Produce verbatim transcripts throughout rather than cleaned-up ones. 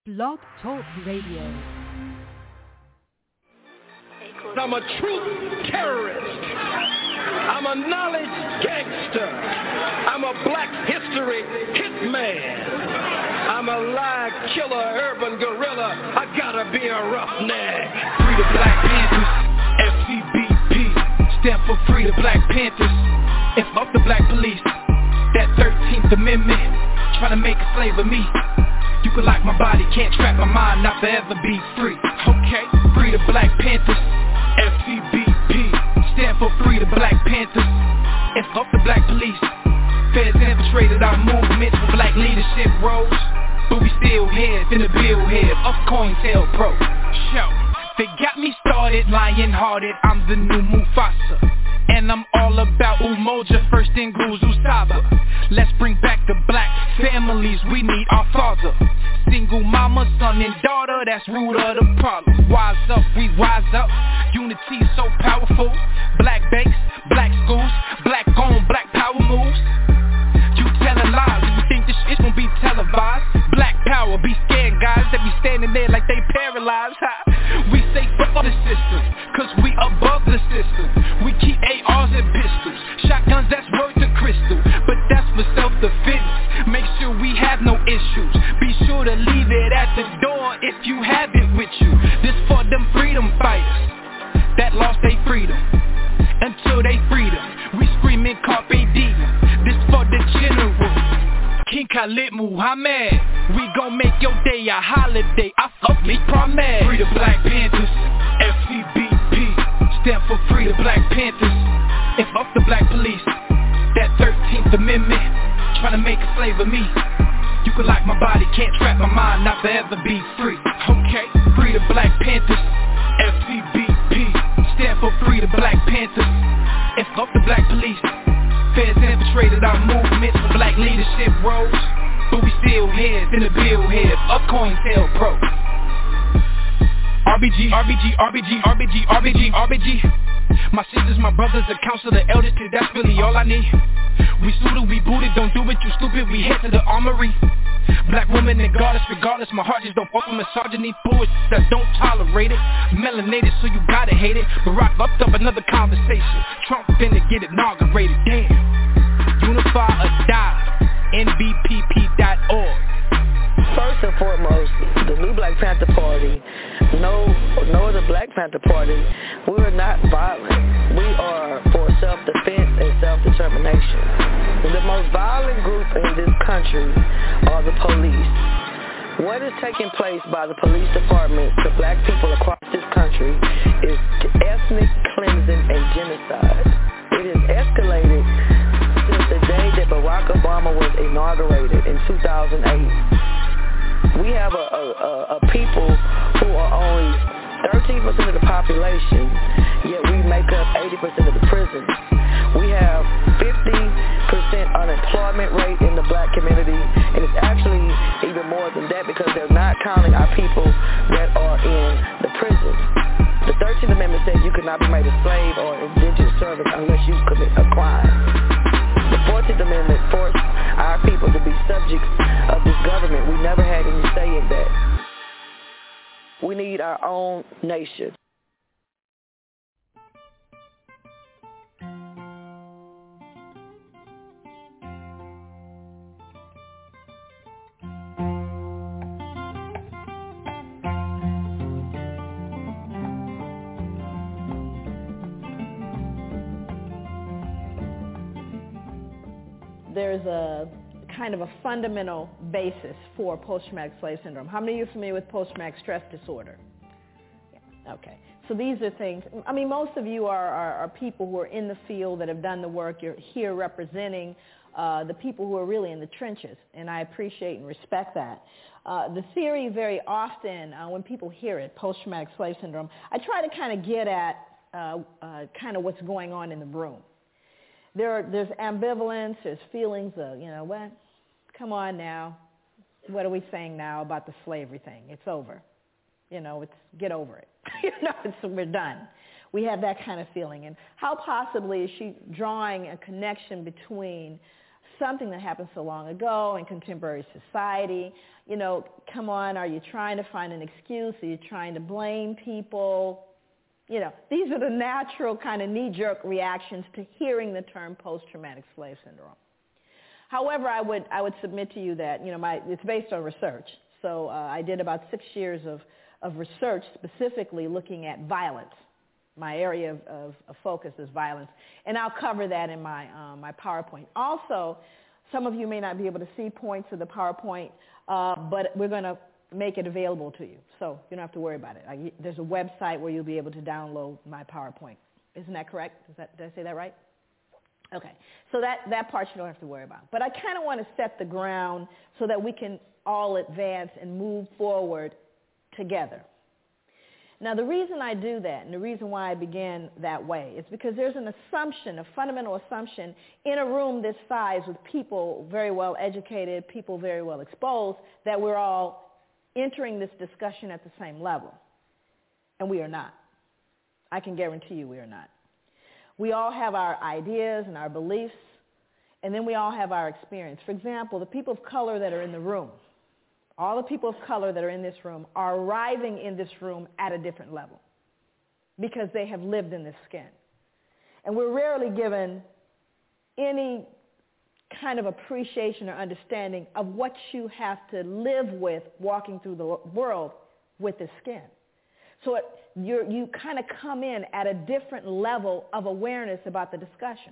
Blog Talk Radio. I'm a truth terrorist. I'm a knowledge gangster. I'm a black history hitman. I'm a lie killer, urban gorilla. I gotta be a roughneck. Free the Black Panthers, F C B P, stand for Free the Black Panthers, and fuck the black police. That thirteenth Amendment, trying to make a slave of me. You can lock my body, can't trap my mind, not forever be free. Okay, free the Black Panthers, F C B P, stand for Free the Black Panthers, and fuck the black police. Feds infiltrated our movements for black leadership roles, but we still heads in the billhead of COINTELPRO. Show, they got me started, lion-hearted, I'm the new Mufasa. And I'm all about Umoja, first in Guzu Saba. Let's bring back the black families, we need our father. Single mama, son and daughter, that's root of the problem. Wise up, we rise up, unity is so powerful. Black banks, black schools, black on, black power moves. You telling lies, you think this shit gon' be televised. Black power, be scared guys that be standing there like they paralyzed. We say fuck the system, cause we above the system. We keep A Rs and pistols, shotguns that's worth a crystal, but that's for self-defense. Make sure we have no issues, be sure to leave it at the door if you have it with you. This for them freedom fighters that lost their freedom, until they freedom, we screaming carpe diem. This for the general, King Khalid Muhammad. We gon' make your day a holiday, I fuck me promise. Free the Black Panthers, F C B P, stand for Free the Black Panthers, and fuck the black police. That thirteenth Amendment, trying to make a slave of me. You can lock my body, can't trap my mind, not forever be free. Okay, Free the Black Panthers, F C B P, stand for Free the Black Panthers, and fuck the black police. Feds infiltrated our movements for black leadership roles, but we still heads in the billhead of COINTELPRO. R B G, R B G, R B G, R B G, R B G, R B G. My sisters, my brothers, the council, the elders, cause that's really all I need. We suited, we booted, don't do it, you stupid, we head to the armory. Black women that guard us regardless, my heart just don't fuck with misogyny, bullshit that don't tolerate it. Melanated, so you gotta hate it. Barack upped up another conversation, Trump finna get inaugurated, damn. Unify or die, N B P P dot org. First and foremost, the new Black Panther Party, no, no other Black Panther Party, we are not violent. We are for self-defense and self-determination. The most violent group in this country are the police. What is taking place by the police department to black people across this country is ethnic cleansing and genocide. It has escalated since the day that Barack Obama was inaugurated in two thousand eight. We have a, a, a people who are only thirteen percent of the population, yet we make up eighty percent of the prisons. We have fifty percent unemployment rate in the black community, and it's actually even more than that because they're not counting our people that are in the prisons. The thirteenth Amendment says you cannot be made a slave or indentured servant unless you commit a crime. The fourteenth Amendment forced our people to be subjects of this government. We never had any say in that. We need our own nation. There's a kind of a fundamental basis for post-traumatic slave syndrome. How many of you are familiar with post-traumatic stress disorder? Yeah. Okay. So these are things, I mean, most of you are, are, are people who are in the field that have done the work. You're here representing uh, the people who are really in the trenches, and I appreciate and respect that. Uh, the theory very often, uh, when people hear it, post-traumatic slave syndrome, I try to kind of get at uh, uh, kind of what's going on in the room. There are, there's ambivalence, there's feelings of, you know, what? Come on now. What are we saying now about the slavery thing? It's over. You know, it's get over it. you know, it's, we're done. We have that kind of feeling. And how possibly is she drawing a connection between something that happened so long ago in contemporary society. You know, come on, are you trying to find an excuse? Are you trying to blame people? You know, these are the natural kind of knee-jerk reactions to hearing the term post-traumatic slave syndrome. However, I would, I would submit to you that, you know, my, it's based on research. So uh, I did about six years of, of research specifically looking at violence. My area of, of, of focus is violence. And I'll cover that in my, um, my PowerPoint. Also, some of you may not be able to see points of the PowerPoint, uh, but we're going to make it available to you. So you don't have to worry about it. I, there's a website where you'll be able to download my PowerPoint. Isn't that correct? Is that, did I say that right? Okay. So that, that part you don't have to worry about. But I kind of want to set the ground so that we can all advance and move forward together. Now, the reason I do that and the reason why I began that way is because there's an assumption, a fundamental assumption in a room this size with people very well educated, people very well exposed, that we're all entering this discussion at the same level. And we are not. I can guarantee you we are not. We all have our ideas and our beliefs, and then we all have our experience. For example, the people of color that are in the room, all the people of color that are in this room are arriving in this room at a different level because they have lived in this skin. And we're rarely given any kind of appreciation or understanding of what you have to live with walking through the world with this skin. So it, you're, you kind of come in at a different level of awareness about the discussion.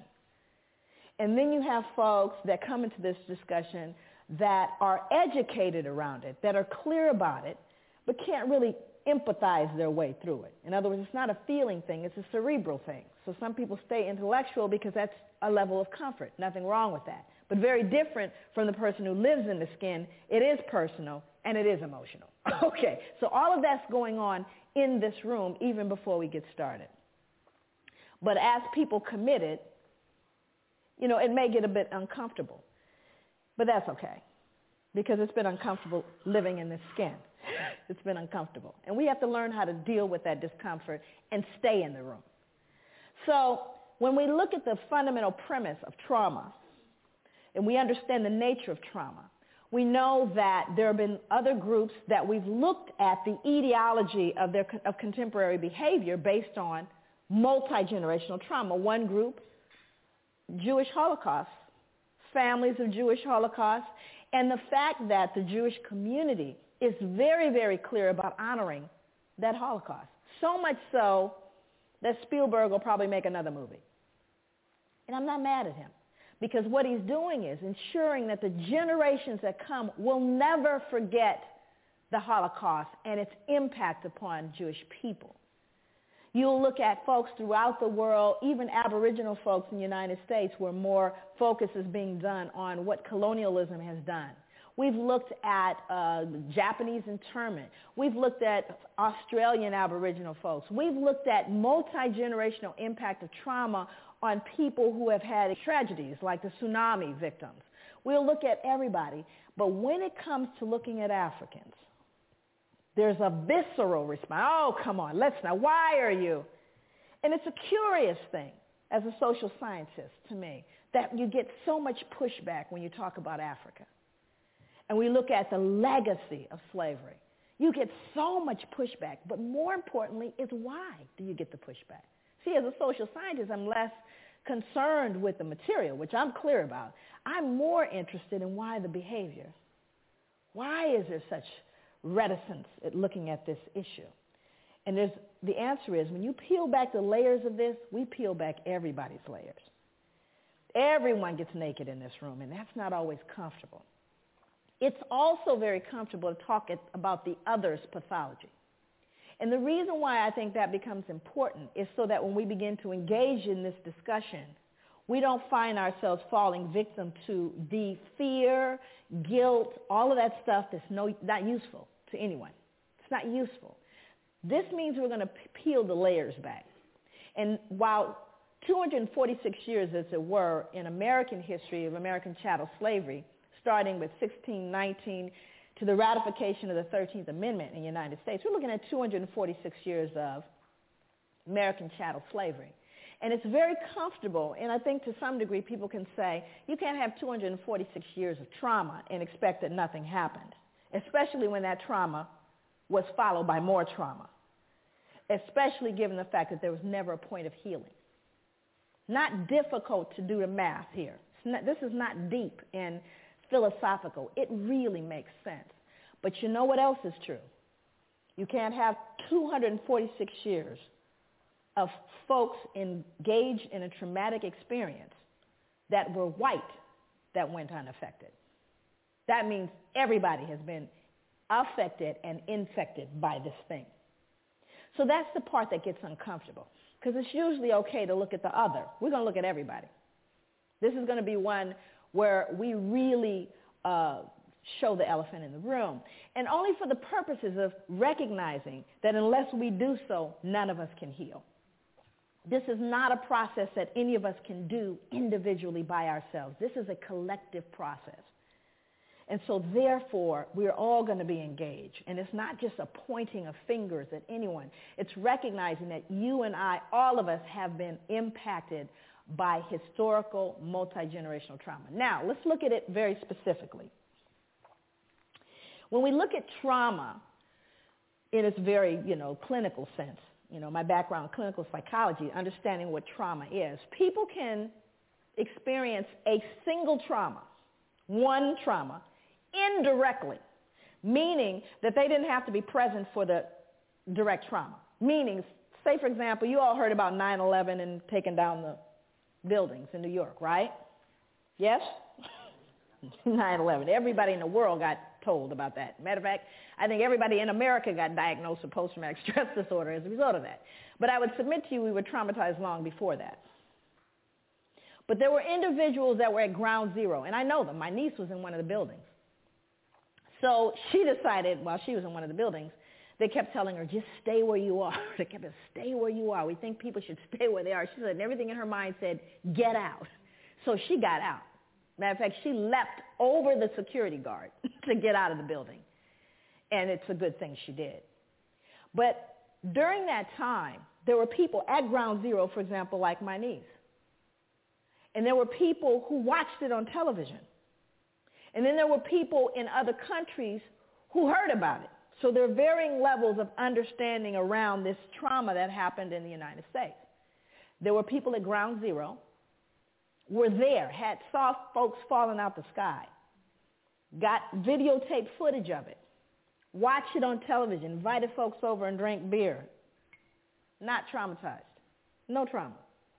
And then you have folks that come into this discussion that are educated around it, that are clear about it, but can't really empathize their way through it. In other words, it's not a feeling thing, it's a cerebral thing. So some people stay intellectual because that's a level of comfort. Nothing wrong with that. But very different from the person who lives in the skin. It is personal and it is emotional. Okay, so all of that's going on in this room even before we get started. But as people commit it, you know, it may get a bit uncomfortable. But that's okay, because it's been uncomfortable living in this skin. It's been uncomfortable. And we have to learn how to deal with that discomfort and stay in the room. So when we look at the fundamental premise of trauma, and we understand the nature of trauma, we know that there have been other groups that we've looked at the etiology of their of contemporary behavior based on multi-generational trauma. One group, Jewish Holocaust, families of Jewish Holocaust, and the fact that the Jewish community is very, very clear about honoring that Holocaust. So much so that Spielberg will probably make another movie. And I'm not mad at him, because what he's doing is ensuring that the generations that come will never forget the Holocaust and its impact upon Jewish people. You'll look at folks throughout the world, even Aboriginal folks in the United States, where more focus is being done on what colonialism has done. We've looked at uh, Japanese internment. We've looked at Australian Aboriginal folks. We've looked at multi-generational impact of trauma on people who have had tragedies like the tsunami victims. We'll look at everybody. But when it comes to looking at Africans, there's a visceral response. Oh, come on, let's not. Why are you? And it's a curious thing as a social scientist to me that you get so much pushback when you talk about Africa. And we look at the legacy of slavery. You get so much pushback, but more importantly is why do you get the pushback? See, as a social scientist, I'm less concerned with the material, which I'm clear about. I'm more interested in why the behavior. Why is there such reticence at looking at this issue? And there's, the answer is, when you peel back the layers of this, we peel back everybody's layers. Everyone gets naked in this room, and that's not always comfortable. It's also very comfortable to talk it, about the other's pathology. And the reason why I think that becomes important is so that when we begin to engage in this discussion, we don't find ourselves falling victim to the fear, guilt, all of that stuff that's no, not useful to anyone. It's not useful. This means we're going to peel the layers back. And while two hundred forty-six years, as it were, in American history of American chattel slavery, starting with sixteen nineteen to the ratification of the thirteenth Amendment in the United States, we're looking at two hundred forty-six years of American chattel slavery. And it's very comfortable, and I think to some degree people can say, you can't have two hundred forty-six years of trauma and expect that nothing happened, especially when that trauma was followed by more trauma, especially given the fact that there was never a point of healing. Not difficult to do the math here. It's not, this is not deep and philosophical. It really makes sense. But you know what else is true? You can't have two hundred forty-six years of folks engaged in a traumatic experience that were white that went unaffected. That means everybody has been affected and infected by this thing. So that's the part that gets uncomfortable, because it's usually okay to look at the other. We're going to look at everybody. This is going to be one where we really uh, show the elephant in the room, and only for the purposes of recognizing that unless we do so, none of us can heal. This is not a process that any of us can do individually by ourselves. This is a collective process. And so therefore, we're all going to be engaged. And it's not just a pointing of fingers at anyone. It's recognizing that you and I, all of us, have been impacted by historical multi-generational trauma. Now, let's look at it very specifically. When we look at trauma in its very, you know, clinical sense, you know, my background in clinical psychology, understanding what trauma is, people can experience a single trauma, one trauma, indirectly, meaning that they didn't have to be present for the direct trauma. Meaning, say, for example, you all heard about nine eleven and taking down the buildings in New York, right? Yes? nine eleven. Everybody in the world got told about that. Matter of fact, I think everybody in America got diagnosed with post-traumatic stress disorder as a result of that. But I would submit to you we were traumatized long before that. But there were individuals that were at ground zero, and I know them. My niece was in one of the buildings. So she decided, while she was in one of the buildings, they kept telling her, just stay where you are. They kept saying, stay where you are. We think people should stay where they are. She said, and everything in her mind said, get out. So she got out. Matter of fact, she leapt over the security guard to get out of the building. And it's a good thing she did. But during that time, there were people at ground zero, for example, like my niece. And there were people who watched it on television. And then there were people in other countries who heard about it. So there are varying levels of understanding around this trauma that happened in the United States. There were people at ground zero, were there, had saw folks falling out the sky, got videotape footage of it, watched it on television, invited folks over and drank beer. Not traumatized. No trauma.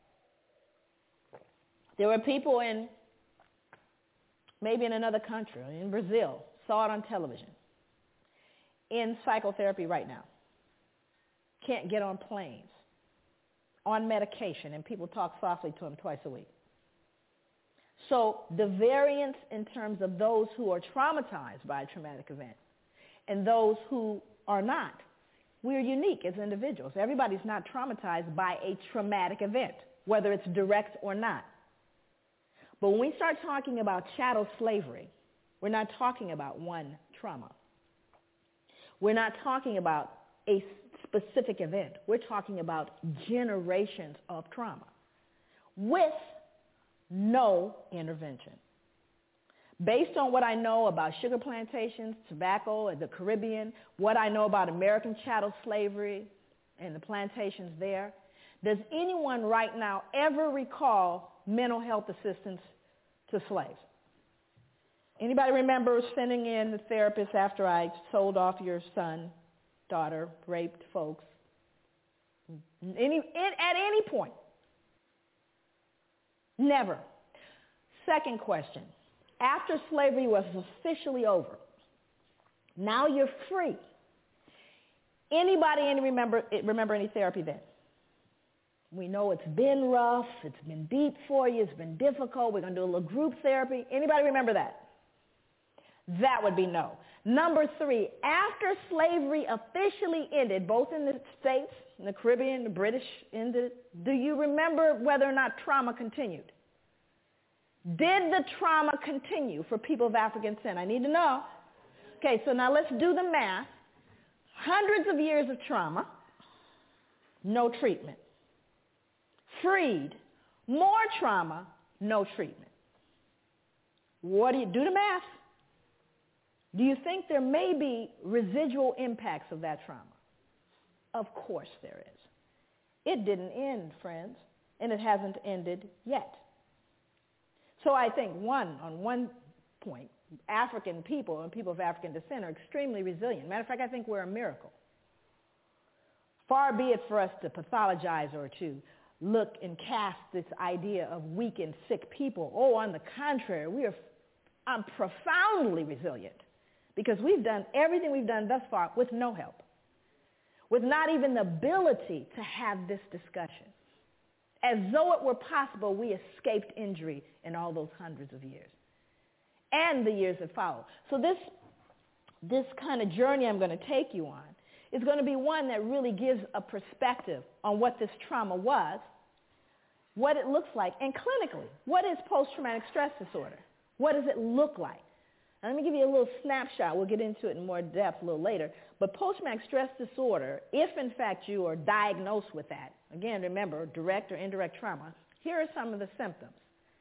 There were people in, maybe in another country, in Brazil, saw it on television, in psychotherapy right now, can't get on planes, on medication, and people talk softly to them twice a week. So the variance in terms of those who are traumatized by a traumatic event and those who are not, we're unique as individuals. Everybody's not traumatized by a traumatic event, whether it's direct or not. But when we start talking about chattel slavery, we're not talking about one trauma. We're not talking about a specific event. We're talking about generations of trauma with no intervention. Based on what I know about sugar plantations, tobacco, and the Caribbean, what I know about American chattel slavery and the plantations there, does anyone right now ever recall mental health assistance to slaves? Anybody remember sending in the therapist after I sold off your son, daughter, raped folks? Any, in, at any point? Never. Second question. After slavery was officially over, now you're free. Anybody any remember, remember any therapy then? We know it's been rough, it's been deep for you, it's been difficult. We're going to do a little group therapy. Anybody remember that? That would be no. Number three, after slavery officially ended, both in the States, in the Caribbean, the British ended, do you remember whether or not trauma continued? Did the trauma continue for people of African descent? I need to know. Okay, so now let's do the math. Hundreds of years of trauma, no treatment. freed, more trauma, no treatment. What do you do the math? Do you think there may be residual impacts of that trauma? Of course there is. It didn't end, friends, and it hasn't ended yet. So I think, one, on one point, African people and people of African descent are extremely resilient. Matter of fact, I think we're a miracle. Far be it for us to pathologize or to look and cast this idea of weak and sick people. Oh, on the contrary, we are um, profoundly resilient because we've done everything we've done thus far with no help, with not even the ability to have this discussion. As though it were possible, we escaped injury in all those hundreds of years and the years that followed. So this, this kind of journey I'm going to take you on is going to be one that really gives a perspective on what this trauma was, what it looks like, and clinically, what is post-traumatic stress disorder? What does it look like? Now, let me give you a little snapshot. We'll get into it in more depth a little later. But post-traumatic stress disorder, if in fact you are diagnosed with that, again, remember, direct or indirect trauma, here are some of the symptoms.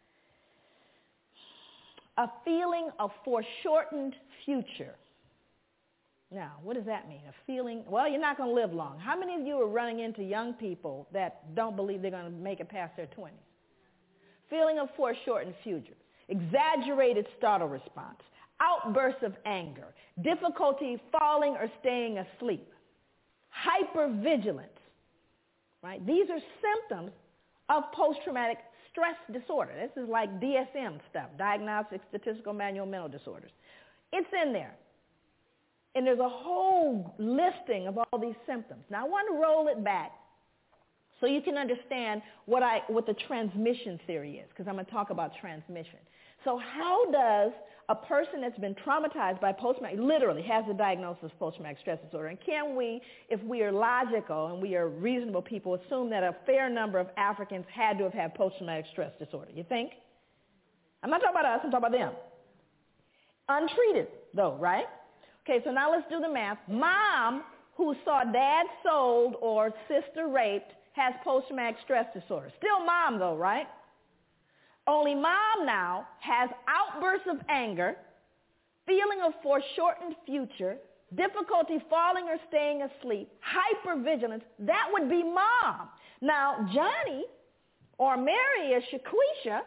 A feeling of foreshortened future. Now, what does that mean? A feeling, well, you're not going to live long. How many of you are running into young people that don't believe they're going to make it past their twenties? Feeling of foreshortened future. Exaggerated startle response. Outbursts of anger. Difficulty falling or staying asleep. Hypervigilance. Right? These are symptoms of post-traumatic stress disorder. This is like D S M stuff, Diagnostic Statistical Manual of Mental Disorders. It's in there. And there's a whole listing of all these symptoms. Now, I want to roll it back so you can understand what, I, what the transmission theory is, because I'm going to talk about transmission. So how does a person that's been traumatized by post-traumatic, literally has the diagnosis of post-traumatic stress disorder, and can we, if we are logical and we are reasonable people, assume that a fair number of Africans had to have had post-traumatic stress disorder? You think? I'm not talking about us, I'm talking about them. Untreated, though, right? Okay, so now let's do the math. Mom, who saw dad sold or sister raped, has post-traumatic stress disorder. Still mom, though, right? Only mom now has outbursts of anger, feeling of foreshortened future, difficulty falling or staying asleep, hypervigilance. That would be mom. Now, Johnny or Mary or Shaquisha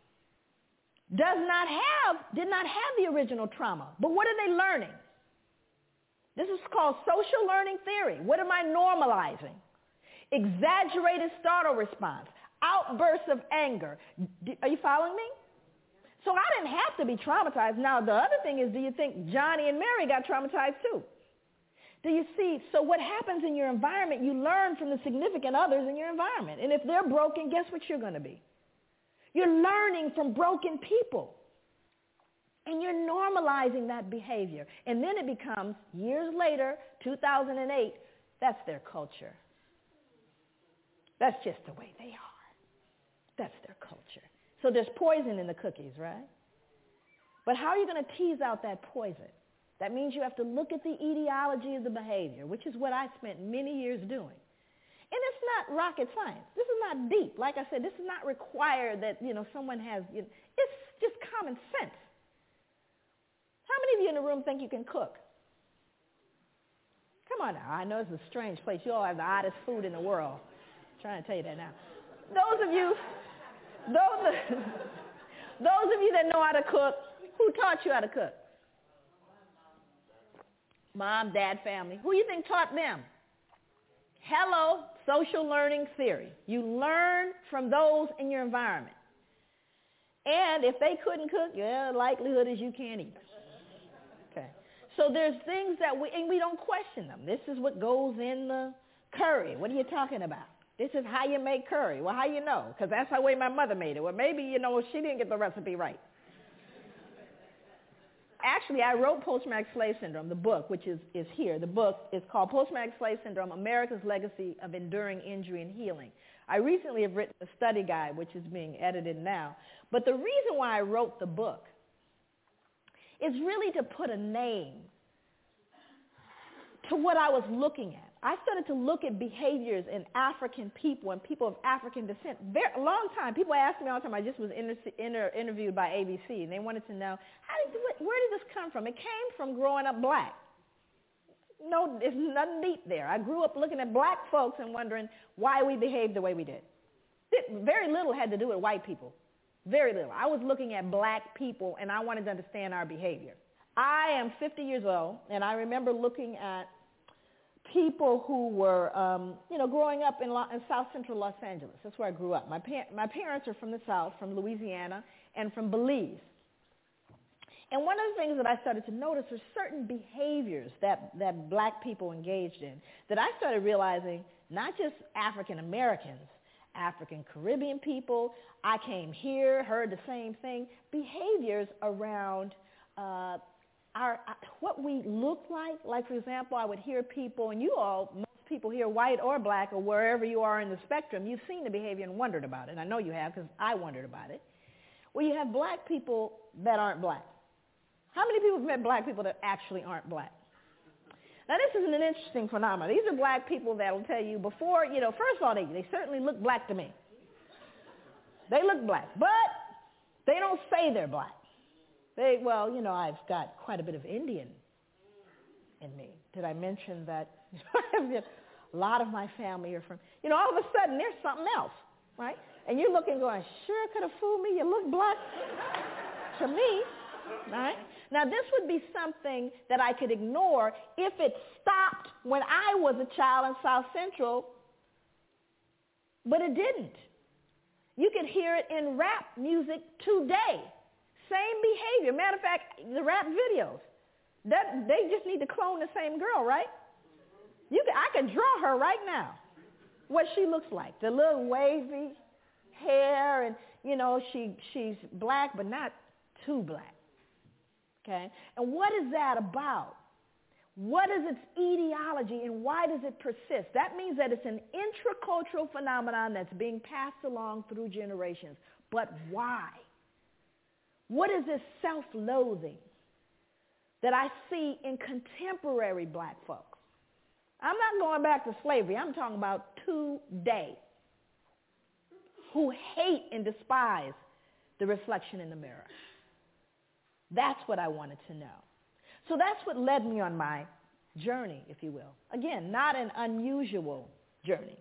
does not have, did not have the original trauma. But what are they learning? This is called social learning theory. What am I normalizing? Exaggerated startle response, outbursts of anger. Are you following me? So I didn't have to be traumatized. Now, the other thing is, do you think Johnny and Mary got traumatized too? Do you see? So what happens in your environment, you learn from the significant others in your environment. And if they're broken, guess what you're going to be? You're learning from broken people. And you're normalizing that behavior. And then it becomes, years later, two thousand eight, that's their culture. That's just the way they are. That's their culture. So there's poison in the cookies, right? But how are you going to tease out that poison? That means you have to look at the etiology of the behavior, which is what I spent many years doing. And it's not rocket science. This is not deep. Like I said, this is not required that, you know, someone has, you know, it's just common sense. How many of you in the room think you can cook? Come on now. I know it's a strange place. You all have the oddest food in the world. I'm trying to tell you that now. Those of you, those of, those of you that know how to cook, who taught you how to cook? Mom, dad, family. Who do you think taught them? Hello, social learning theory. You learn from those in your environment. And if they couldn't cook, yeah, the likelihood is you can't either. Okay. So there's things that we, and we don't question them. This is what goes in the curry. What are you talking about? This is how you make curry. Well, how you know? Because that's the way my mother made it. Well, maybe, you know, she didn't get the recipe right. Actually, I wrote Post-Traumatic Slave Syndrome, the book, which is, is here. The book is called Post-Traumatic Slave Syndrome, America's Legacy of Enduring Injury and Healing. I recently have written a study guide, which is being edited now. But the reason why I wrote the book is really to put a name to what I was looking at. I started to look at behaviors in African people and people of African descent. Very, a long time, people ask me all the time. I just was inter, inter, interviewed by A B C, and they wanted to know, how did, where did this come from? It came from growing up black. No, there's nothing deep there. I grew up looking at black folks and wondering why we behaved the way we did. It, very little had to do with white people. Very little. I was looking at black people, and I wanted to understand our behavior. I am fifty years old, and I remember looking at people who were, um, you know, growing up in, Lo- in South Central Los Angeles. That's where I grew up. My, pa- my parents are from the South, from Louisiana, and from Belize. And one of the things that I started to notice were certain behaviors that, that black people engaged in that I started realizing not just African Americans, African Caribbean people, I came here, heard the same thing, behaviors around uh, Our, what we look like. Like, for example, I would hear people, and you all, most people here, white or black or wherever you are in the spectrum, you've seen the behavior and wondered about it. I know you have because I wondered about it. Well, you have black people that aren't black. How many people have met black people that actually aren't black? Now, this is an interesting phenomenon. These are black people that will tell you before, you know, first of all, they, they certainly look black to me. They look black, but they don't say they're black. They, well, you know, I've got quite a bit of Indian in me. Did I mention that a lot of my family are from, you know, all of a sudden there's something else, right? And you're looking going, sure could have fooled me. You look black to me, right? Now, this would be something that I could ignore if it stopped when I was a child in South Central, but it didn't. You could hear it in rap music today. Same behavior. Matter of fact, the rap videos, that they just need to clone the same girl, right? You can, I could draw her right now, what she looks like. The little wavy hair, and, you know, she she's black, but not too black, okay? And what is that about? What is its etiology, and why does it persist? That means that it's an intracultural phenomenon that's being passed along through generations. But why? What is this self-loathing that I see in contemporary black folks? I'm not going back to slavery. I'm talking about today, who hate and despise the reflection in the mirror. That's what I wanted to know. So that's what led me on my journey, if you will. Again, not an unusual journey.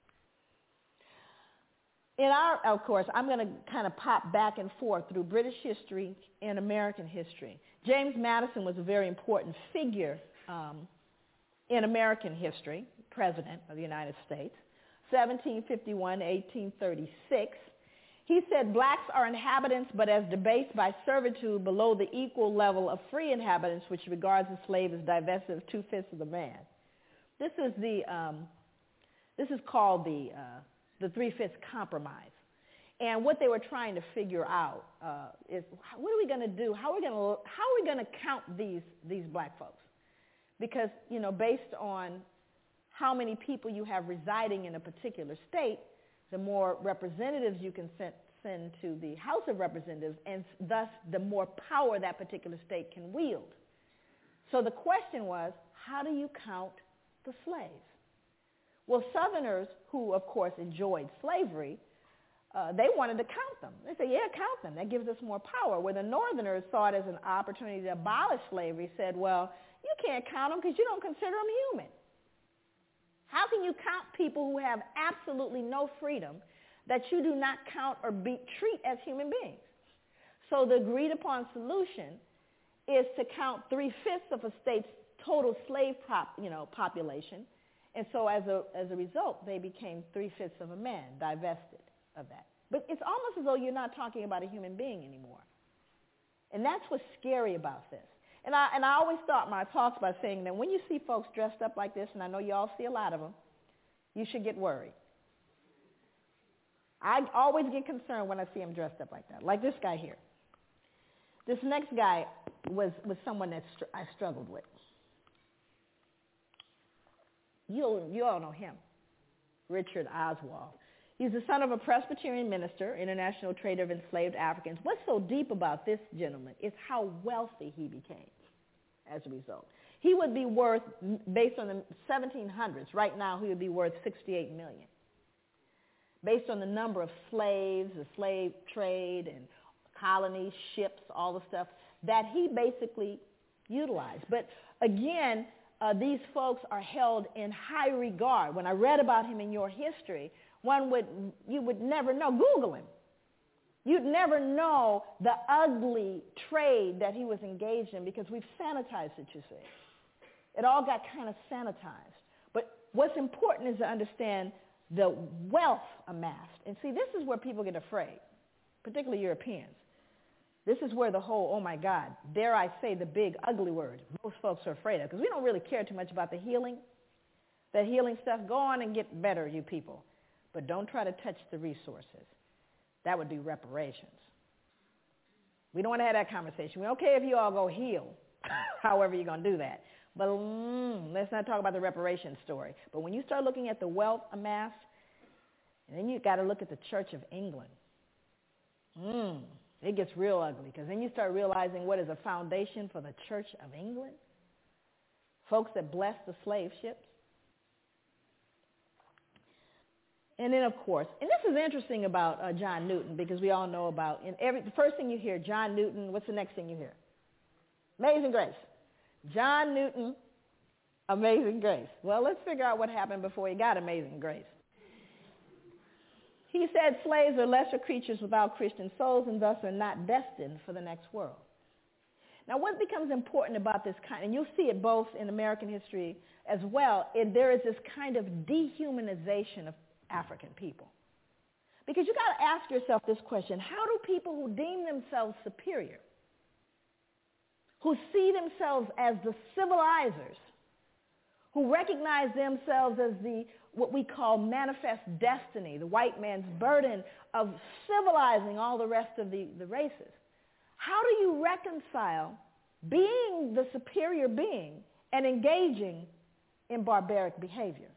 In our, of course, I'm going to kind of pop back and forth through British history and American history. James Madison was a very important figure um, in American history, President of the United States, seventeen fifty-one to eighteen thirty-six. He said, blacks are inhabitants, but as debased by servitude below the equal level of free inhabitants, which regards the slave as divested of two-fifths of the man. This is the, um, this is called the, uh, the three-fifths compromise. And what they were trying to figure out uh, is, what are we going to do? How are we going to, how are we going to count these, these black folks? Because, you know, based on how many people you have residing in a particular state, the more representatives you can send, send to the House of Representatives, and thus the more power that particular state can wield. So the question was, how do you count the slaves? Well, Southerners, who of course enjoyed slavery, uh, they wanted to count them. They said, yeah, count them. That gives us more power. Where the Northerners saw it as an opportunity to abolish slavery, said, well, you can't count them because you don't consider them human. How can you count people who have absolutely no freedom that you do not count or be, treat as human beings? So the agreed upon solution is to count three-fifths of a state's total slave prop, you know, population. And so as a, as a result, they became three-fifths of a man, divested of that. But it's almost as though you're not talking about a human being anymore. And that's what's scary about this. And I, and I always start my talks by saying that when you see folks dressed up like this, and I know you all see a lot of them, you should get worried. I always get concerned when I see them dressed up like that, like this guy here. This next guy was, was someone that str- I struggled with. You, you all know him, Richard Oswald. He's the son of a Presbyterian minister, international trader of enslaved Africans. What's so deep about this gentleman is how wealthy he became as a result. He would be worth, based on the seventeen hundreds, right now he would be worth sixty-eight million dollars. Based on the number of slaves, the slave trade and colonies, ships, all the stuff that he basically utilized. But again, uh, these folks are held in high regard. When I read about him in your history, one would, you would never know. Google him. You'd never know the ugly trade that he was engaged in because we've sanitized it, you see. It all got kind of sanitized. But what's important is to understand the wealth amassed. And see, this is where people get afraid, particularly Europeans. This is where the whole, oh my God, dare I say the big ugly word, most folks are afraid of, because we don't really care too much about the healing, that healing stuff. Go on and get better, you people. But don't try to touch the resources. That would be reparations. We don't want to have that conversation. We're okay if you all go heal, however you're going to do that. But mm, let's not talk about the reparations story. But when you start looking at the wealth amassed, and then you've got to look at the Church of England. Mm, it gets real ugly, because then you start realizing what is a foundation for the Church of England. Folks that blessed the slave ships. And then, of course, and this is interesting about uh, John Newton, because we all know about, in every, the first thing you hear, John Newton, what's the next thing you hear? Amazing Grace. John Newton, Amazing Grace. Well, let's figure out what happened before he got Amazing Grace. He said slaves are lesser creatures without Christian souls and thus are not destined for the next world. Now, what becomes important about this kind, and you'll see it both in American history as well, is there is this kind of dehumanization of African people. Because you got to ask yourself this question: how do people who deem themselves superior, who see themselves as the civilizers, who recognize themselves as the what we call manifest destiny, the white man's burden of civilizing all the rest of the, the races, how do you reconcile being the superior being and engaging in barbaric behavior?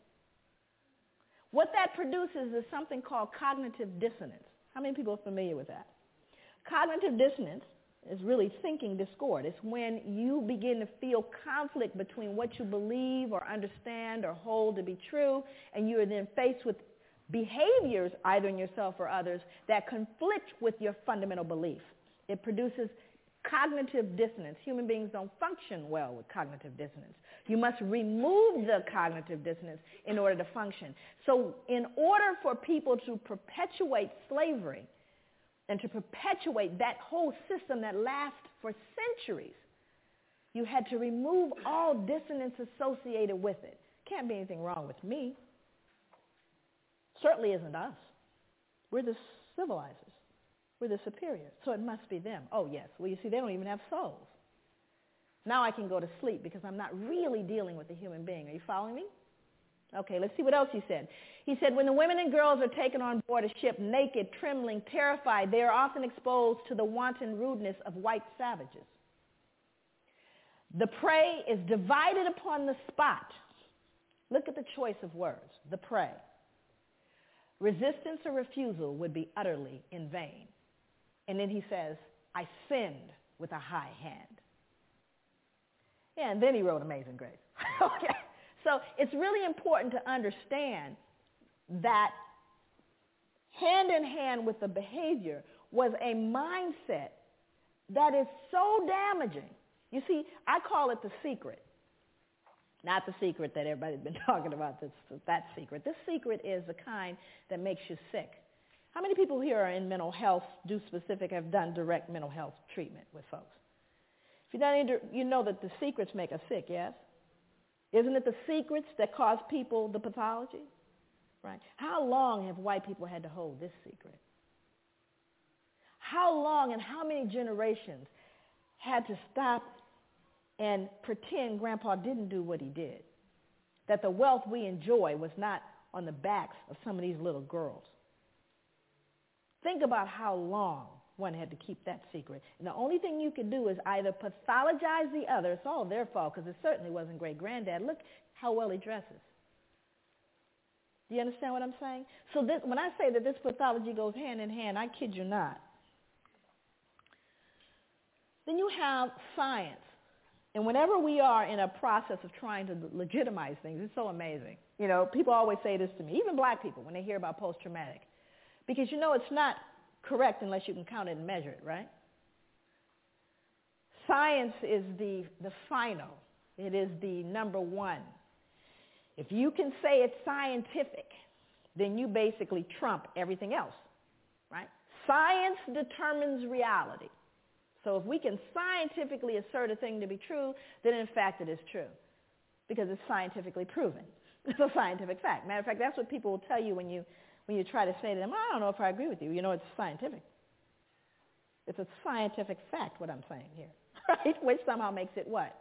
What that produces is something called cognitive dissonance. How many people are familiar with that? Cognitive dissonance is really thinking discord. It's when you begin to feel conflict between what you believe or understand or hold to be true, and you are then faced with behaviors, either in yourself or others, that conflict with your fundamental belief. It produces cognitive dissonance. Human beings don't function well with cognitive dissonance. You must remove the cognitive dissonance in order to function. So in order for people to perpetuate slavery and to perpetuate that whole system that lasts for centuries, you had to remove all dissonance associated with it. Can't be anything wrong with me. Certainly isn't us. We're the civilizers. We're the superior. So it must be them. Oh, yes. Well, you see, they don't even have souls. Now I can go to sleep because I'm not really dealing with a human being. Are you following me? Okay, let's see what else he said. He said, when the women and girls are taken on board a ship, naked, trembling, terrified, they are often exposed to the wanton rudeness of white savages. The prey is divided upon the spot. Look at the choice of words, the prey. Resistance or refusal would be utterly in vain. And then he says, I sinned with a high hand. Yeah, and then he wrote Amazing Grace. Okay. So it's really important to understand that hand in hand with the behavior was a mindset that is so damaging. You see, I call it the secret. Not the secret that everybody's been talking about, that's, that secret. This secret is the kind that makes you sick. How many people here are in mental health, do specific, have done direct mental health treatment with folks? If you've done any, you know that the secrets make us sick, yes? Isn't it the secrets that cause people the pathology? Right? How long have white people had to hold this secret? How long and how many generations had to stop and pretend Grandpa didn't do what he did? That the wealth we enjoy was not on the backs of some of these little girls. Think about how long one had to keep that secret. And the only thing you could do is either pathologize the other. It's all their fault, because it certainly wasn't great-granddad. Look how well he dresses. Do you understand what I'm saying? So this, when I say that this pathology goes hand in hand, I kid you not. Then you have science. And whenever we are in a process of trying to legitimize things, it's so amazing. You know, people always say this to me, even black people, when they hear about post-traumatic. Because, you know, it's not correct unless you can count it and measure it, right? Science is the, the final. It is the number one. If you can say it's scientific, then you basically trump everything else, right? Science determines reality. So if we can scientifically assert a thing to be true, then in fact it is true because it's scientifically proven. It's a scientific fact. Matter of fact, that's what people will tell you when you, when you try to say to them, I don't know if I agree with you. You know, it's scientific. It's a scientific fact, what I'm saying here, right? Which somehow makes it what?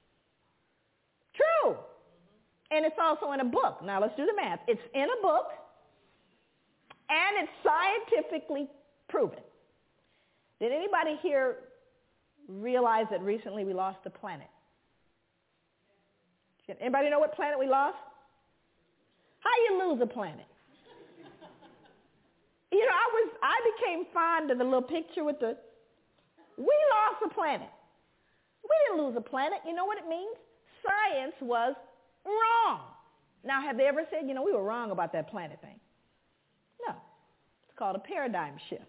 True. And it's also in a book. Now let's do the math. It's in a book, and it's scientifically proven. Did anybody here realize that recently we lost a planet? Anybody know what planet we lost? How you lose a planet? You know, I was I became fond of the little picture with the, we lost a planet. We didn't lose a planet. You know what it means? Science was wrong. Now, have they ever said, you know, we were wrong about that planet thing? No. It's called a paradigm shift.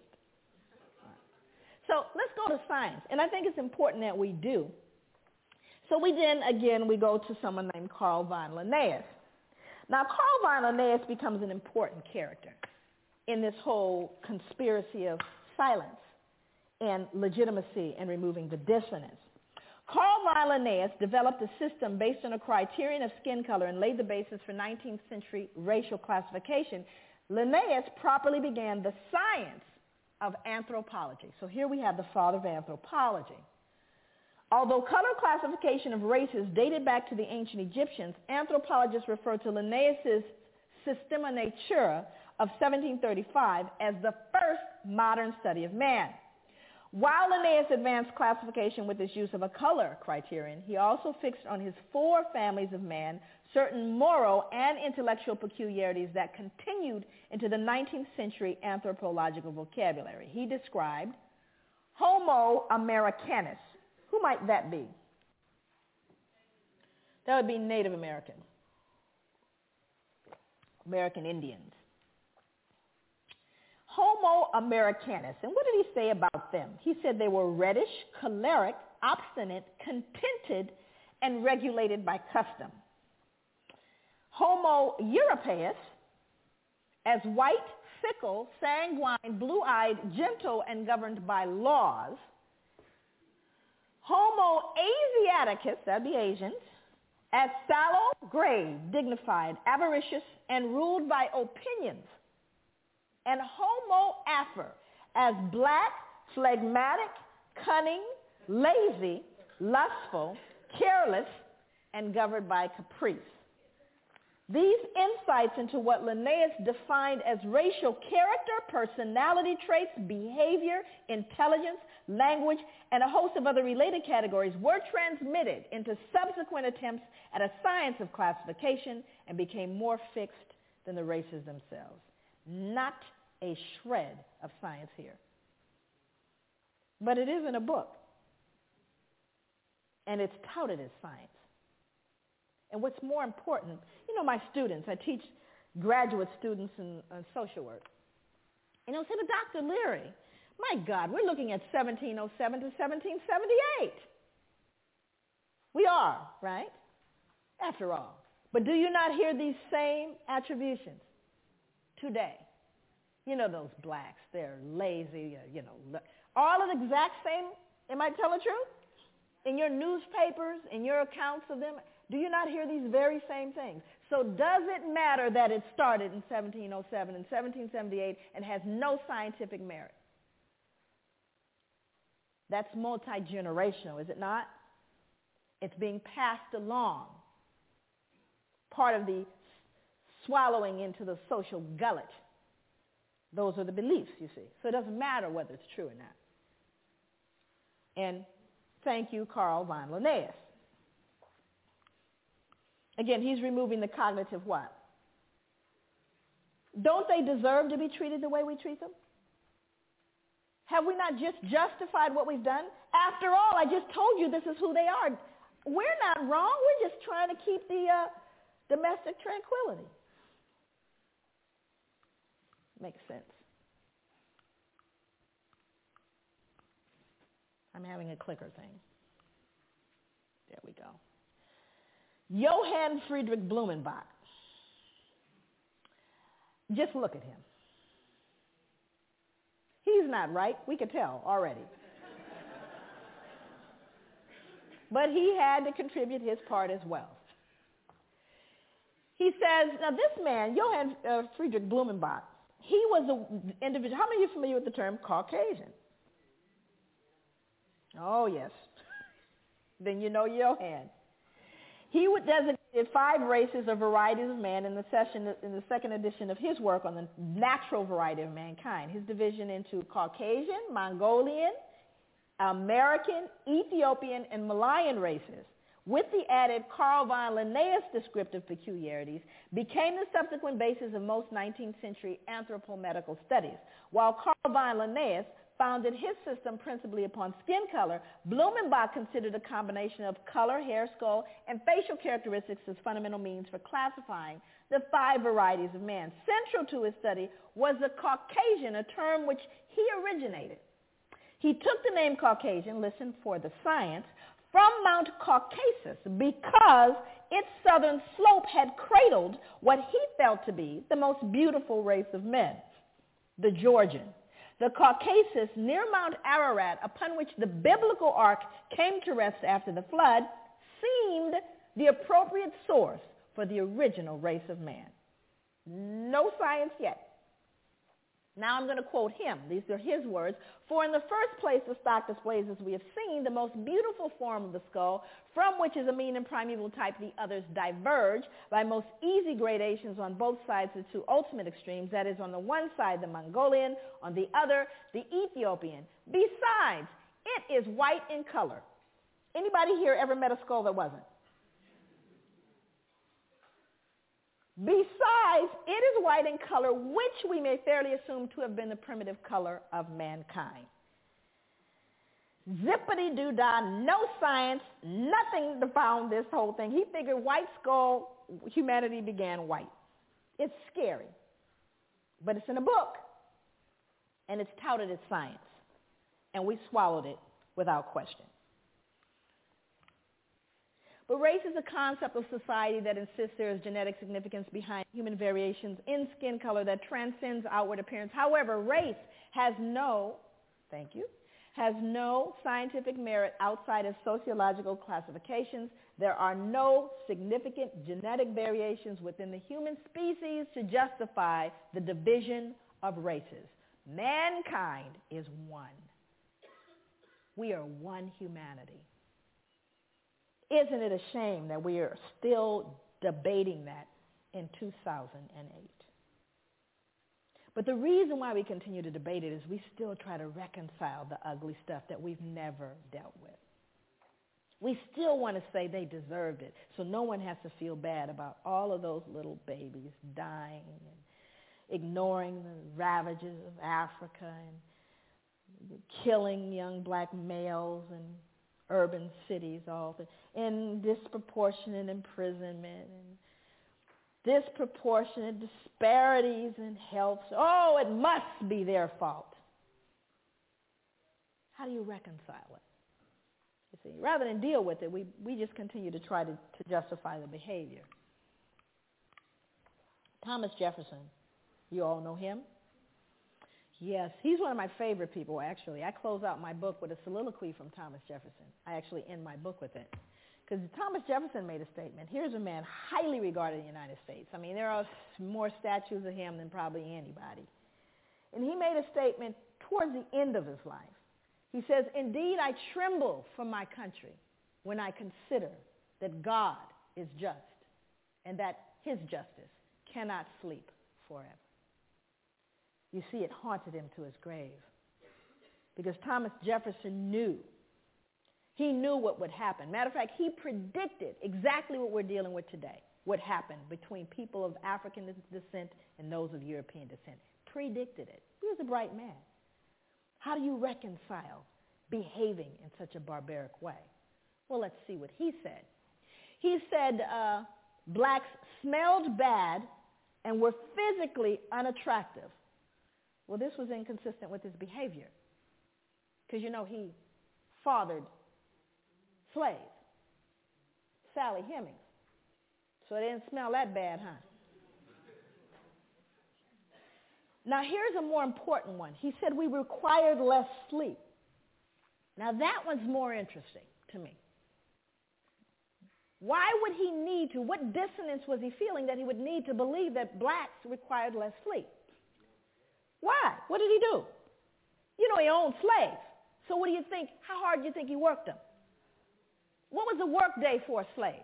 So let's go to science. And I think it's important that we do. So we then, again, we go to someone named Carl von Linnaeus. Now, Carl von Linnaeus becomes an important character in this whole conspiracy of silence and legitimacy and removing the dissonance. Carl von Linnaeus developed a system based on a criterion of skin color and laid the basis for nineteenth century racial classification. Linnaeus properly began the science of anthropology. So here we have the father of anthropology. Although color classification of races dated back to the ancient Egyptians, anthropologists refer to Linnaeus' Systema Naturae of seventeen thirty-five as the first modern study of man. While Linnaeus advanced classification with his use of a color criterion, he also fixed on his four families of man certain moral and intellectual peculiarities that continued into the nineteenth century anthropological vocabulary. He described Homo Americanus. Who might that be? That would be Native American, American Indians. Homo Americanus. And what did he say about them? He said they were reddish, choleric, obstinate, contented, and regulated by custom. Homo Europaeus, as white, fickle, sanguine, blue-eyed, gentle, and governed by laws. Homo Asiaticus, that'd be Asians, as sallow, grave, dignified, avaricious, and ruled by opinions. And Homo Afer, as black, phlegmatic, cunning, lazy, lustful, careless, and governed by caprice. These insights into what Linnaeus defined as racial character, personality traits, behavior, intelligence, language, and a host of other related categories were transmitted into subsequent attempts at a science of classification and became more fixed than the races themselves. Not a shred of science here. But it is in a book. And it's touted as science. And what's more important, you know, my students, I teach graduate students in uh, social work. And they'll say to Doctor Leary, my God, we're looking at seventeen oh seven to seventeen seventy-eight. We are, right? After all. But do you not hear these same attributions today? You know those blacks, they're lazy, you know, all of the exact same, am I telling the truth? In your newspapers, in your accounts of them, do you not hear these very same things? So does it matter that it started in seventeen oh seven and seventeen seventy-eight and has no scientific merit? That's multi-generational, is it not? It's being passed along. Part of the swallowing into the social gullet. Those are the beliefs, you see. So it doesn't matter whether it's true or not. And thank you, Carl von Linnaeus. Again, he's removing the cognitive what? Don't they deserve to be treated the way we treat them? Have we not just justified what we've done? After all, I just told you this is who they are. we're not wrong. We're just trying to keep the uh, domestic tranquility. Makes sense. I'm having a clicker thing. There we go. Johann Friedrich Blumenbach. Just look at him. He's not right. We could tell already. But he had to contribute his part as well. He says, now this man, Johann uh, Friedrich Blumenbach, he was an individual. How many of you are familiar with the term Caucasian? Oh, yes. Then you know Johann. He would designate five races or varieties of man in the, session, in the second edition of his work on the natural variety of mankind. His division into Caucasian, Mongolian, American, Ethiopian, and Malayan races, with the added Carl von Linnaeus descriptive peculiarities, became the subsequent basis of most nineteenth century anthropomedical studies. While Carl von Linnaeus founded his system principally upon skin color, Blumenbach considered a combination of color, hair, skull, and facial characteristics as fundamental means for classifying the five varieties of man. Central to his study was the Caucasian, a term which he originated. He took the name Caucasian, listen for the science, from Mount Caucasus because its southern slope had cradled what he felt to be the most beautiful race of men, the Georgian. The Caucasus near Mount Ararat, upon which the biblical ark came to rest after the flood, seemed the appropriate source for the original race of man. No science yet. Now I'm going to quote him. These are his words. For in the first place, the stock displays, as we have seen, the most beautiful form of the skull, from which is a mean and primeval type the others diverge by most easy gradations on both sides of the two ultimate extremes, that is, on the one side the Mongolian, on the other the Ethiopian. Besides, it is white in color. Anybody here ever met a skull that wasn't? Besides, it is white in color, which we may fairly assume to have been the primitive color of mankind. Zippity-doo-dah, no science, nothing to found this whole thing. He figured white skull, humanity began white. It's scary, but it's in a book, and it's touted as science, and we swallowed it without question. But race is a concept of society that insists there is genetic significance behind human variations in skin color that transcends outward appearance. However, race has no, thank you, has no scientific merit outside of sociological classifications. There are no significant genetic variations within the human species to justify the division of races. Mankind is one. We are one humanity. Isn't it a shame that we are still debating that in two thousand eight? But the reason why we continue to debate it is we still try to reconcile the ugly stuff that we've never dealt with. We still want to say they deserved it, so no one has to feel bad about all of those little babies dying and ignoring the ravages of Africa and killing young black males and urban cities, all the, and disproportionate imprisonment and disproportionate disparities in health. Oh, it must be their fault. How do you reconcile it? You see, rather than deal with it, we, we just continue to try to, to justify the behavior. Thomas Jefferson, you all know him? Yes, he's one of my favorite people, actually. I close out my book with a soliloquy from Thomas Jefferson. I actually end my book with it. Because Thomas Jefferson made a statement. Here's a man highly regarded in the United States. I mean, there are more statues of him than probably anybody. And he made a statement towards the end of his life. He says, "Indeed, I tremble for my country when I consider that God is just and that his justice cannot sleep forever." You see, it haunted him to his grave because Thomas Jefferson knew. He knew what would happen. Matter of fact, he predicted exactly what we're dealing with today, what happened between people of African descent and those of European descent. Predicted it. He was a bright man. How do you reconcile behaving in such a barbaric way? Well, let's see what he said. He said uh, blacks smelled bad and were physically unattractive. Well, this was inconsistent with his behavior because, you know, he fathered slaves, Sally Hemings. So it didn't smell that bad, huh? Now, here's a more important one. He said we required less sleep. Now, that one's more interesting to me. Why would he need to? What dissonance was he feeling that he would need to believe that blacks required less sleep? Why? What did he do? You know, he owned slaves. So what do you think? How hard do you think he worked them? What was the work day for a slave?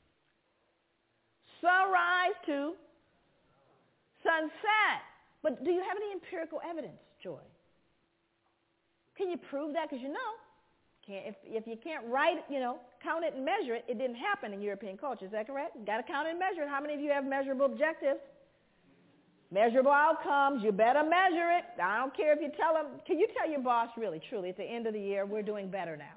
Sunrise to sunset. But do you have any empirical evidence, Joy? Can you prove that? Because you know, can't, if, if you can't write, you know, count it and measure it, it didn't happen in European culture. Is that correct? You got to count it and measure it. How many of you have measurable objectives? Measurable outcomes. You better measure it. I don't care if you tell them. Can you tell your boss really, truly, at the end of the year, we're doing better now?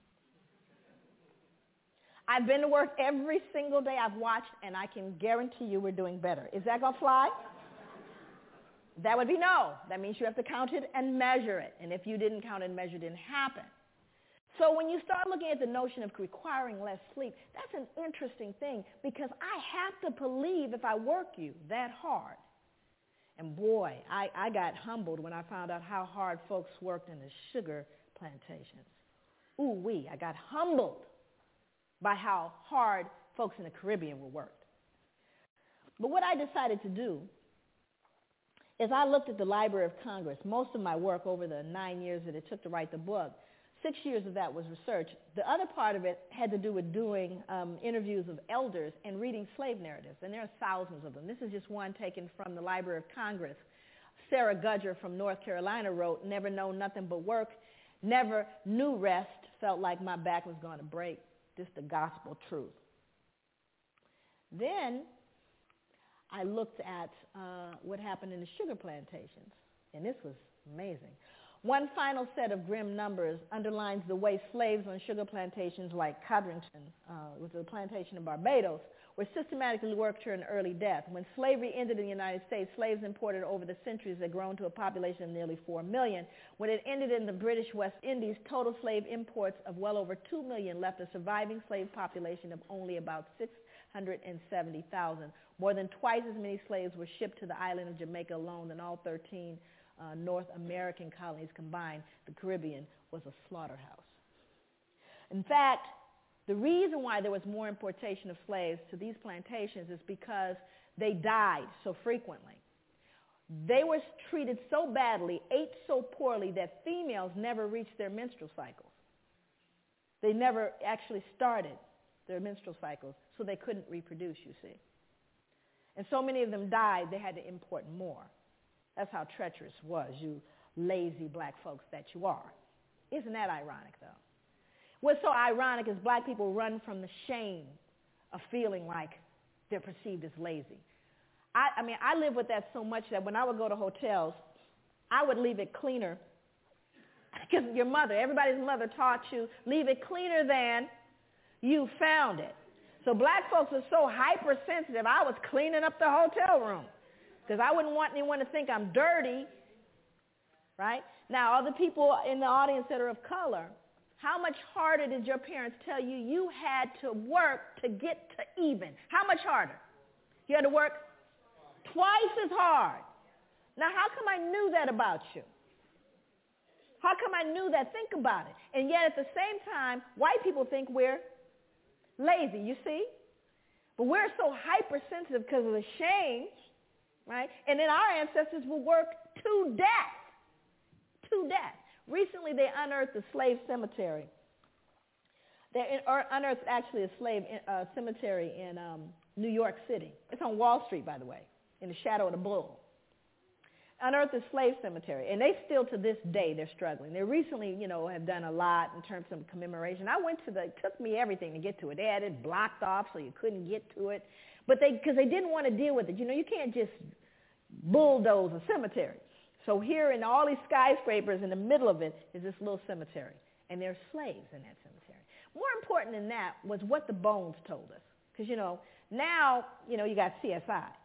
I've been to work every single day I've watched, and I can guarantee you we're doing better. Is that going to fly? That would be no. That means you have to count it and measure it. And if you didn't count it and measure it, it didn't happen. So when you start looking at the notion of requiring less sleep, that's an interesting thing because I have to believe if I work you that hard. And boy, I, I got humbled when I found out how hard folks worked in the sugar plantations. Ooh wee, I got humbled by how hard folks in the Caribbean were worked. But what I decided to do is I looked at the Library of Congress. Most of my work over the nine years that it took to write the book, six years of that was research. The other part of it had to do with doing um, interviews of elders and reading slave narratives, and there are thousands of them. This is just one taken from the Library of Congress. Sarah Gudger from North Carolina wrote, "Never known nothing but work, never knew rest, felt like my back was going to break. Just the gospel truth." Then I looked at uh, what happened in the sugar plantations, and this was amazing. One final set of grim numbers underlines the way slaves on sugar plantations like Codrington, uh, which was a plantation in Barbados, were systematically worked to an early death. When slavery ended in the United States, slaves imported over the centuries had grown to a population of nearly four million. When it ended in the British West Indies, total slave imports of well over two million left a surviving slave population of only about six hundred seventy thousand. More than twice as many slaves were shipped to the island of Jamaica alone than all thirteen uh, North American colonies combined. The Caribbean was a slaughterhouse. In fact, the reason why there was more importation of slaves to these plantations is because they died so frequently. They were treated so badly, ate so poorly, that females never reached their menstrual cycles. They never actually started their menstrual cycles, so they couldn't reproduce, you see. And so many of them died, they had to import more. That's how treacherous it was, you lazy black folks that you are. Isn't that ironic, though? What's so ironic is black people run from the shame of feeling like they're perceived as lazy. I, I mean, I live with that so much that when I would go to hotels, I would leave it cleaner. Because your mother, everybody's mother taught you, leave it cleaner than you found it. So black folks are so hypersensitive, I was cleaning up the hotel room because I wouldn't want anyone to think I'm dirty, right? Now, other people in the audience that are of color, how much harder did your parents tell you you had to work to get to even? How much harder? You had to work twice as hard. Now, how come I knew that about you? How come I knew that? Think about it. And yet at the same time, white people think we're lazy, you see? But we're so hypersensitive because of the shame, right? And then our ancestors will work to death, to death. Recently, they unearthed a slave cemetery. They unearthed actually a slave uh, cemetery in um, New York City. It's on Wall Street, by the way, in the shadow of the bull. Unearthed a slave cemetery, and they still to this day they're struggling. They recently, you know, have done a lot in terms of commemoration. I went to the, it took me everything to get to it. They had it blocked off so you couldn't get to it, but they, because they didn't want to deal with it. You know, you can't just bulldoze a cemetery. So here in all these skyscrapers in the middle of it is this little cemetery, and there's slaves in that cemetery. More important than that was what the bones told us. Because, you know, now, you know, you got C S I.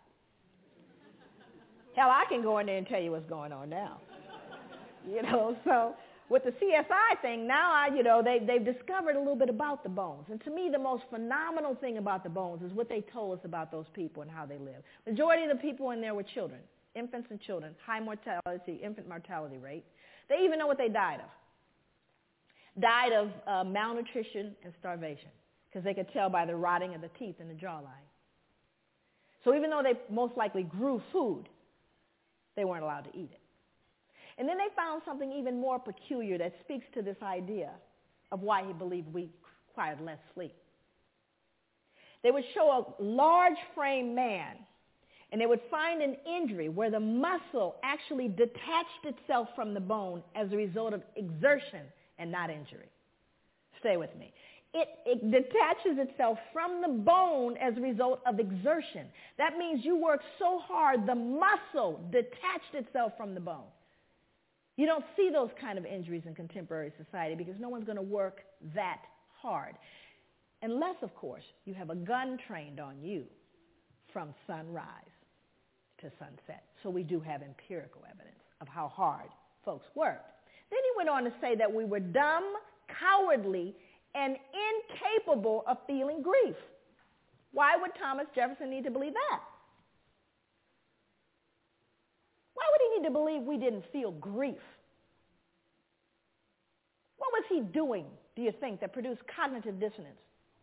Hell, I can go in there and tell you what's going on now. You know, so with the C S I thing, now, I, you know, they, they've discovered a little bit about the bones. And to me, the most phenomenal thing about the bones is what they told us about those people and how they live. Majority of the people in there were children, infants and children, high mortality, infant mortality rate. They even know what they died of. Died of uh, malnutrition and starvation, because they could tell by the rotting of the teeth and the jawline. So even though they most likely grew food, they weren't allowed to eat it. And then they found something even more peculiar that speaks to this idea of why he believed we required less sleep. They would show a large frame man, and they would find an injury where the muscle actually detached itself from the bone as a result of exertion and not injury. Stay with me. It, it detaches itself from the bone as a result of exertion. That means you work so hard, the muscle detached itself from the bone. You don't see those kind of injuries in contemporary society because no one's going to work that hard. Unless, of course, you have a gun trained on you from sunrise to sunset. So we do have empirical evidence of how hard folks worked. Then he went on to say that we were dumb, cowardly, and incapable of feeling grief. Why would Thomas Jefferson need to believe that? Why would he need to believe we didn't feel grief? What was he doing, do you think, that produced cognitive dissonance?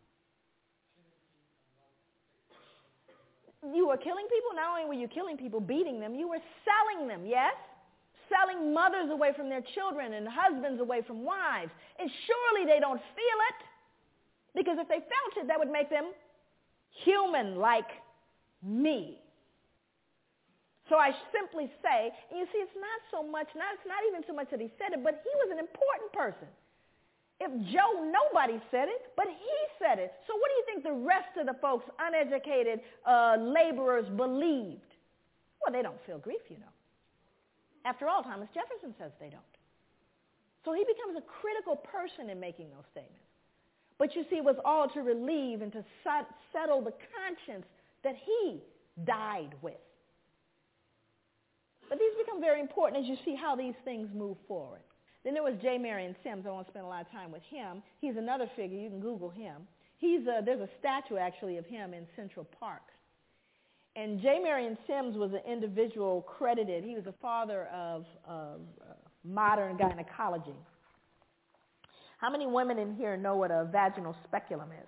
You were killing people? Not only were you killing people, beating them, you were selling them, yes? Selling mothers away from their children and husbands away from wives. And surely they don't feel it, because if they felt it, that would make them human like me. So I simply say, and you see, it's not so much, not, it's not even so much that he said it, but he was an important person. If Joe, nobody said it, but he said it. So what do you think the rest of the folks, uneducated uh, laborers, believed? Well, they don't feel grief, you know. After all, Thomas Jefferson says they don't. So he becomes a critical person in making those statements. But you see, it was all to relieve and to settle the conscience that he died with. But these become very important as you see how these things move forward. Then there was J. Marion Sims. I won't spend a lot of time with him. He's another figure. You can Google him. He's a, there's a statue, actually, of him in Central Park. And J. Marion Sims was an individual credited. He was the father of uh, modern gynecology. How many women in here know what a vaginal speculum is?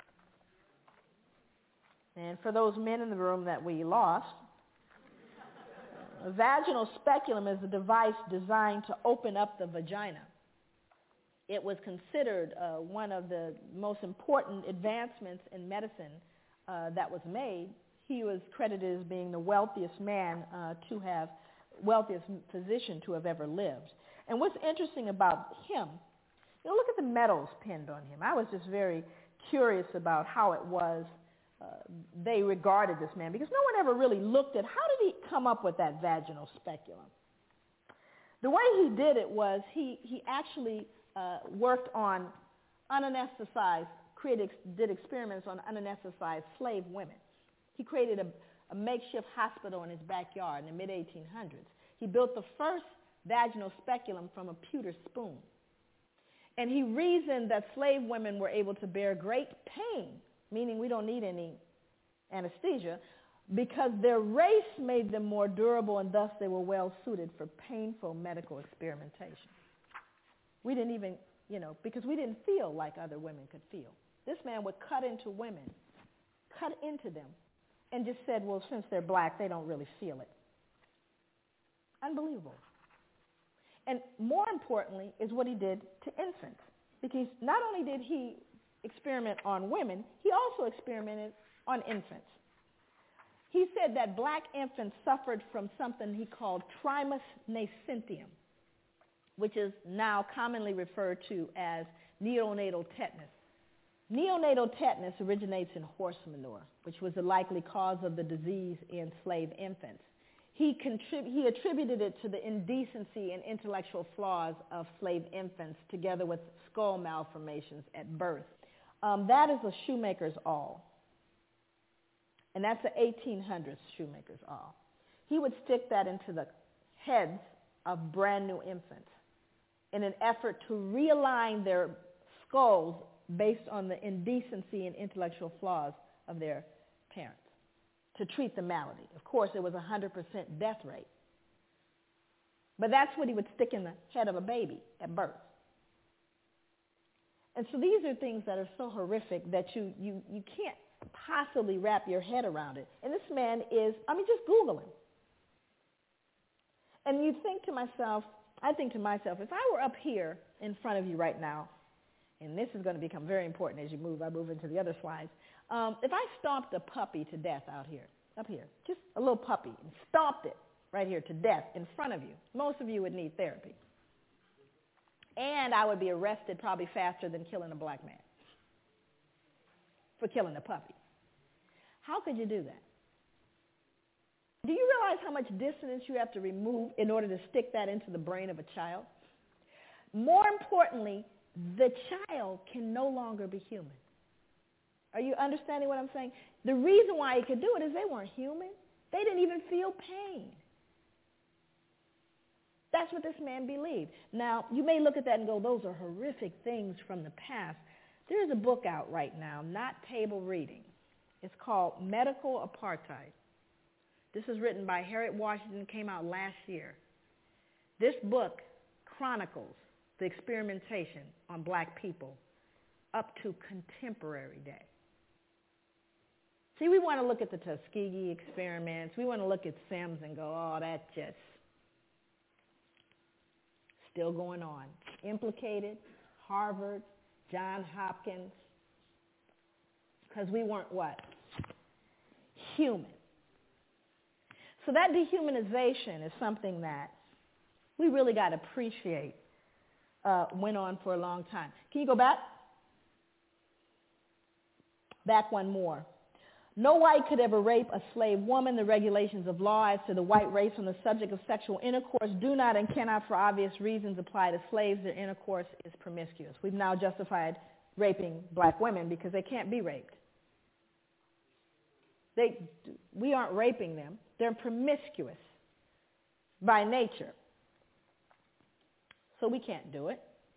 And for those men in the room that we lost, a vaginal speculum is a device designed to open up the vagina. It was considered uh, one of the most important advancements in medicine uh, that was made. He was credited as being the wealthiest man uh, to have, wealthiest physician to have ever lived. And what's interesting about him, you know, look at the medals pinned on him. I was just very curious about how it was uh, they regarded this man, because no one ever really looked at how did he come up with that vaginal speculum. The way he did it was he, he actually uh, worked on unanesthetized, created, did experiments on unanesthetized slave women. He created a, a makeshift hospital in his backyard in the mid eighteen hundreds. He built the first vaginal speculum from a pewter spoon. And he reasoned that slave women were able to bear great pain, meaning we don't need any anesthesia, because their race made them more durable, and thus they were well suited for painful medical experimentation. We didn't even, you know, because we didn't feel like other women could feel. This man would cut into women, cut into them, and just said, well, since they're black, they don't really feel it. Unbelievable. And more importantly is what he did to infants, because not only did he experiment on women, he also experimented on infants. He said that black infants suffered from something he called trismus nascentium, which is now commonly referred to as neonatal tetanus. Neonatal tetanus originates in horse manure, which was the likely cause of the disease in slave infants. He, contrib- he attributed it to the indecency and intellectual flaws of slave infants together with skull malformations at birth. Um, that is a shoemaker's awl. And that's the eighteen hundreds shoemaker's awl. He would stick that into the heads of brand new infants in an effort to realign their skulls based on the indecency and intellectual flaws of their parents, to treat the malady. Of course, it was a one hundred percent death rate. But that's what he would stick in the head of a baby at birth. And so these are things that are so horrific that you, you, you can't possibly wrap your head around it. And this man is, I mean, just Google him. And you think to myself, I think to myself, if I were up here in front of you right now, and this is going to become very important as you move, I move into the other slides. Um, if I stomped a puppy to death out here, up here, just a little puppy, and stomped it right here to death in front of you, most of you would need therapy. And I would be arrested probably faster than killing a black man for killing a puppy. How could you do that? Do you realize how much dissonance you have to remove in order to stick that into the brain of a child? More importantly, the child can no longer be human. Are you understanding what I'm saying? The reason why he could do it is they weren't human. They didn't even feel pain. That's what this man believed. Now, you may look at that and go, those are horrific things from the past. There's a book out right now, not table reading. It's called Medical Apartheid. This is written by Harriet Washington, came out last year. This book chronicles the experimentation on black people up to contemporary day. See, we want to look at the Tuskegee experiments. We want to look at Sims and go, oh, that's just still going on. Implicated, Harvard, Johns Hopkins, because we weren't what? Human. So that dehumanization is something that we really got to appreciate uh, went on for a long time. Can you go back? Back one more. No white could ever rape a slave woman. The regulations of law as to the white race on the subject of sexual intercourse do not and cannot for obvious reasons apply to slaves. Their intercourse is promiscuous. We've now justified raping black women because they can't be raped. They, we aren't raping them. They're promiscuous by nature. So we can't do it.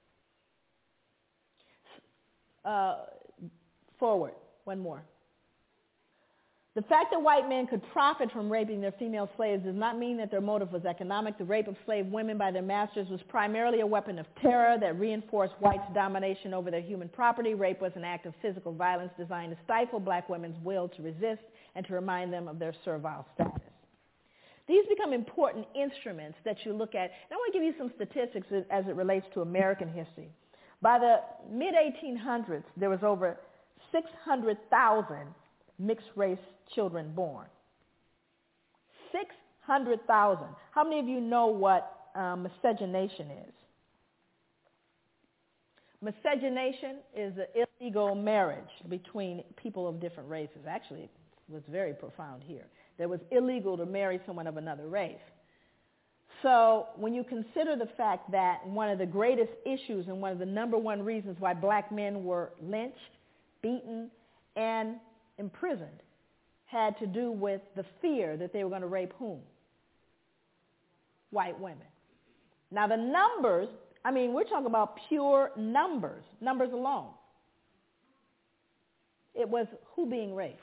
Uh, forward, one more. The fact that white men could profit from raping their female slaves does not mean that their motive was economic. The rape of slave women by their masters was primarily a weapon of terror that reinforced whites' domination over their human property. Rape was an act of physical violence designed to stifle black women's will to resist and to remind them of their servile status. These become important instruments that you look at. And I want to give you some statistics as it relates to American history. By the mid eighteen hundreds, there was over six hundred thousand mixed-race children born. six hundred thousand. How many of you know what um, miscegenation is? Miscegenation is the illegal marriage between people of different races. Actually, it was very profound here. That was illegal to marry someone of another race. So when you consider the fact that one of the greatest issues and one of the number one reasons why black men were lynched, beaten, and imprisoned had to do with the fear that they were going to rape whom? White women. Now the numbers, I mean, we're talking about pure numbers, numbers alone. It was who being raped?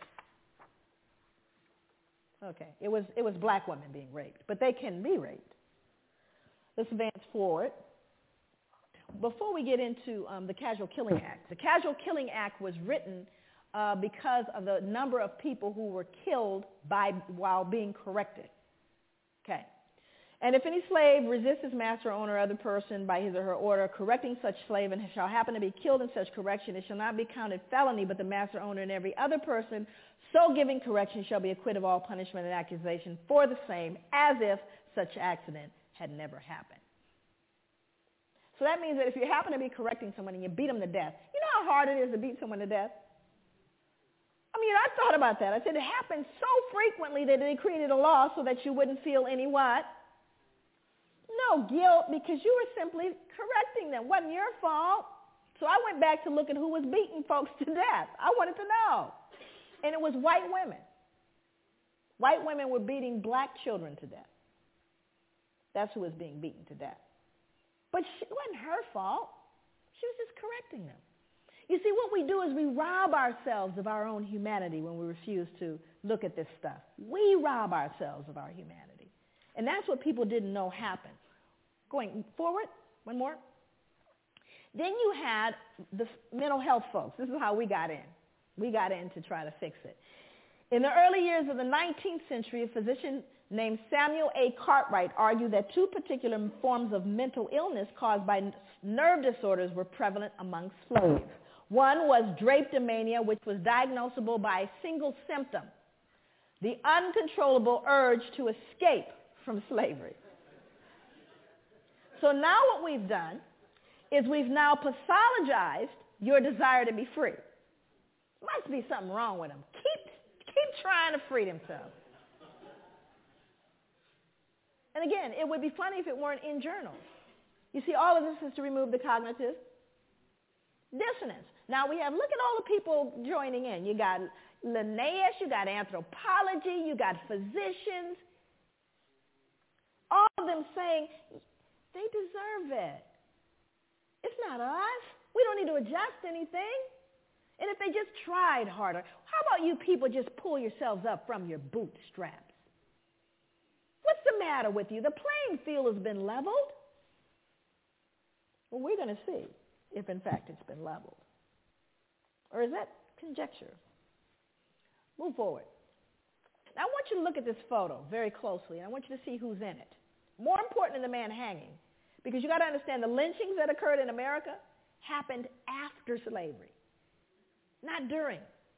Okay, it was, it was black women being raped, but they can be raped. Let's advance forward. Before we get into um, the Casual Killing Act, the Casual Killing Act was written uh, because of the number of people who were killed by, while being corrected. Okay. And if any slave resists his master, owner, or other person by his or her order, correcting such slave, and shall happen to be killed in such correction, it shall not be counted felony, but the master, owner, and every other person so giving correction shall be acquitted of all punishment and accusation for the same, as if such accident had never happened. So that means that if you happen to be correcting someone and you beat them to death, you know how hard it is to beat someone to death? I mean, I thought about that. I said it happened so frequently that they created a law so that you wouldn't feel any what? No guilt, because you were simply correcting them. It wasn't your fault. So I went back to look at who was beating folks to death. I wanted to know. And it was white women. White women were beating black children to death. That's who was being beaten to death. But she, it wasn't her fault. She was just correcting them. You see, what we do is we rob ourselves of our own humanity when we refuse to look at this stuff. We rob ourselves of our humanity. And that's what people didn't know happened. Going forward, one more. Then you had the mental health folks. This is how we got in. We got in to try to fix it. In the early years of the nineteenth century, a physician named Samuel A. Cartwright argued that two particular forms of mental illness caused by nerve disorders were prevalent among slaves. One was drapetomania, which was diagnosable by a single symptom, the uncontrollable urge to escape from slavery. So now what we've done is we've now pathologized your desire to be free. Must be something wrong with them. Keep, keep trying to free themselves. And again, it would be funny if it weren't in journals. You see, all of this is to remove the cognitive dissonance. Now we have, look at all the people joining in. You got Linnaeus, you got anthropology, you got physicians. All of them saying, they deserve it. It's not us. We don't need to adjust anything. And if they just tried harder, how about you people just pull yourselves up from your bootstraps? What's the matter with you? The playing field has been leveled. Well, we're going to see if, in fact, it's been leveled. Or is that conjecture? Move forward. Now, I want you to look at this photo very closely, and I want you to see who's in it. More important than the man hanging, because you got to understand the lynchings that occurred in America happened after slavery, not during.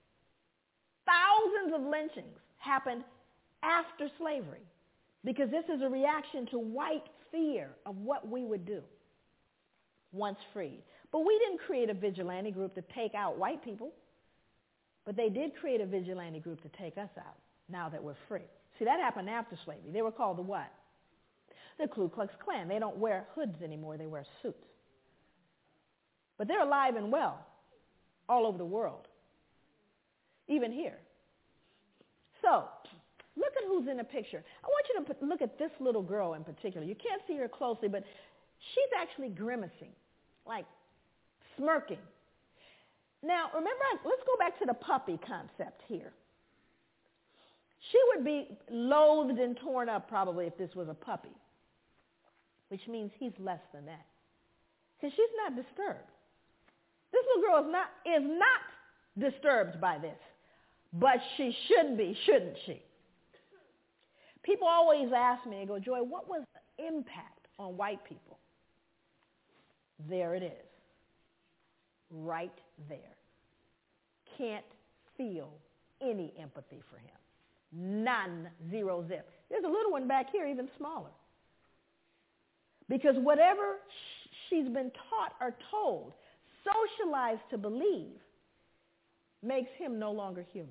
Thousands of lynchings happened after slavery, because this is a reaction to white fear of what we would do once freed. But we didn't create a vigilante group to take out white people, but they did create a vigilante group to take us out now that we're free. See, that happened after slavery. They were called the what? The Ku Klux Klan. They don't wear hoods anymore. They wear suits. But they're alive and well all over the world, even here. So look at who's in the picture. I want you to put, look at this little girl in particular. You can't see her closely, but she's actually grimacing, like smirking. Now, remember, let's go back to the puppy concept here. She would be loathed and torn up probably if this was a puppy, which means he's less than that, because she's not disturbed. This little girl is not, is not disturbed by this, but she should be, shouldn't she? People always ask me, they go, Joy, what was the impact on white people? There it is, right there. Can't feel any empathy for him. None, zero, zip. There's a little one back here, even smaller. Because whatever she's been taught or told, socialized to believe, makes him no longer human.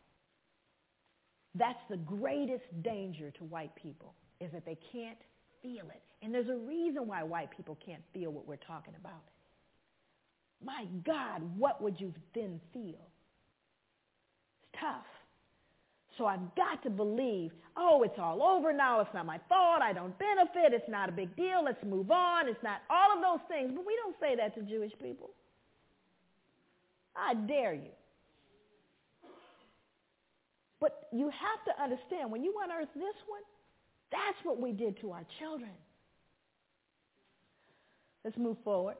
That's the greatest danger to white people, is that they can't feel it. And there's a reason why white people can't feel what we're talking about. My God, what would you then feel? It's tough. So I've got to believe, oh, it's all over now. It's not my fault. I don't benefit. It's not a big deal. Let's move on. It's not all of those things. But we don't say that to Jewish people. I dare you. But you have to understand, when you unearth this one, that's what we did to our children. Let's move forward.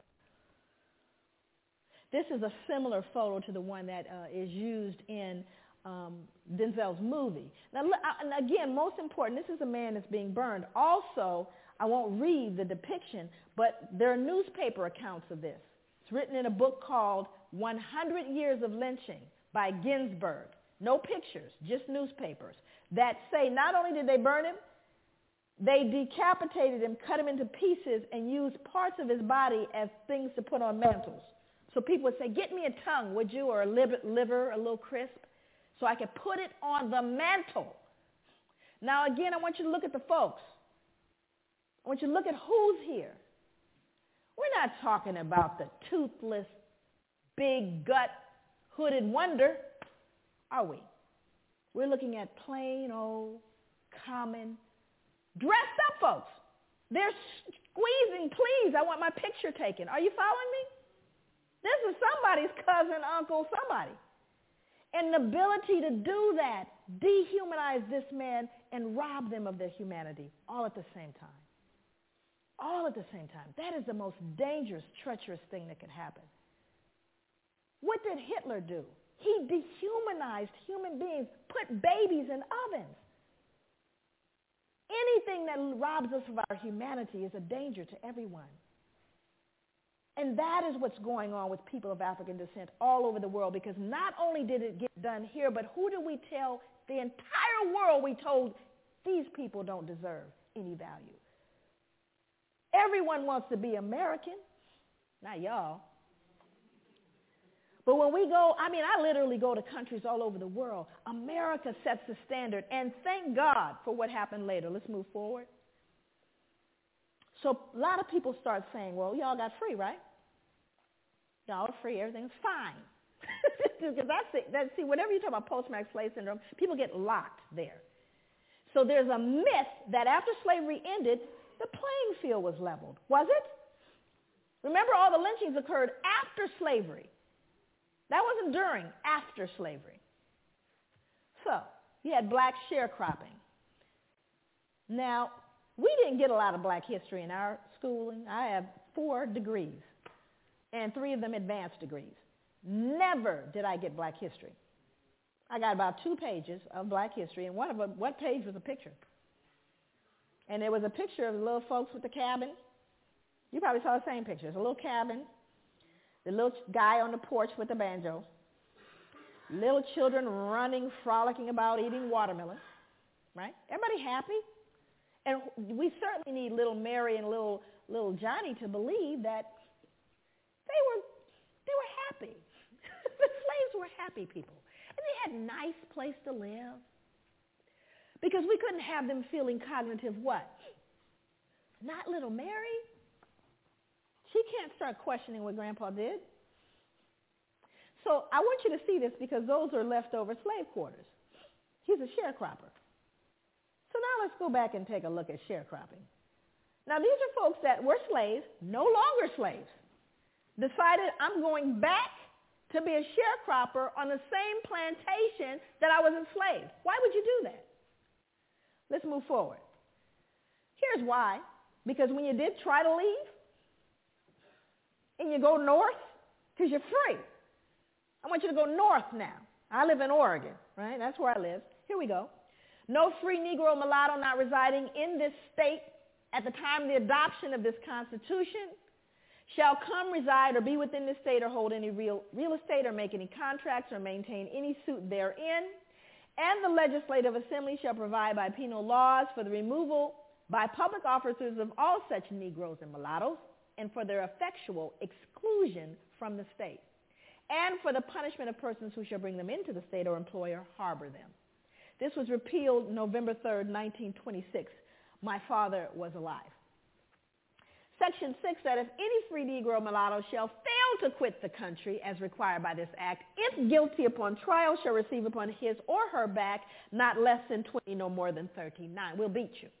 This is a similar photo to the one that uh, is used in um, Denzel's movie. Now, and again, most important, this is a man that's being burned. Also, I won't read the depiction, but there are newspaper accounts of this. It's written in a book called one hundred years of Lynching by Ginsburg. No pictures, just newspapers that say not only did they burn him, they decapitated him, cut him into pieces, and used parts of his body as things to put on mantles. So people would say, get me a tongue, would you, or a liver, a little crisp. so I could put it on the mantle. Now, again, I want you to look at the folks. I want you to look at who's here. We're not talking about the toothless, big gut, hooded wonder, are we? We're looking at plain old, common, dressed up folks. They're squeezing, please, I want my picture taken. Are you following me? This is somebody's cousin, uncle, somebody. And the ability to do that, dehumanize this man and rob them of their humanity all at the same time. All at the same time. That is the most dangerous, treacherous thing that could happen. What did Hitler do? He dehumanized human beings, put babies in ovens. Anything that robs us of our humanity is a danger to everyone. And that is what's going on with people of African descent all over the world, because not only did it get done here, but who do we tell? The entire world we told these people don't deserve any value. Everyone wants to be American, not y'all. But when we go, I mean, I literally go to countries all over the world. America sets the standard, and thank God for what happened later. Let's move forward. So a lot of people start saying, well, y'all got free, right? Y'all are free, everything's fine. Because that's it. That's, see, whenever you talk about post-traumatic slave syndrome, people get locked there. So there's a myth that after slavery ended, the playing field was leveled. Was it? Remember, all the lynchings occurred after slavery. That wasn't during, after slavery. So you had black sharecropping. Now, we didn't get a lot of black history in our schooling. I have four degrees, and three of them advanced degrees. Never did I get black history. I got about two pages of black history, and one of them, what page was a picture? And there was a picture of the little folks with the cabin. You probably saw the same picture. It's a little cabin, the little guy on the porch with the banjo, little children running, frolicking about, eating watermelon, right? Everybody happy? And we certainly need little Mary and little little Johnny to believe that they were they were happy. The slaves were happy people. And they had a nice place to live. Because we couldn't have them feeling cognitive what? Not little Mary. She can't start questioning what Grandpa did. So I want you to see this, because those are leftover slave quarters. He's a sharecropper. So now let's go back and take a look at sharecropping. Now these are folks that were slaves, no longer slaves, decided I'm going back to be a sharecropper on the same plantation that I was enslaved. Why would you do that? Let's move forward. Here's why. Because when you did try to leave, and you go north, because you're free. I want you to go north now. I live in Oregon, right? That's where I live. Here we go. No free Negro mulatto not residing in this state at the time of the adoption of this Constitution shall come, reside, or be within this state, or hold any real, real estate, or make any contracts, or maintain any suit therein. And the Legislative Assembly shall provide by penal laws for the removal by public officers of all such Negroes and mulattoes, and for their effectual exclusion from the state, and for the punishment of persons who shall bring them into the state or employ or harbor them. This was repealed November third, nineteen twenty-six. My father was alive. Section six said, if any free Negro mulatto shall fail to quit the country as required by this act, if guilty upon trial, shall receive upon his or her back not less than twenty, no more than thirty-nine. We'll beat you.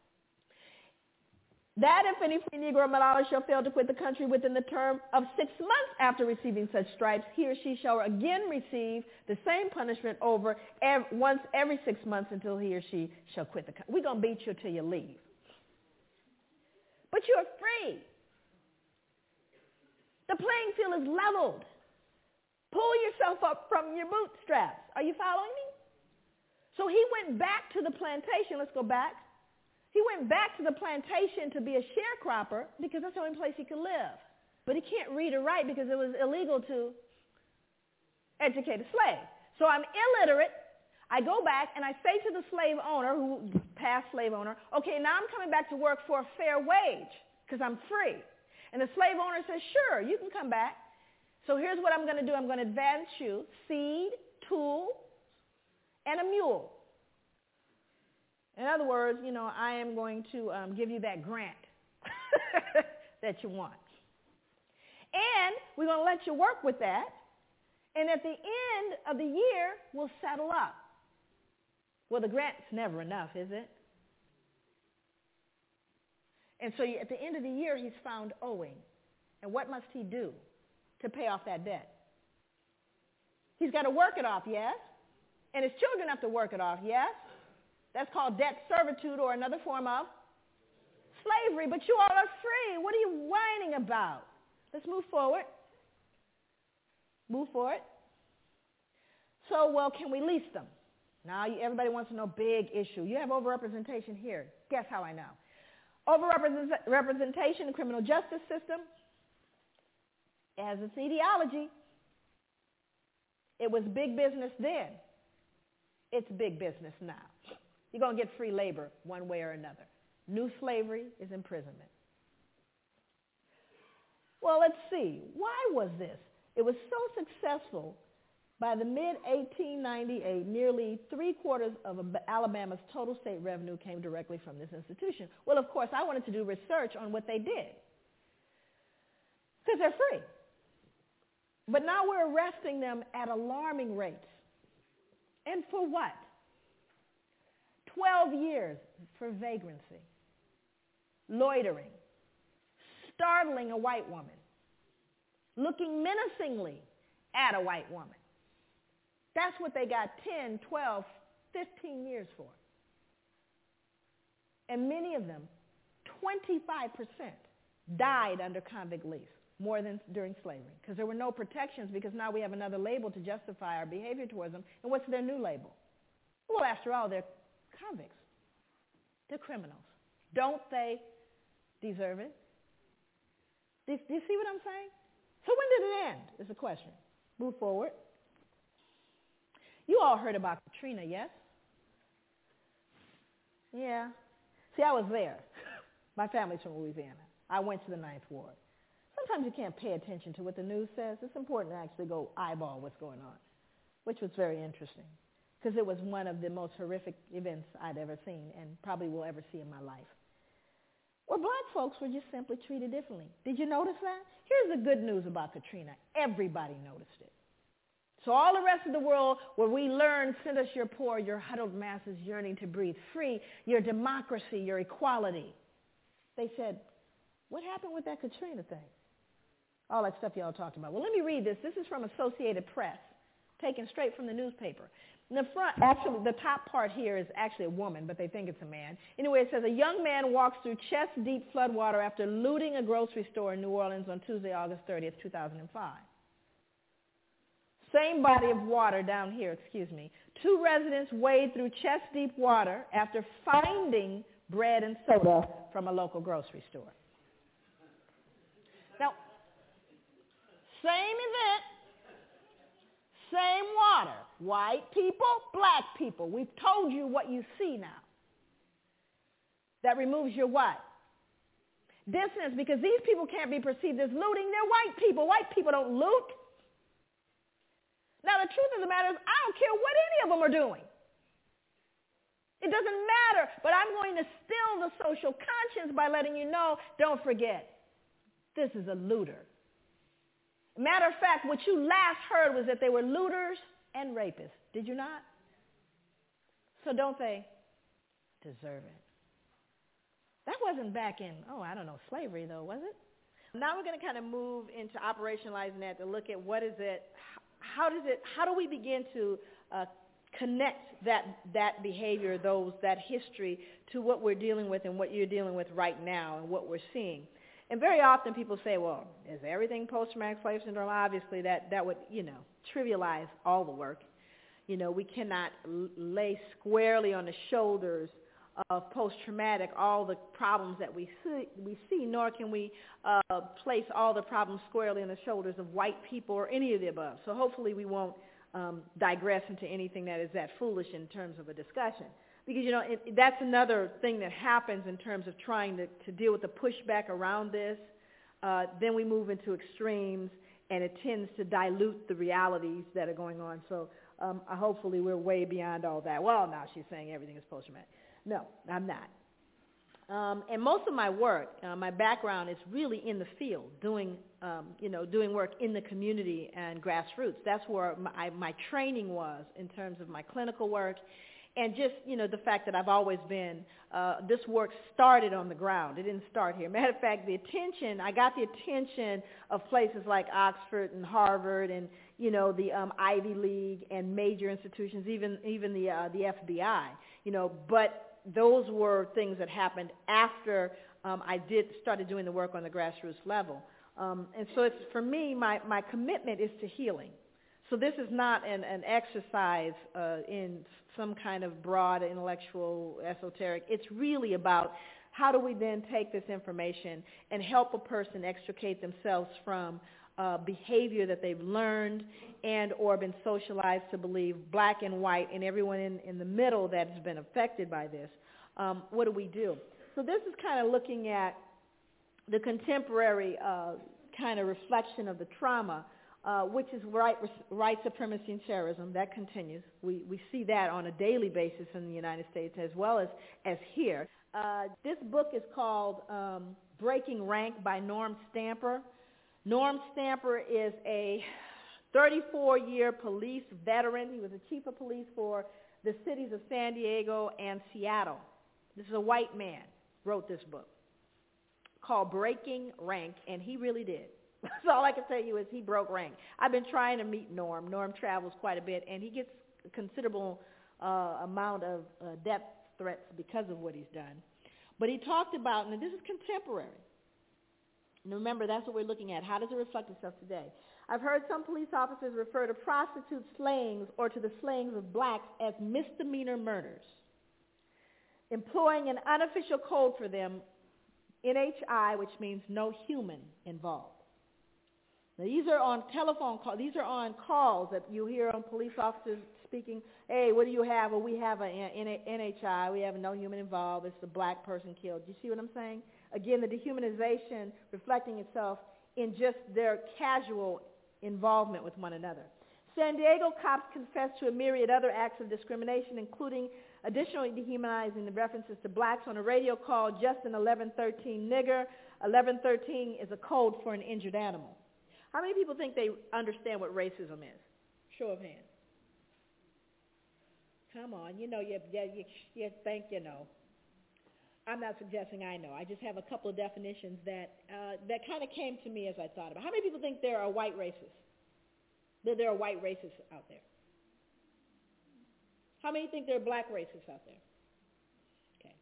That if any free Negro mulatto shall fail to quit the country within the term of six months after receiving such stripes, he or she shall again receive the same punishment over ev- once every six months until he or she shall quit the country. We're going to beat you till you leave. But you're free. The playing field is leveled. Pull yourself up from your bootstraps. Are you following me? So he went back to the plantation. Let's go back. He went back to the plantation to be a sharecropper because that's the only place he could live. But he can't read or write because it was illegal to educate a slave. So I'm illiterate. I go back and I say to the slave owner, who past slave owner, okay, now I'm coming back to work for a fair wage because I'm free. And the slave owner says, sure, you can come back. So here's what I'm going to do. I'm going to advance you seed, tools, and a mule. In other words, you know, I am going to um, give you that grant that you want. And we're going to let you work with that. And at the end of the year, we'll settle up. Well, the grant's never enough, is it? And so at the end of the year, he's found owing. And what must he do to pay off that debt? He's got to work it off, yes? And his children have to work it off, yes? That's called debt servitude, or another form of slavery. But you all are free. What are you whining about? Let's move forward. Move forward. So, well, can we lease them? Now, everybody wants to know big issue. You have overrepresentation here. Guess how I know? Overrepresentation in the criminal justice system has its etiology. It was big business then. It's big business now. You're going to get free labor one way or another. New slavery is imprisonment. Well, let's see. Why was this? It was so successful. By the mid eighteen ninety-eight, nearly three-quarters of Alabama's total state revenue came directly from this institution. Well, of course, I wanted to do research on what they did because they're free. But now we're arresting them at alarming rates. And for what? twelve years for vagrancy, loitering, startling a white woman, looking menacingly at a white woman. That's what they got ten, twelve, fifteen years for. And many of them, twenty-five percent, died under convict lease, more than during slavery, because there were no protections, because now we have another label to justify our behavior towards them. And what's their new label? Well, after all, they're convicts. They're criminals. Don't they deserve it? Do, do you see what I'm saying? So when did it end is the question. Move forward. You all heard about Katrina, yes? Yeah. See, I was there. My family's from Louisiana. I went to the Ninth Ward. Sometimes you can't pay attention to what the news says. It's important to actually go eyeball what's going on, which was very interesting, because it was one of the most horrific events I'd ever seen and probably will ever see in my life. Well, black folks were just simply treated differently. Did you notice that? Here's the good news about Katrina. Everybody noticed it. So all the rest of the world, where we learned, send us your poor, your huddled masses yearning to breathe free, your democracy, your equality. They said, what happened with that Katrina thing? All that stuff y'all talked about. Well, let me read this. This is from Associated Press, taken straight from the newspaper. In the front, actually, the top part here is actually a woman, but they think it's a man. Anyway, it says, a young man walks through chest-deep floodwater after looting a grocery store in New Orleans on Tuesday, August thirtieth, two thousand five. Same body of water down here, excuse me. Two residents wade through chest-deep water after finding bread and soda from a local grocery store. Now, same event, same water. White people, black people. We've told you what you see now. That removes your what? Dissonance, because these people can't be perceived as looting. They're white people. White people don't loot. Now, the truth of the matter is, I don't care what any of them are doing. It doesn't matter, but I'm going to still the social conscience by letting you know, don't forget, this is a looter. Matter of fact, what you last heard was that they were looters and rapists. Did you not? So don't they deserve it? That wasn't back in, oh, I don't know, slavery though, was it? Now we're going to kind of move into operationalizing that to look at what is it, how does it, how do we begin to uh, connect that that behavior, those that history, to what we're dealing with and what you're dealing with right now and what we're seeing. And very often people say, well, is everything post-traumatic slave syndrome? Obviously that, that would, you know, trivialize all the work. You know, we cannot l- lay squarely on the shoulders of post-traumatic all the problems that we see, we see nor can we uh, place all the problems squarely on the shoulders of white people or any of the above. So hopefully we won't um, digress into anything that is that foolish in terms of a discussion. Because, you know, it, that's another thing that happens in terms of trying to, to deal with the pushback around this. Uh, then we move into extremes, and it tends to dilute the realities that are going on. So um, hopefully we're way beyond all that. Well, now she's saying everything is post-traumatic. No, I'm not. Um, and most of my work, uh, my background is really in the field, doing, um, you know, doing work in the community and grassroots. That's where my, my training was in terms of my clinical work, and just, you know, the fact that I've always been, uh, this work started on the ground. It didn't start here. Matter of fact, the attention, I got the attention of places like Oxford and Harvard and, you know, the um, Ivy League and major institutions, even even the uh, the F B I, you know, but those were things that happened after um, I did started doing the work on the grassroots level. Um, and so it's, for me, my, my commitment is to healing. So this is not an, an exercise uh, in some kind of broad intellectual esoteric. It's really about how do we then take this information and help a person extricate themselves from uh, behavior that they've learned and or been socialized to believe, black and white, and everyone in, in the middle that has been affected by this. Um, what do we do? So this is kind of looking at the contemporary uh, kind of reflection of the trauma, uh, which is right, white supremacy and terrorism. That continues. We, we see that on a daily basis in the United States as well as, as here. Uh, this book is called um, Breaking Rank by Norm Stamper. Norm Stamper is a thirty-four-year police veteran. He was the chief of police for the cities of San Diego and Seattle. This is a white man wrote this book called Breaking Rank, and he really did. So all I can tell you is he broke rank. I've been trying to meet Norm. Norm travels quite a bit, and he gets a considerable uh, amount of uh, death threats because of what he's done. But he talked about, and this is contemporary. And remember, that's what we're looking at. How does it reflect itself today? I've heard some police officers refer to prostitute slayings or to the slayings of blacks as misdemeanor murders, employing an unofficial code for them, N H I, which means no human involved. Now, these are on telephone calls. These are on calls that you hear on police officers speaking, hey, what do you have? Well, we have an N H I. We have no human involved. It's a black person killed. Do you see what I'm saying? Again, the dehumanization reflecting itself in just their casual involvement with one another. San Diego cops confessed to a myriad other acts of discrimination, including additionally dehumanizing the references to blacks on a radio call, just an eleven thirteen nigger. eleven thirteen is a code for an injured animal. How many people think they understand what racism is? Show of hands. Come on, you know, you, you, you think you know. I'm not suggesting I know. I just have a couple of definitions that uh, that kind of came to me as I thought about it. How many people think there are white racists? That there are white racists out there? How many think there are black racists out there? Okay.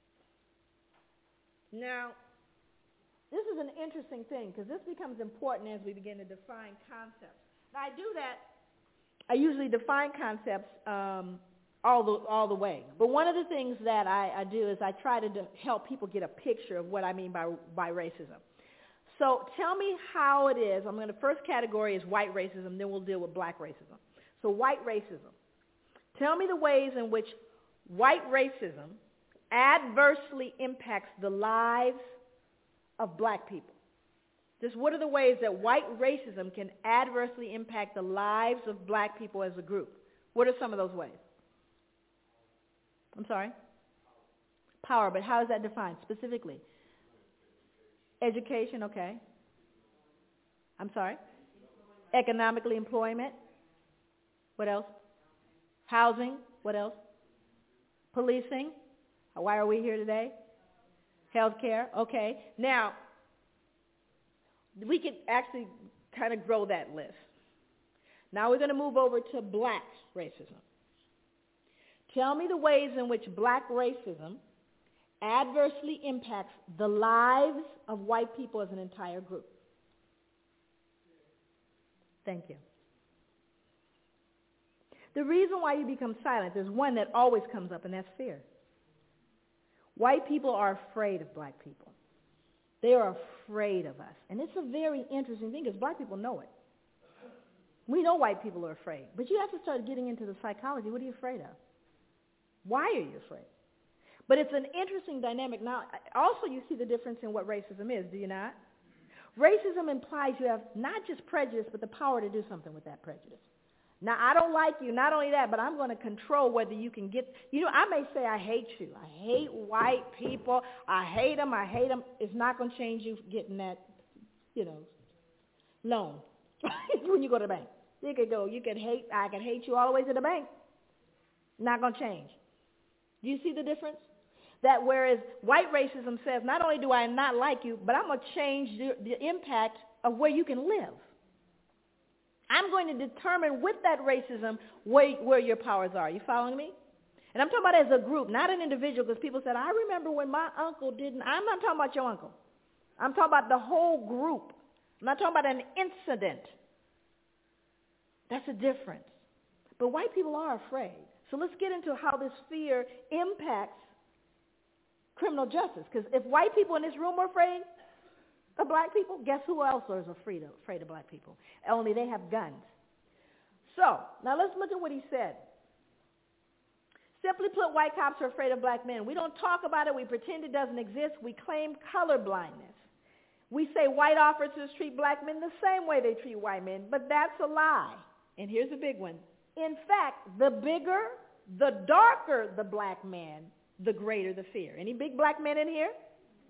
Now, this is an interesting thing because this becomes important as we begin to define concepts. Now, I do that. I usually define concepts um, all the all the way. But one of the things that I, I do is I try to do, help people get a picture of what I mean by by racism. So tell me how it is. I'm going to first category is white racism, then we'll deal with black racism. So white racism. Tell me the ways in which white racism adversely impacts the lives of black people. Just what are the ways that white racism can adversely impact the lives of black people as a group? What are some of those ways? I'm sorry? Power, but how is that defined specifically? Education, okay. I'm sorry? Economically, employment. What else? Housing. What else? Policing. Why are we here today? Healthcare. Okay. Now, we could actually kind of grow that list. Now we're going to move over to black racism. Tell me the ways in which black racism adversely impacts the lives of white people as an entire group. Thank you. The reason why you become silent, there's one that always comes up, and that's fear. White people are afraid of black people. They are afraid of us. And it's a very interesting thing because black people know it. We know white people are afraid. But you have to start getting into the psychology. What are you afraid of? Why are you afraid? But it's an interesting dynamic. Now, also you see the difference in what racism is, do you not? Racism implies you have not just prejudice, but the power to do something with that prejudice. Now, I don't like you, not only that, but I'm going to control whether you can get, you know, I may say I hate you. I hate white people. I hate them. I hate them. It's not going to change you getting that, you know, loan when you go to the bank. You could go, you can hate, I can hate you all the way to the bank. Not going to change. Do you see the difference? That whereas white racism says, not only do I not like you, but I'm going to change the, the impact of where you can live. I'm going to determine with that racism where, where your powers are. You following me? And I'm talking about as a group, not an individual, because people said, I remember when my uncle didn't. I'm not talking about your uncle. I'm talking about the whole group. I'm not talking about an incident. That's a difference. But white people are afraid. So let's get into how this fear impacts criminal justice. Because if white people in this room are afraid of black people, guess who else is afraid of, afraid of black people? Only they have guns. So, now let's look at what he said. Simply put, white cops are afraid of black men. We don't talk about it. We pretend it doesn't exist. We claim color blindness. We say white officers treat black men the same way they treat white men, but that's a lie. And here's a big one. In fact, the bigger, the darker the black man, the greater the fear. Any big black men in here?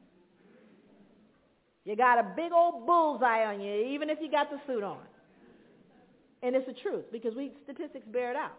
You got a big old bullseye on you, even if you got the suit on. And it's the truth, because we statistics bear it out.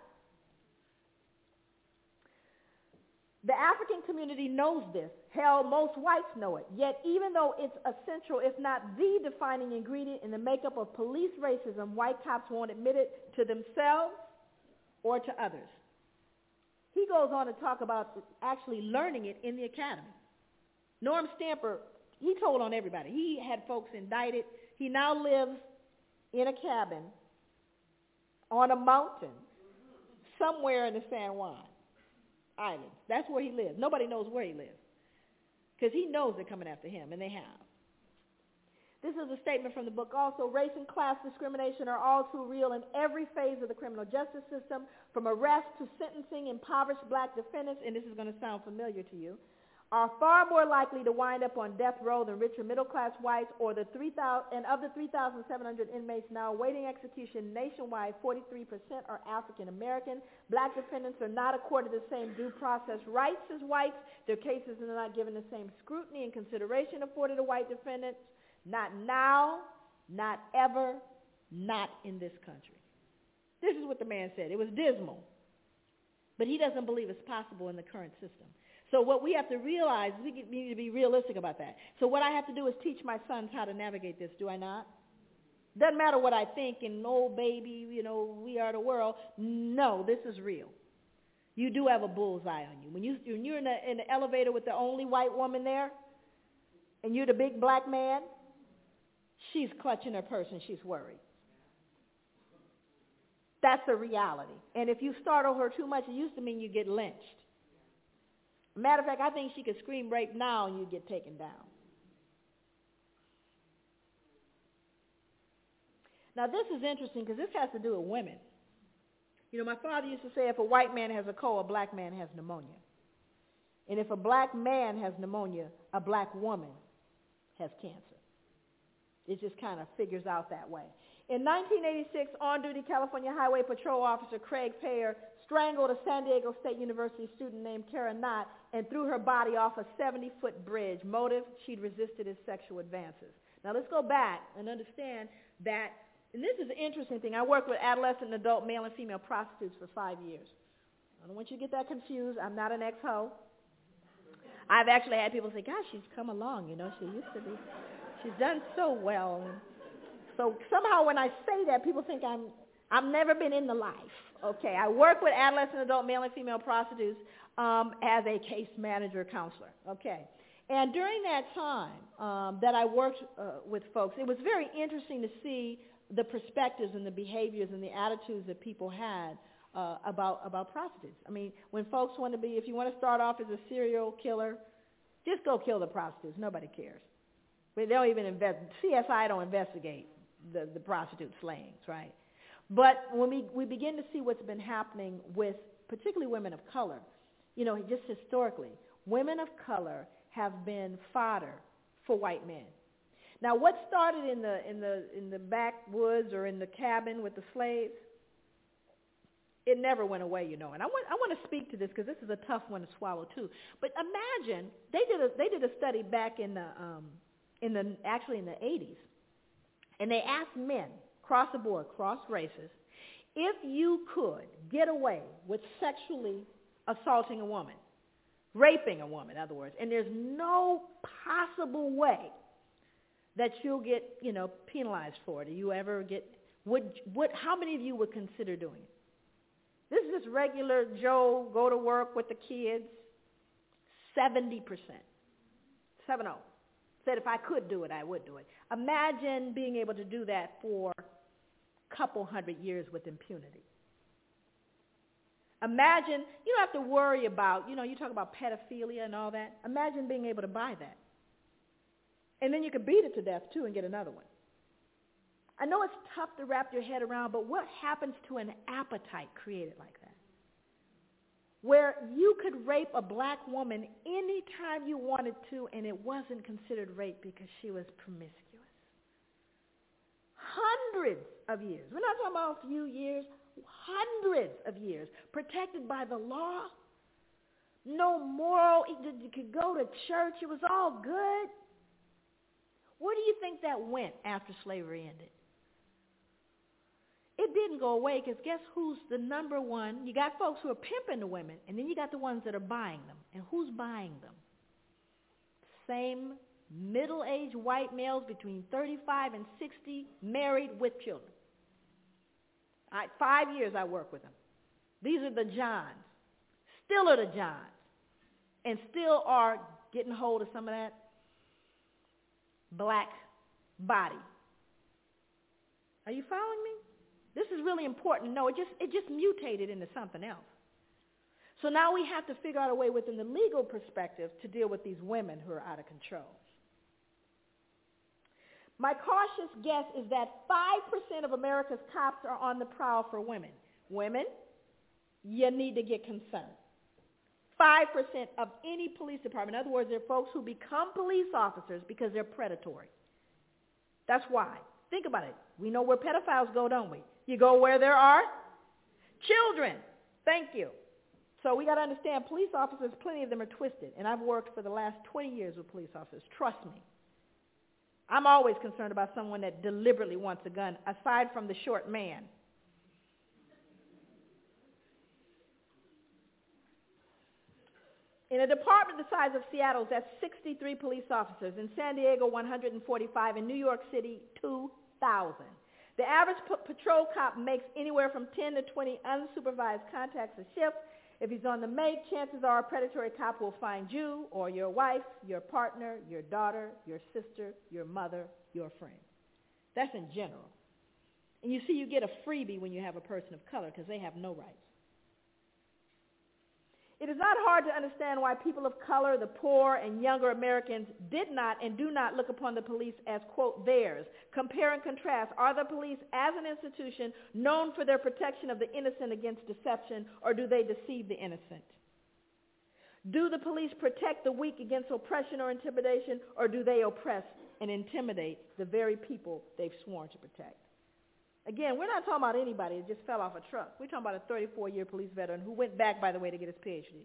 The African community knows this. Hell, most whites know it. Yet, even though it's essential, if not the defining ingredient in the makeup of police racism, white cops won't admit it to themselves or to others. He goes on to talk about actually learning it in the academy. Norm Stamper, he told on everybody. He had folks indicted. He now lives in a cabin on a mountain somewhere in the San Juan Islands. That's where he lives. Nobody knows where he lives because he knows they're coming after him, and they have. This is a statement from the book also. Race and class discrimination are all too real in every phase of the criminal justice system, from arrest to sentencing. Impoverished black defendants, and this is going to sound familiar to you, are far more likely to wind up on death row than richer middle-class whites, or the three thousand, and of the three thousand seven hundred inmates now awaiting execution nationwide, forty-three percent are African American. Black defendants are not accorded the same due process rights as whites. Their cases are not given the same scrutiny and consideration afforded to white defendants. Not now, not ever, not in this country. This is what the man said. It was dismal. But he doesn't believe it's possible in the current system. So what we have to realize, we need to be realistic about that. So what I have to do is teach my sons how to navigate this, do I not? Doesn't matter what I think and, oh, baby, you know, we are the world. No, this is real. You do have a bullseye on you. When, you, when you're in the, in the elevator with the only white woman there and you're the big black man, she's clutching her purse and she's worried. That's a reality. And if you startle her too much, it used to mean you get lynched. Matter of fact, I think she could scream rape now and you'd get taken down. Now, this is interesting because this has to do with women. You know, my father used to say if a white man has a cold, a black man has pneumonia. And if a black man has pneumonia, a black woman has cancer. It just kind of figures out that way. In nineteen eighty-six, on-duty California Highway Patrol Officer Craig Payer strangled a San Diego State University student named Kara Knott and threw her body off a seventy-foot bridge. Motive, she'd resisted his sexual advances. Now let's go back and understand that, and this is an interesting thing. I worked with adolescent and adult male and female prostitutes for five years. I don't want you to get that confused. I'm not an ex-ho. I've actually had people say, gosh, she's come along, you know, she used to be, she's done so well. So somehow when I say that, people think I'm, I've never been in the life. Okay, I work with adolescent, adult, male, and female prostitutes um, as a case manager counselor. Okay, and during that time um, that I worked uh, with folks, it was very interesting to see the perspectives and the behaviors and the attitudes that people had uh, about about prostitutes. I mean, when folks want to be, if you want to start off as a serial killer, just go kill the prostitutes. Nobody cares. They don't even invest. C S I don't investigate the, the prostitute slayings, right? But when we, we begin to see what's been happening with particularly women of color, you know, just historically, women of color have been fodder for white men. Now, what started in the in the in the backwoods or in the cabin with the slaves It never went away, you know. And I want I want to speak to this because this is a tough one to swallow too. But imagine they did a they did a study back in the um, in the actually in the eighties, and they asked men across the board, cross races, if you could get away with sexually assaulting a woman, raping a woman, in other words, and there's no possible way that you'll get, you know, penalized for it. Do you ever get, would, would, how many of you would consider doing it? This is just regular Joe, go to work with the kids, seventy percent. seven oh. Said if I could do it, I would do it. Imagine being able to do that for a couple hundred years with impunity. Imagine, you don't have to worry about, you know, you talk about pedophilia and all that. Imagine being able to buy that. And then you could beat it to death, too, and get another one. I know it's tough to wrap your head around, but what happens to an appetite created like that? Where you could rape a black woman anytime you wanted to, and it wasn't considered rape because she was promiscuous. Hundreds of years. We're not talking about a few years. Hundreds of years. Protected by the law. No moral. You could go to church. It was all good. Where do you think that went after slavery ended? It didn't go away because guess who's the number one? You got folks who are pimping the women, and then you got the ones that are buying them. And who's buying them? Same middle-aged white males between thirty-five and sixty, married with children. All right, five years I work with them. These are the Johns. Still are the Johns. And still are getting hold of some of that black body. Are you following me? This is really important. No, it just it just mutated into something else. So now we have to figure out a way within the legal perspective to deal with these women who are out of control. My cautious guess is that five percent of America's cops are on the prowl for women. Women, you need to get concerned. five percent of any police department. In other words, they're folks who become police officers because they're predatory. That's why. Think about it. We know where pedophiles go, don't we? You go where there are children. Thank you. So we got to understand police officers, plenty of them are twisted. And I've worked for the last twenty years with police officers. Trust me. I'm always concerned about someone that deliberately wants a gun, aside from the short man. In a department the size of Seattle's, that's sixty-three police officers. In San Diego, one hundred forty-five. In New York City, two thousand. The average p- patrol cop makes anywhere from ten to twenty unsupervised contacts a shift. If he's on the make, chances are a predatory cop will find you or your wife, your partner, your daughter, your sister, your mother, your friend. That's in general. And you see, you get a freebie when you have a person of color because they have no rights. It is not hard to understand why people of color, the poor, and younger Americans did not and do not look upon the police as, quote, theirs. Compare and contrast. Are the police, as an institution, known for their protection of the innocent against deception, or do they deceive the innocent? Do the police protect the weak against oppression or intimidation, or do they oppress and intimidate the very people they've sworn to protect? Again, we're not talking about anybody that just fell off a truck. We're talking about a thirty-four-year police veteran who went back, by the way, to get his P H D.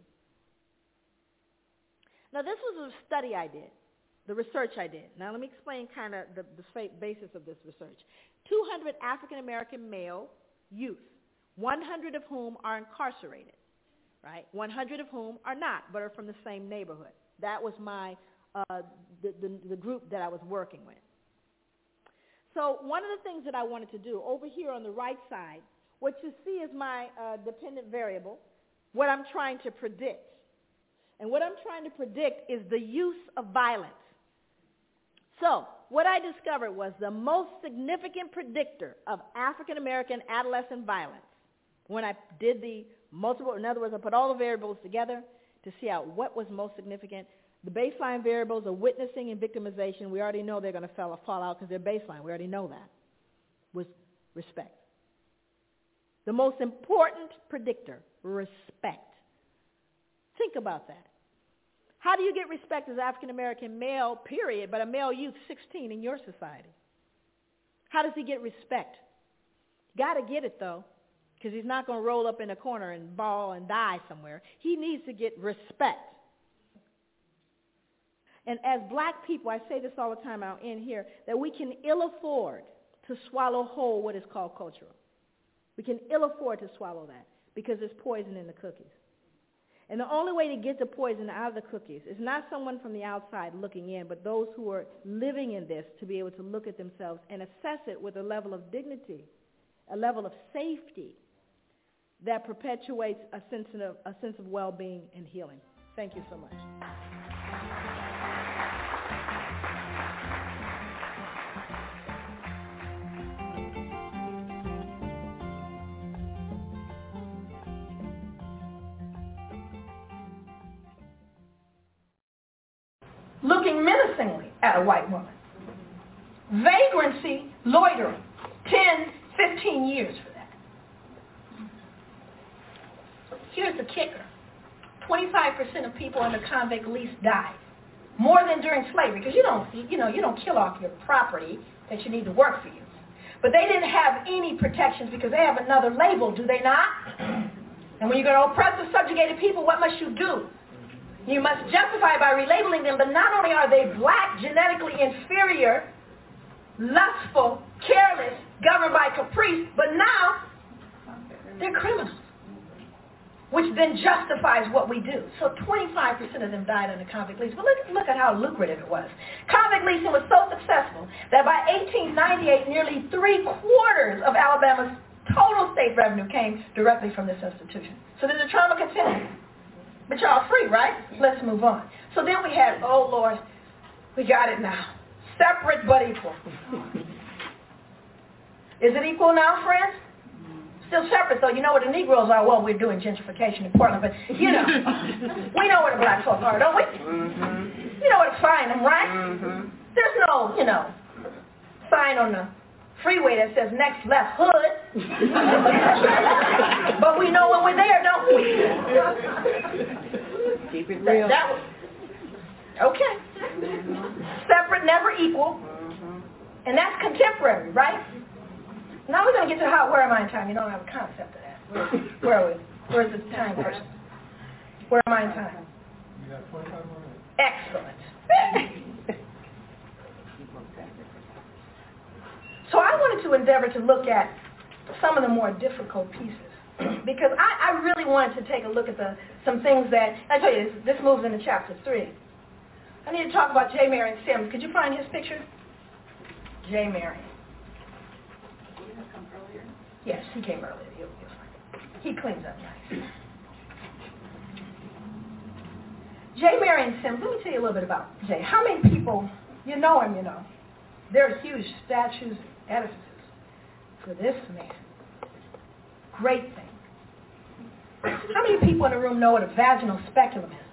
Now, this was a study I did, the research I did. Now, let me explain kind of the, the basis of this research. two hundred African-American male youth, one hundred of whom are incarcerated, right? one hundred of whom are not, but are from the same neighborhood. That was my uh, the, the, the group that I was working with. So one of the things that I wanted to do, over here on the right side, what you see is my uh, dependent variable, what I'm trying to predict. And what I'm trying to predict is the use of violence. So what I discovered was the most significant predictor of African-American adolescent violence, when I did the multiple, in other words, I put all the variables together to see out what was most significant. The baseline variables are witnessing and victimization. We already know they're going to fall, fall out because they're baseline. We already know that. Was respect. The most important predictor, respect. Think about that. How do you get respect as African-American male, period, but a male youth sixteen in your society? How does he get respect? Got to get it, though, because he's not going to roll up in a corner and bawl and die somewhere. He needs to get respect. And as black people, I say this all the time, I'll end here, that we can ill afford to swallow whole what is called cultural. We can ill afford to swallow that because there's poison in the cookies. And the only way to get the poison out of the cookies is not someone from the outside looking in, but those who are living in this to be able to look at themselves and assess it with a level of dignity, a level of safety that perpetuates a sense of, a sense of well-being and healing. Thank you so much. Looking menacingly at a white woman. Vagrancy, loitering, ten, fifteen years for that. Here's the kicker. twenty-five percent of people under convict lease died. More than during slavery, because you don't, you know, you don't kill off your property that you need to work for you. But they didn't have any protections because they have another label, do they not? And when you're going to oppress the subjugated people, what must you do? You must justify by relabeling them, but not only are they black, genetically inferior, lustful, careless, governed by caprice, but now they're criminals, which then justifies what we do. So twenty-five percent of them died under convict lease. But look, look at how lucrative it was. Convict leasing was so successful that by eighteen ninety-eight, nearly three-quarters of Alabama's total state revenue came directly from this institution. So did the trauma continue? But y'all free, right? Let's move on. So then we had, oh, Lord, we got it now. Separate but equal. Is it equal now, friends? Still separate, though. You know what the Negroes are? Well, we're doing gentrification in Portland, but, you know, we know where the black folk are, don't we? Mm-hmm. You know where to find them, right? Mm-hmm. There's no, you know, sign on the freeway that says next left hood. But we know when we're there, don't we? Keep it real. That, that was, okay. Mm-hmm. Separate, never equal. Mm-hmm. And that's contemporary, right? Now we're going to get to how, where am I in time? You don't have a concept of that. Where, where are we? Where's the time person? Where am I in time? You got twenty-five more minutes. Excellent. So I wanted to endeavor to look at some of the more difficult pieces because I, I really wanted to take a look at the some things that, I tell you, this, this moves into chapter three. I need to talk about J. Marion Sims. Could you find his picture? J. Marion. Yes, he came earlier. He'll, he'll find it. He cleans up nice. J. Marion Sims, let me tell you a little bit about Jay. How many people, you know him, you know. There are huge statues, edifices for this man. Great thing. How many people in the room know what a vaginal speculum is?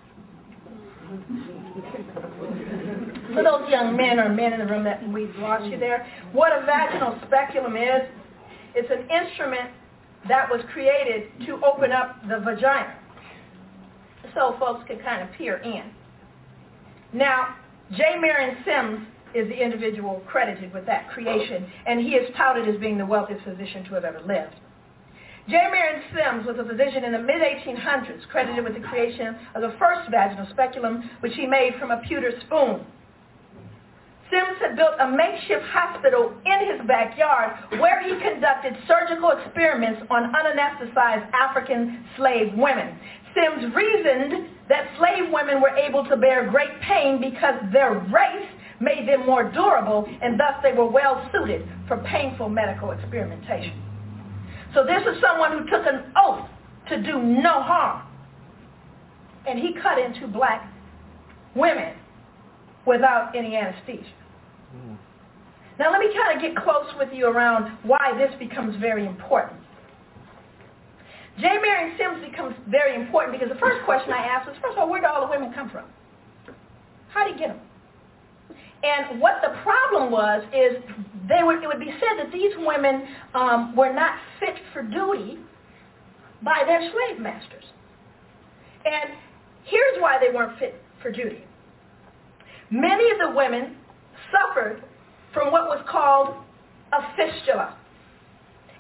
For those young men or men in the room that we've lost you there, what a vaginal speculum is, it's an instrument that was created to open up the vagina so folks can kind of peer in. Now, J. Marion Sims is the individual credited with that creation, and he is touted as being the wealthiest physician to have ever lived. J. Marion Sims was a physician in the mid eighteen hundreds, credited with the creation of the first vaginal speculum, which he made from a pewter spoon. Sims had built a makeshift hospital in his backyard where he conducted surgical experiments on unanesthetized African slave women. Sims reasoned that slave women were able to bear great pain because their race made them more durable, and thus they were well suited for painful medical experimentation. So this is someone who took an oath to do no harm. And he cut into black women without any anesthesia. Mm. Now let me kind of get close with you around why this becomes very important. J. Marion Sims becomes very important because the first question I asked was, first of all, where do all the women come from? How did he get them? And what the problem was is they were, it would be said that these women um, were not fit for duty by their slave masters. And here's why they weren't fit for duty. Many of the women suffered from what was called a fistula.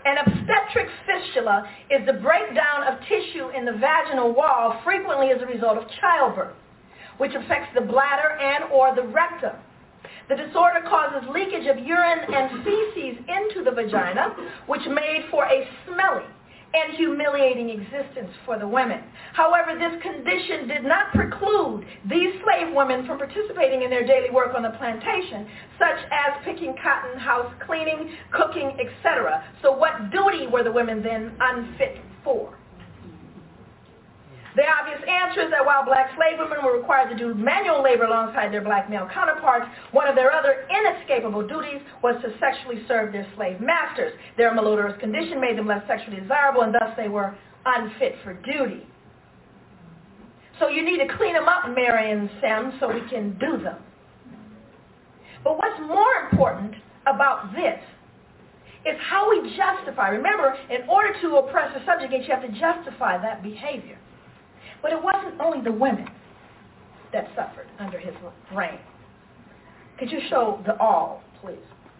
An obstetric fistula is the breakdown of tissue in the vaginal wall, frequently as a result of childbirth, which affects the bladder and or the rectum. The disorder causes leakage of urine and feces into the vagina, which made for a smelly and humiliating existence for the women. However, this condition did not preclude these slave women from participating in their daily work on the plantation, such as picking cotton, house cleaning, cooking, et cetera. So what duty were the women then unfit for? The obvious answer is that while black slave women were required to do manual labor alongside their black male counterparts, one of their other inescapable duties was to sexually serve their slave masters. Their malodorous condition made them less sexually desirable, and thus they were unfit for duty. So you need to clean them up, Marion Sims, so we can do them. But what's more important about this is how we justify. Remember, in order to oppress or subjugate, you have to justify that behavior. But it wasn't only the women that suffered under his reign. Could you show the all, please?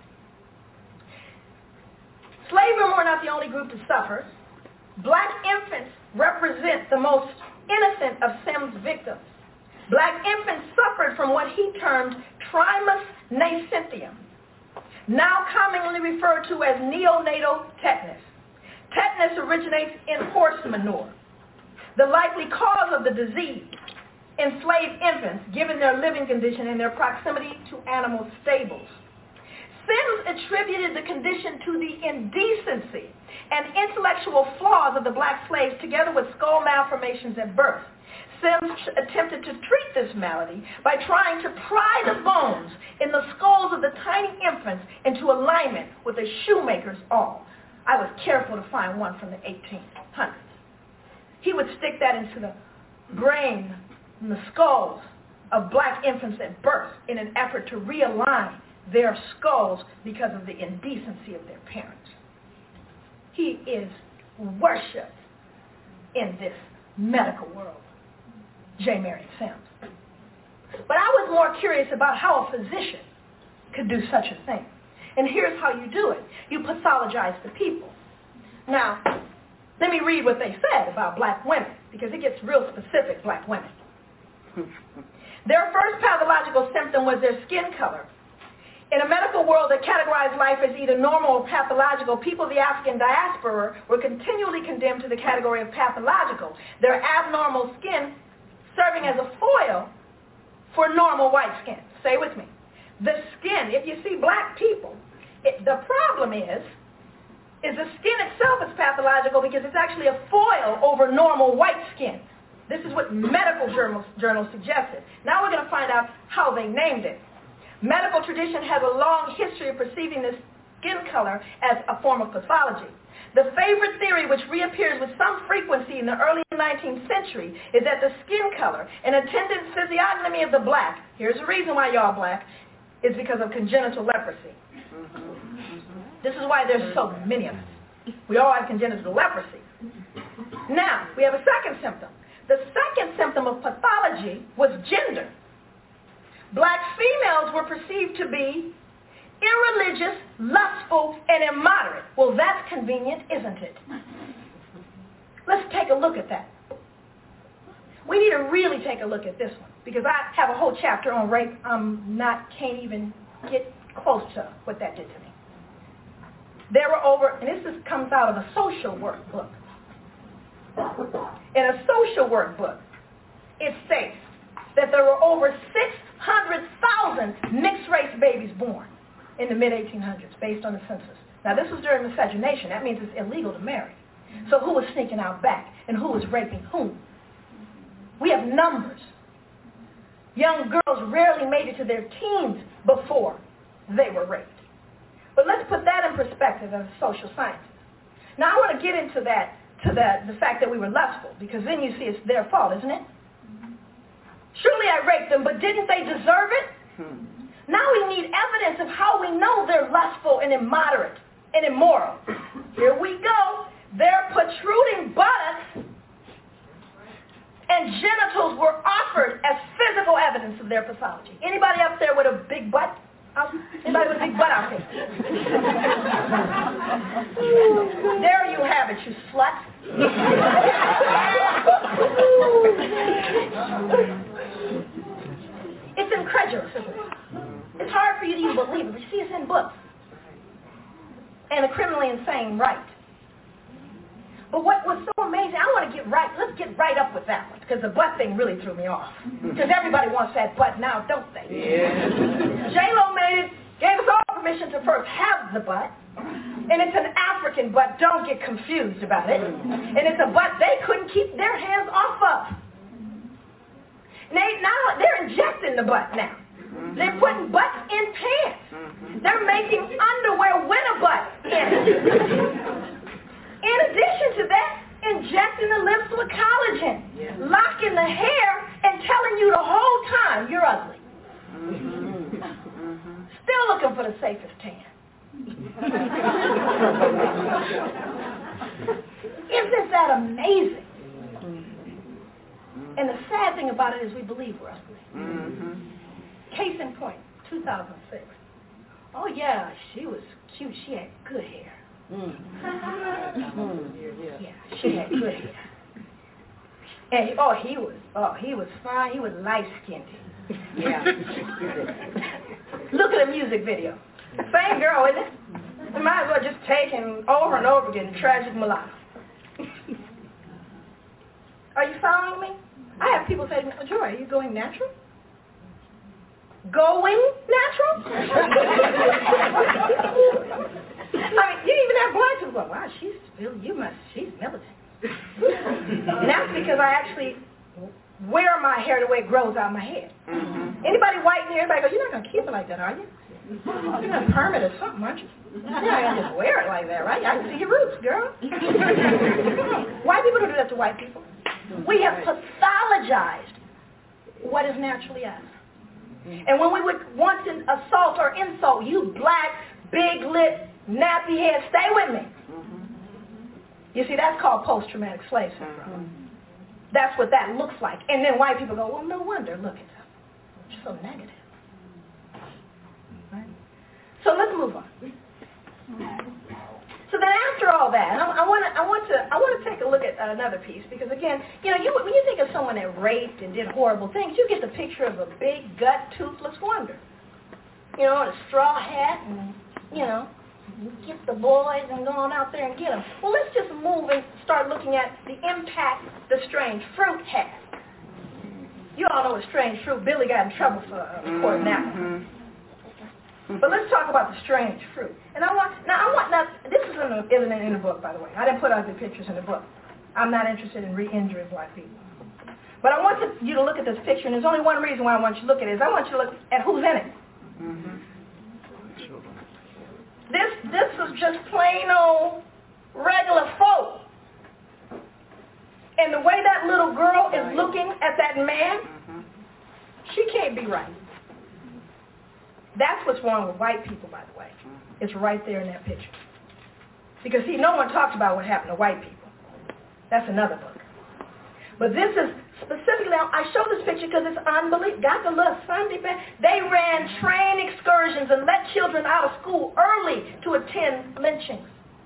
Slave women were not the only group to suffer. Black infants represent the most innocent of Sims' victims. Black infants suffered from what he termed trismus nascentium, now commonly referred to as neonatal tetanus. Tetanus originates in horse manure. The likely cause of the disease, enslaved infants, given their living condition and their proximity to animal stables. Sims attributed the condition to the indecency and intellectual flaws of the black slaves together with skull malformations at birth. Sims attempted to treat this malady by trying to pry the bones in the skulls of the tiny infants into alignment with a shoemaker's awl. I was careful to find one from the eighteen hundreds. He would stick that into the brain and the skulls of black infants at birth in an effort to realign their skulls because of the indecency of their parents. He is worshipped in this medical world, J. Marion Sims. But I was more curious about how a physician could do such a thing. And here's how you do it. You pathologize the people. Now, let me read what they said about black women, because it gets real specific, black women. Their first pathological symptom was their skin color. In a medical world that categorized life as either normal or pathological, people of the African diaspora were continually condemned to the category of pathological, their abnormal skin serving as a foil for normal white skin. Say with me. The skin, if you see black people, it, the problem is, is the skin itself is pathological because it's actually a foil over normal white skin. This is what medical journals, journals suggested. Now we're going to find out how they named it. Medical tradition has a long history of perceiving this skin color as a form of pathology. The favorite theory, which reappears with some frequency in the early nineteenth century, is that the skin color and attendant physiognomy of the black, here's the reason why y'all black, is because of congenital leprosy. This is why there's so many of us. We all have congenital leprosy. Now, we have a second symptom. The second symptom of pathology was gender. Black females were perceived to be irreligious, lustful, and immoderate. Well, that's convenient, isn't it? Let's take a look at that. We need to really take a look at this one, because I have a whole chapter on rape. I'm not, can't even get close to what that did to me. There were over, and this is, comes out of a social work book. In a social work book, it states that there were over six hundred thousand mixed-race babies born in the mid eighteen hundreds, based on the census. Now, this was during miscegenation. That means it's illegal to marry. So who was sneaking out back, and who was raping whom? We have numbers. Young girls rarely made it to their teens before they were raped. But let's put that in perspective as social scientists. Now, I want to get into that, to that, the fact that we were lustful, because then you see it's their fault, isn't it? Surely I raped them, but didn't they deserve it? Hmm. Now we need evidence of how we know they're lustful and immoderate and immoral. Here we go. Their protruding buttocks and genitals were offered as physical evidence of their pathology. Anybody up there with a big butt? Um, anybody with a big butt out there? There you have it, you slut. It's incredulous, isn't it? It's hard for you to even believe it. You see, it's in books. And a criminally insane right. But what was so amazing, I want to get right, let's get right up with that one, because the butt thing really threw me off. Because everybody wants that butt now, don't they? Yeah. J-Lo made it, gave us all permission to first have the butt, and it's an African butt, don't get confused about it. And it's a butt they couldn't keep their hands off of. And they, now they're injecting the butt now. They're putting butts in pants. They're making underwear with a butt in it. In addition to that, injecting the lips with collagen, yeah. locking the hair, and telling you the whole time you're ugly. Mm-hmm. Mm-hmm. Still looking for the safest tan. Isn't that amazing? And the sad thing about it is we believe we're ugly. Mm-hmm. Case in point, two thousand six. Oh yeah, she was, she was, she had good hair. Mm. Yeah, she had good hair. And he, oh, he was, oh, he was fine. He was light-skinned. Yeah. Look at the music video. Same girl, isn't it? You might as well just take him over and over again, the tragic mulatto. Are you following me? I have people say, Joy, are you going natural? Going natural? I mean, you even have blind people go, wow, she's really, you must, she's militant. And that's because I actually wear my hair the way it grows out of my head. Mm-hmm. Anybody white in here, everybody goes, you're not going to keep it like that, are you? You're going to perm it or something, aren't you? You're not going to just wear it like that, right? I can see your roots, girl. White people don't do that to white people. We have pathologized what is naturally us. And when we would want to assault or insult, you black, big lip, nappy head, stay with me. Mm-hmm. You see, that's called post-traumatic slave syndrome. Mm-hmm. That's what that looks like. And then white people go, well, no wonder, look at them. It's so negative. Right? So let's move on. So then after all that, I, I want to I want to I want to take a look at another piece, because again, you know, you, when you think of someone that raped and did horrible things, you get the picture of a big gut toothless wonder, you know, and a straw hat, and you know, you get the boys and go on out there and get them. Well, let's just move and start looking at the impact the strange fruit had. You all know what strange fruit. Billy got in trouble for uh, recording that one. But let's talk about the strange fruit. And I want, now I want, now this isn't, a, isn't in the book, by the way. I didn't put ugly pictures in the book. I'm not interested in re-injuring black people. But I want to, you to look at this picture, and there's only one reason why I want you to look at it, is I want you to look at who's in it. Mm-hmm. This, this is just plain old regular folk. And the way that little girl is looking at that man, mm-hmm. she can't be right. That's what's wrong with white people, by the way. It's right there in that picture. Because, see, no one talks about what happened to white people. That's another book. But this is specifically, I show this picture because it's unbelievable. Got the little Sunday best. They ran train excursions and let children out of school early to attend lynchings.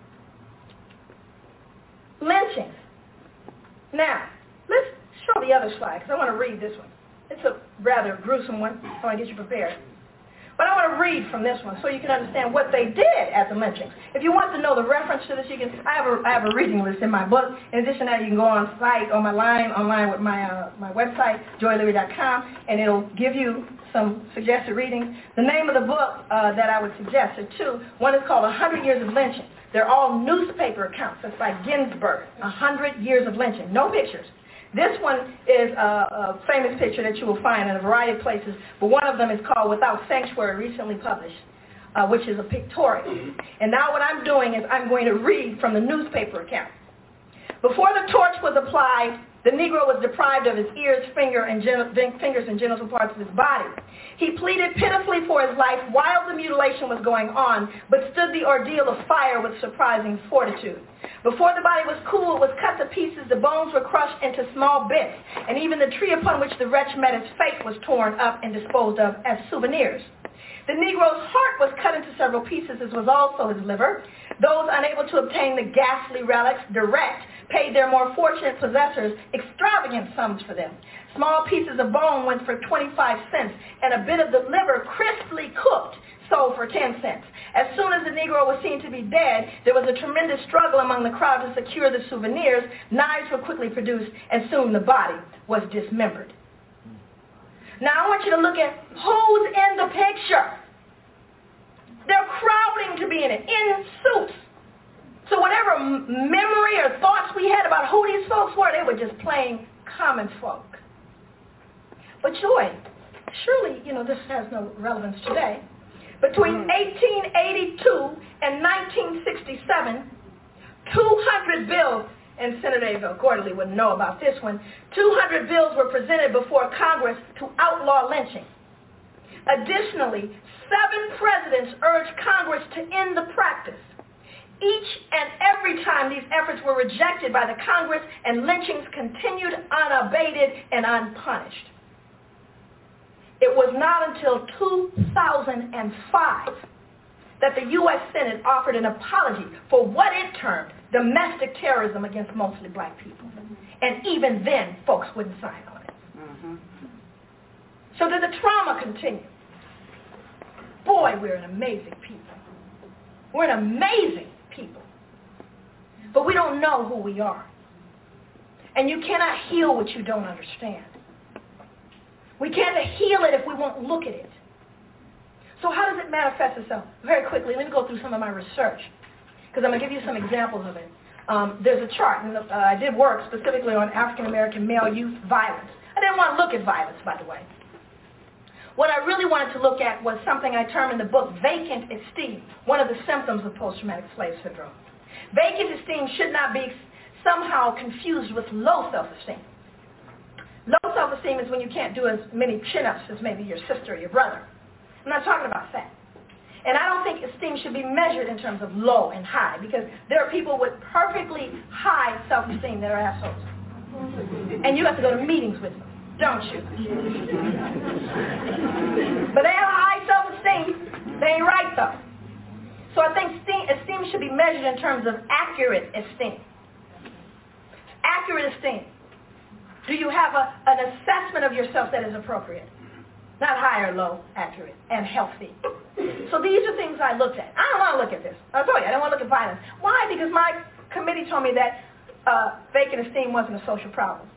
Lynchings. Now, let's show the other slide, because I want to read this one. It's a rather gruesome one, so I want to get you prepared. But I want to read from this one so you can understand what they did at the lynchings. If you want to know the reference to this, you can. I have a, I have a reading list in my book. In addition to that, you can go on site, on my line, online with my uh, my website, joy leary dot com, and it'll give you some suggested reading. The name of the book uh, that I would suggest are two. One is called one hundred years of Lynching. They're all newspaper accounts. That's by Ginsburg. one hundred years of Lynching. No pictures. This one is a, a famous picture that you will find in a variety of places, but one of them is called Without Sanctuary, recently published, uh, which is a pictorial. And now what I'm doing is I'm going to read from the newspaper account. Before the torch was applied, the Negro was deprived of his ears, finger, and gen- fingers and genital parts of his body. He pleaded pitifully for his life while the mutilation was going on, but stood the ordeal of fire with surprising fortitude. Before the body was cool, it was cut to pieces, the bones were crushed into small bits, and even the tree upon which the wretch met his fate was torn up and disposed of as souvenirs. The Negro's heart was cut into several pieces, as was also his liver. Those unable to obtain the ghastly relics direct paid their more fortunate possessors extravagant sums for them. Small pieces of bone went for twenty-five cents, and a bit of the liver crisply cooked sold for ten cents. As soon as the Negro was seen to be dead, there was a tremendous struggle among the crowd to secure the souvenirs. Knives were quickly produced, and soon the body was dismembered. Now I want you to look at who's in the picture. They're crowding to be in it, in suits. So whatever memory or thoughts we had about who these folks were, they were just plain common folk. But Joy, surely, you know, this has no relevance today. Between eighteen eighty-two and nineteen sixty-seven, two hundred bills, and Senator Abel Quarterly wouldn't know about this one, two hundred bills were presented before Congress to outlaw lynching. Additionally, seven presidents urged Congress to end the practice. Each and every time these efforts were rejected by the Congress, and lynchings continued unabated and unpunished. It was not until two thousand five that the U S Senate offered an apology for what it termed domestic terrorism against mostly black people. And even then, folks wouldn't sign on it. Mm-hmm. So did the trauma continue? Boy, we're an amazing people. We're an amazing people. But we don't know who we are. And you cannot heal what you don't understand. We can't heal it if we won't look at it. So how does it manifest itself? Very quickly, let me go through some of my research, because I'm going to give you some examples of it. Um, there's a chart, and uh, I did work specifically on African-American male youth violence. I didn't want to look at violence, by the way. What I really wanted to look at was something I term in the book vacant esteem, one of the symptoms of post-traumatic slave syndrome. Vacant esteem should not be somehow confused with low self-esteem. Low self-esteem is when you can't do as many chin-ups as maybe your sister or your brother. I'm not talking about that. And I don't think esteem should be measured in terms of low and high, because there are people with perfectly high self-esteem that are assholes. And you have to go to meetings with them, don't you? But they have high self-esteem. They ain't right, though. So I think esteem, esteem should be measured in terms of accurate esteem. Accurate esteem. Do you have a, an assessment of yourself that is appropriate? Not high or low, accurate, and healthy. So these are things I looked at. I don't want to look at this. I told you, I don't want to look at violence. Why? Because my committee told me that uh, vacant esteem wasn't a social problem.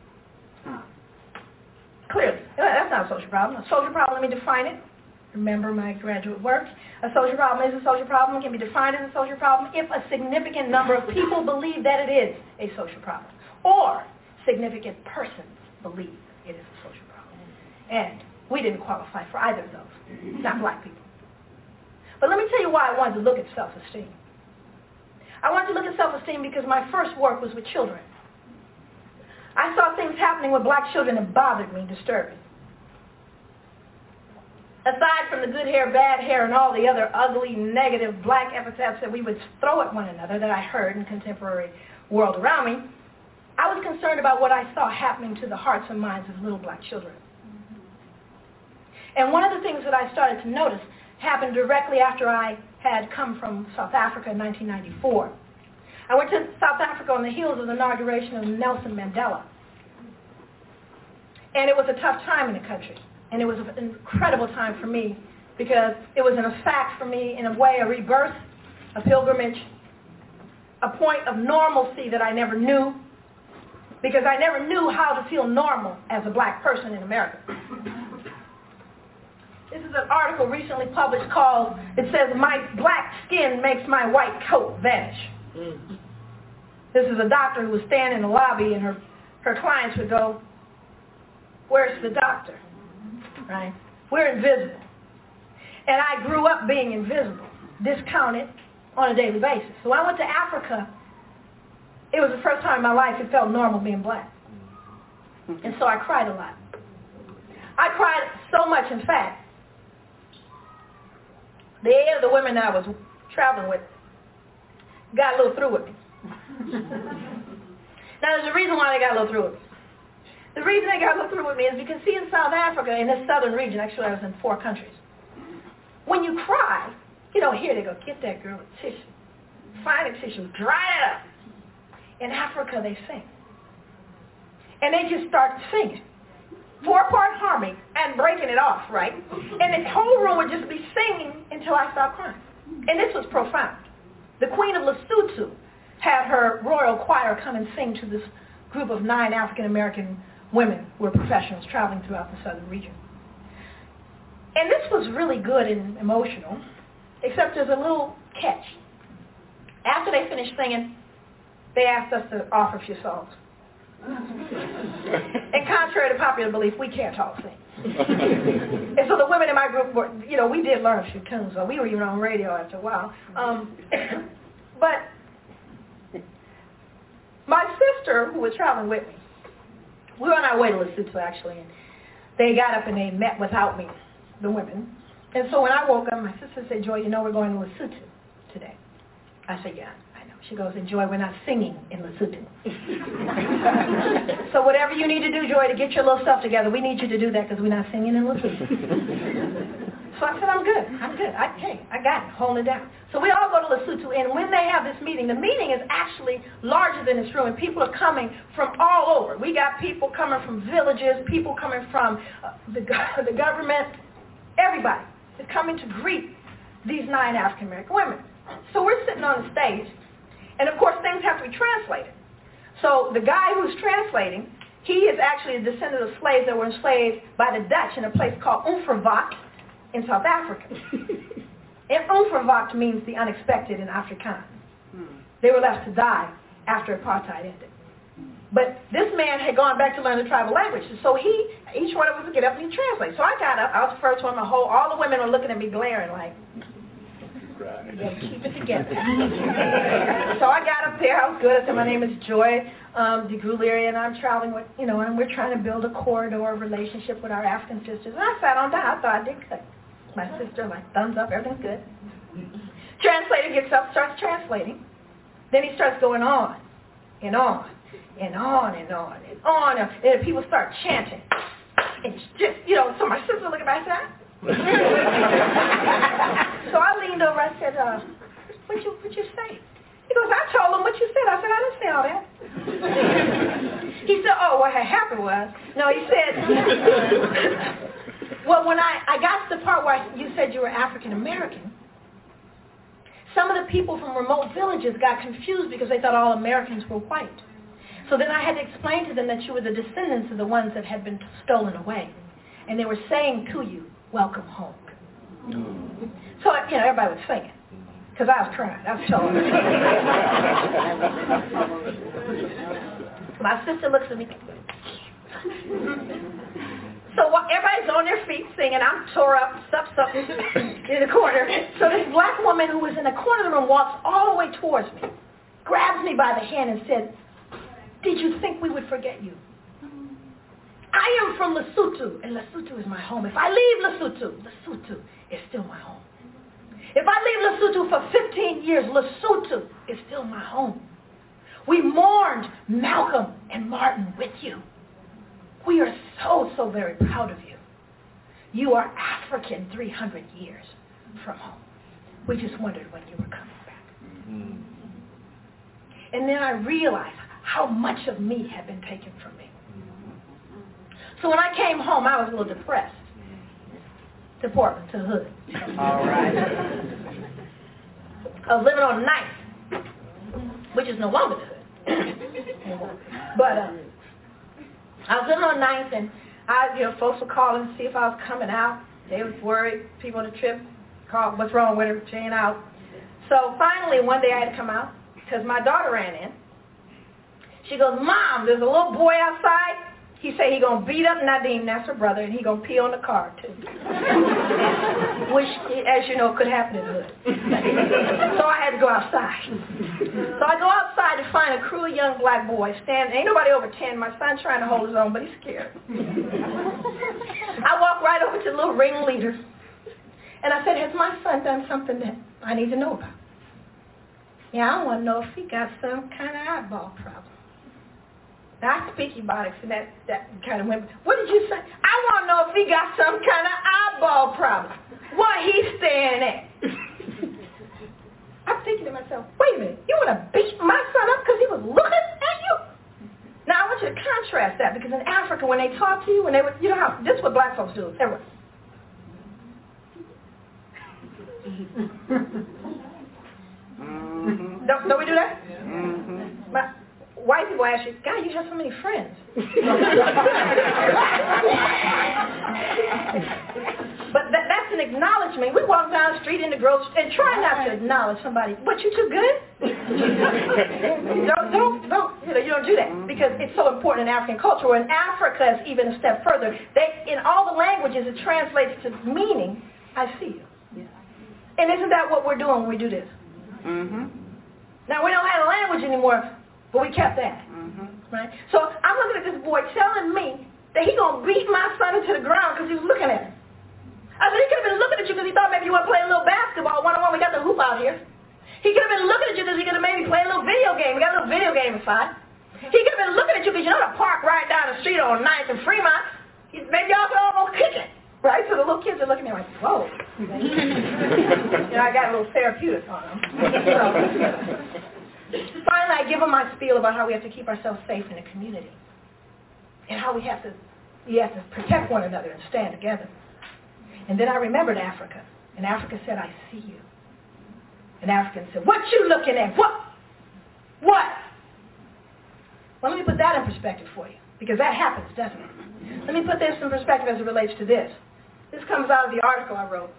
Clearly, that's not a social problem. A social problem, let me define it. Remember my graduate work. A social problem is a social problem. It can be defined as a social problem if a significant number of people believe that it is a social problem, or significant persons believe it is a social problem. And we didn't qualify for either of those, not black people. But let me tell you why I wanted to look at self-esteem. I wanted to look at self-esteem because my first work was with children. I saw things happening with black children that bothered me, disturbed me. Aside from the good hair, bad hair, and all the other ugly, negative black epithets that we would throw at one another that I heard in contemporary world around me, I was concerned about what I saw happening to the hearts and minds of little black children. And one of the things that I started to notice happened directly after I had come from South Africa in nineteen ninety-four. I went to South Africa on the heels of the inauguration of Nelson Mandela. And it was a tough time in the country. And it was an incredible time for me, because it was in a fact for me, in a way, a rebirth, a pilgrimage, a point of normalcy that I never knew, because I never knew how to feel normal as a black person in America. This is an article recently published called, it says, "My black skin makes my white coat vanish." Mm-hmm. This is a doctor who was standing in the lobby, and her, her clients would go, "Where's the doctor?" Right? We're invisible. And I grew up being invisible, discounted on a daily basis. So I went to Africa. It was the first time in my life it felt normal being black. And so I cried a lot. I cried so much, in fact, the eight of the women that I was traveling with got a little through with me. Now, there's a reason why they got a little through with me. The reason they got a little through with me is because, see, in South Africa, in this southern region, actually I was in four countries, when you cry, you know, here they go, get that girl a tissue. Find a tissue, dry it up. In Africa, they sing. And they just start singing. Four-part harmony and breaking it off, right? And the whole room would just be singing until I stopped crying. And this was profound. The Queen of Lesotho had her royal choir come and sing to this group of nine African-American women who were professionals traveling throughout the southern region. And this was really good and emotional, except there's a little catch. After they finished singing, they asked us to offer a few songs. And contrary to popular belief, we can't all sing. And so the women in my group were, you know, we did learn a few tunes, so we were even on radio after a while. Um, but my sister, who was traveling with me, we were on our way to Lesotho, actually, and they got up and they met without me, the women. And so when I woke up, my sister said, Joy, you know we're going to Lesotho today. I said, yeah. She goes, and Joy, we're not singing in Lesotho. So whatever you need to do, Joy, to get your little stuff together, we need you to do that because we're not singing in Lesotho. So I said, I'm good. I'm good. I, hey, I got it. Holding it down. So we all go to Lesotho, and when they have this meeting, the meeting is actually larger than this room, and people are coming from all over. We got people coming from villages, people coming from uh, the, the government, everybody is coming to greet these nine African-American women. So we're sitting on the stage, and of course, things have to be translated. So the guy who's translating, he is actually a descendant of slaves that were enslaved by the Dutch in a place called Umfravakt in South Africa. And Umfravakt means the unexpected in Afrikaans. They were left to die after apartheid ended. But this man had gone back to learn the tribal languages. So he, each one of us would get up and he'd translate. So I got up. I was the first one. The whole, all the women were looking at me glaring like, you gotta keep it together. So I got up there. I was good. I said, my name is Joy um, DeGruleary, and I'm traveling with, you know, and we're trying to build a corridor of relationship with our African sisters. And I sat on down. I thought I did good. My sister, like, thumbs up. Everything's good. Translator gets up, starts translating. Then he starts going on and on and on and on and on. And people start chanting. And it's just, you know, so my sister looked at me and said, so I leaned over, I said, uh, what'd you, what'd you say? He goes, I told him what you said. I said, I didn't say all that. He said, oh, what had happened was, no, he said, well, when I, I got to the part where you said you were African American, some of the people from remote villages got confused because they thought all Americans were white. So then I had to explain to them that you were the descendants of the ones that had been stolen away. And they were saying to you, welcome home. So, you know, everybody was singing. Because I was crying. I was telling her. My sister looks at me. So while everybody's on their feet singing, I'm tore up, stuff, stuff in the corner. So this black woman who was in the corner of the room walks all the way towards me, grabs me by the hand and said, did you think we would forget you? I am from Lesotho, and Lesotho is my home. If I leave Lesotho, Lesotho is still my home. If I leave Lesotho for fifteen years, Lesotho is still my home. We mourned Malcolm and Martin with you. We are so, so very proud of you. You are African three hundred years from home. We just wondered when you were coming back. Mm-hmm. And then I realized how much of me had been taken from me. So when I came home, I was a little depressed. To Portland, to the hood. All right. I was living on ninth, which is no longer the hood. But um, I was living on ninth, and I, you know, folks would call and see if I was coming out. They was worried. People on the trip called, what's wrong with her? She ain't out. So finally, one day I had to come out because my daughter ran in. She goes, Mom, there's a little boy outside. He said he going to beat up Nadim, that's her brother, and he going to pee on the car, too. Which, as you know, could happen in the hood. So I had to go outside. So I go outside to find a crew of young black boys standing. Ain't nobody over ten. My son's trying to hold his own, but he's scared. I walk right over to the little ringleader, and I said, has my son done something that I need to know about? Yeah, I want to know if he got some kind of eyeball problem. Now, I speak Ebonics, and that, that kind of went, what did you say? I want to know if he got some kind of eyeball problem. Well, he's standing when they talk to you, when they would, you know how, this is what black folks do. Everyone. Mm-hmm. Don't, don't we do that? Mm-hmm. My, white people ask you, God, you have so many friends. But that, that's an acknowledgement. We walk down the street in the grocery and try not to acknowledge somebody. What, you too good? don't, don't, don't, you know, you don't do that because it's so important in African culture. Or in Africa, it's even a step further. They, in all the languages, it translates to meaning, I see you. Yeah. And isn't that what we're doing when we do this? Mm-hmm. Now, we don't have a language anymore, but we kept that. Mm-hmm. Right? So I'm looking at this boy telling me that he's going to beat my son into the ground because he was looking at him. I said, he could have been looking at you because he thought maybe you want to play a little basketball one-on-one. We got the hoop out here. He could have been looking at you because he could have maybe played a little video game. We got a little video game inside. He could have been looking at you because you know the park right down the street on ninth and Fremont. He, maybe y'all could almost kick it. Right? So the little kids are looking at me like, whoa. You know, I got a little therapeutic on them. So, finally, I give them my spiel about how we have to keep ourselves safe in the community. And how we have to, we have to protect one another and stand together. And then I remembered Africa. And Africa said, I see you. And African said, what you looking at? What? What? Well, let me put that in perspective for you. Because that happens, doesn't it? Let me put this in perspective as it relates to this. This comes out of the article I wrote.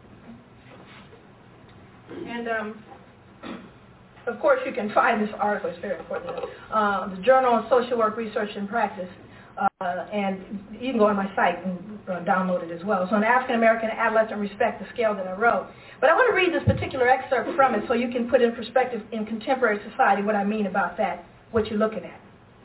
And, um, of course, you can find this article. It's very important. Uh, the Journal of Social Work Research and Practice. Uh, and you can go on my site and uh, download it as well. So on African American Adolescent Respect, the scale that I wrote. But I want to read this particular excerpt from it so you can put in perspective in contemporary society what I mean about that, what you're looking at.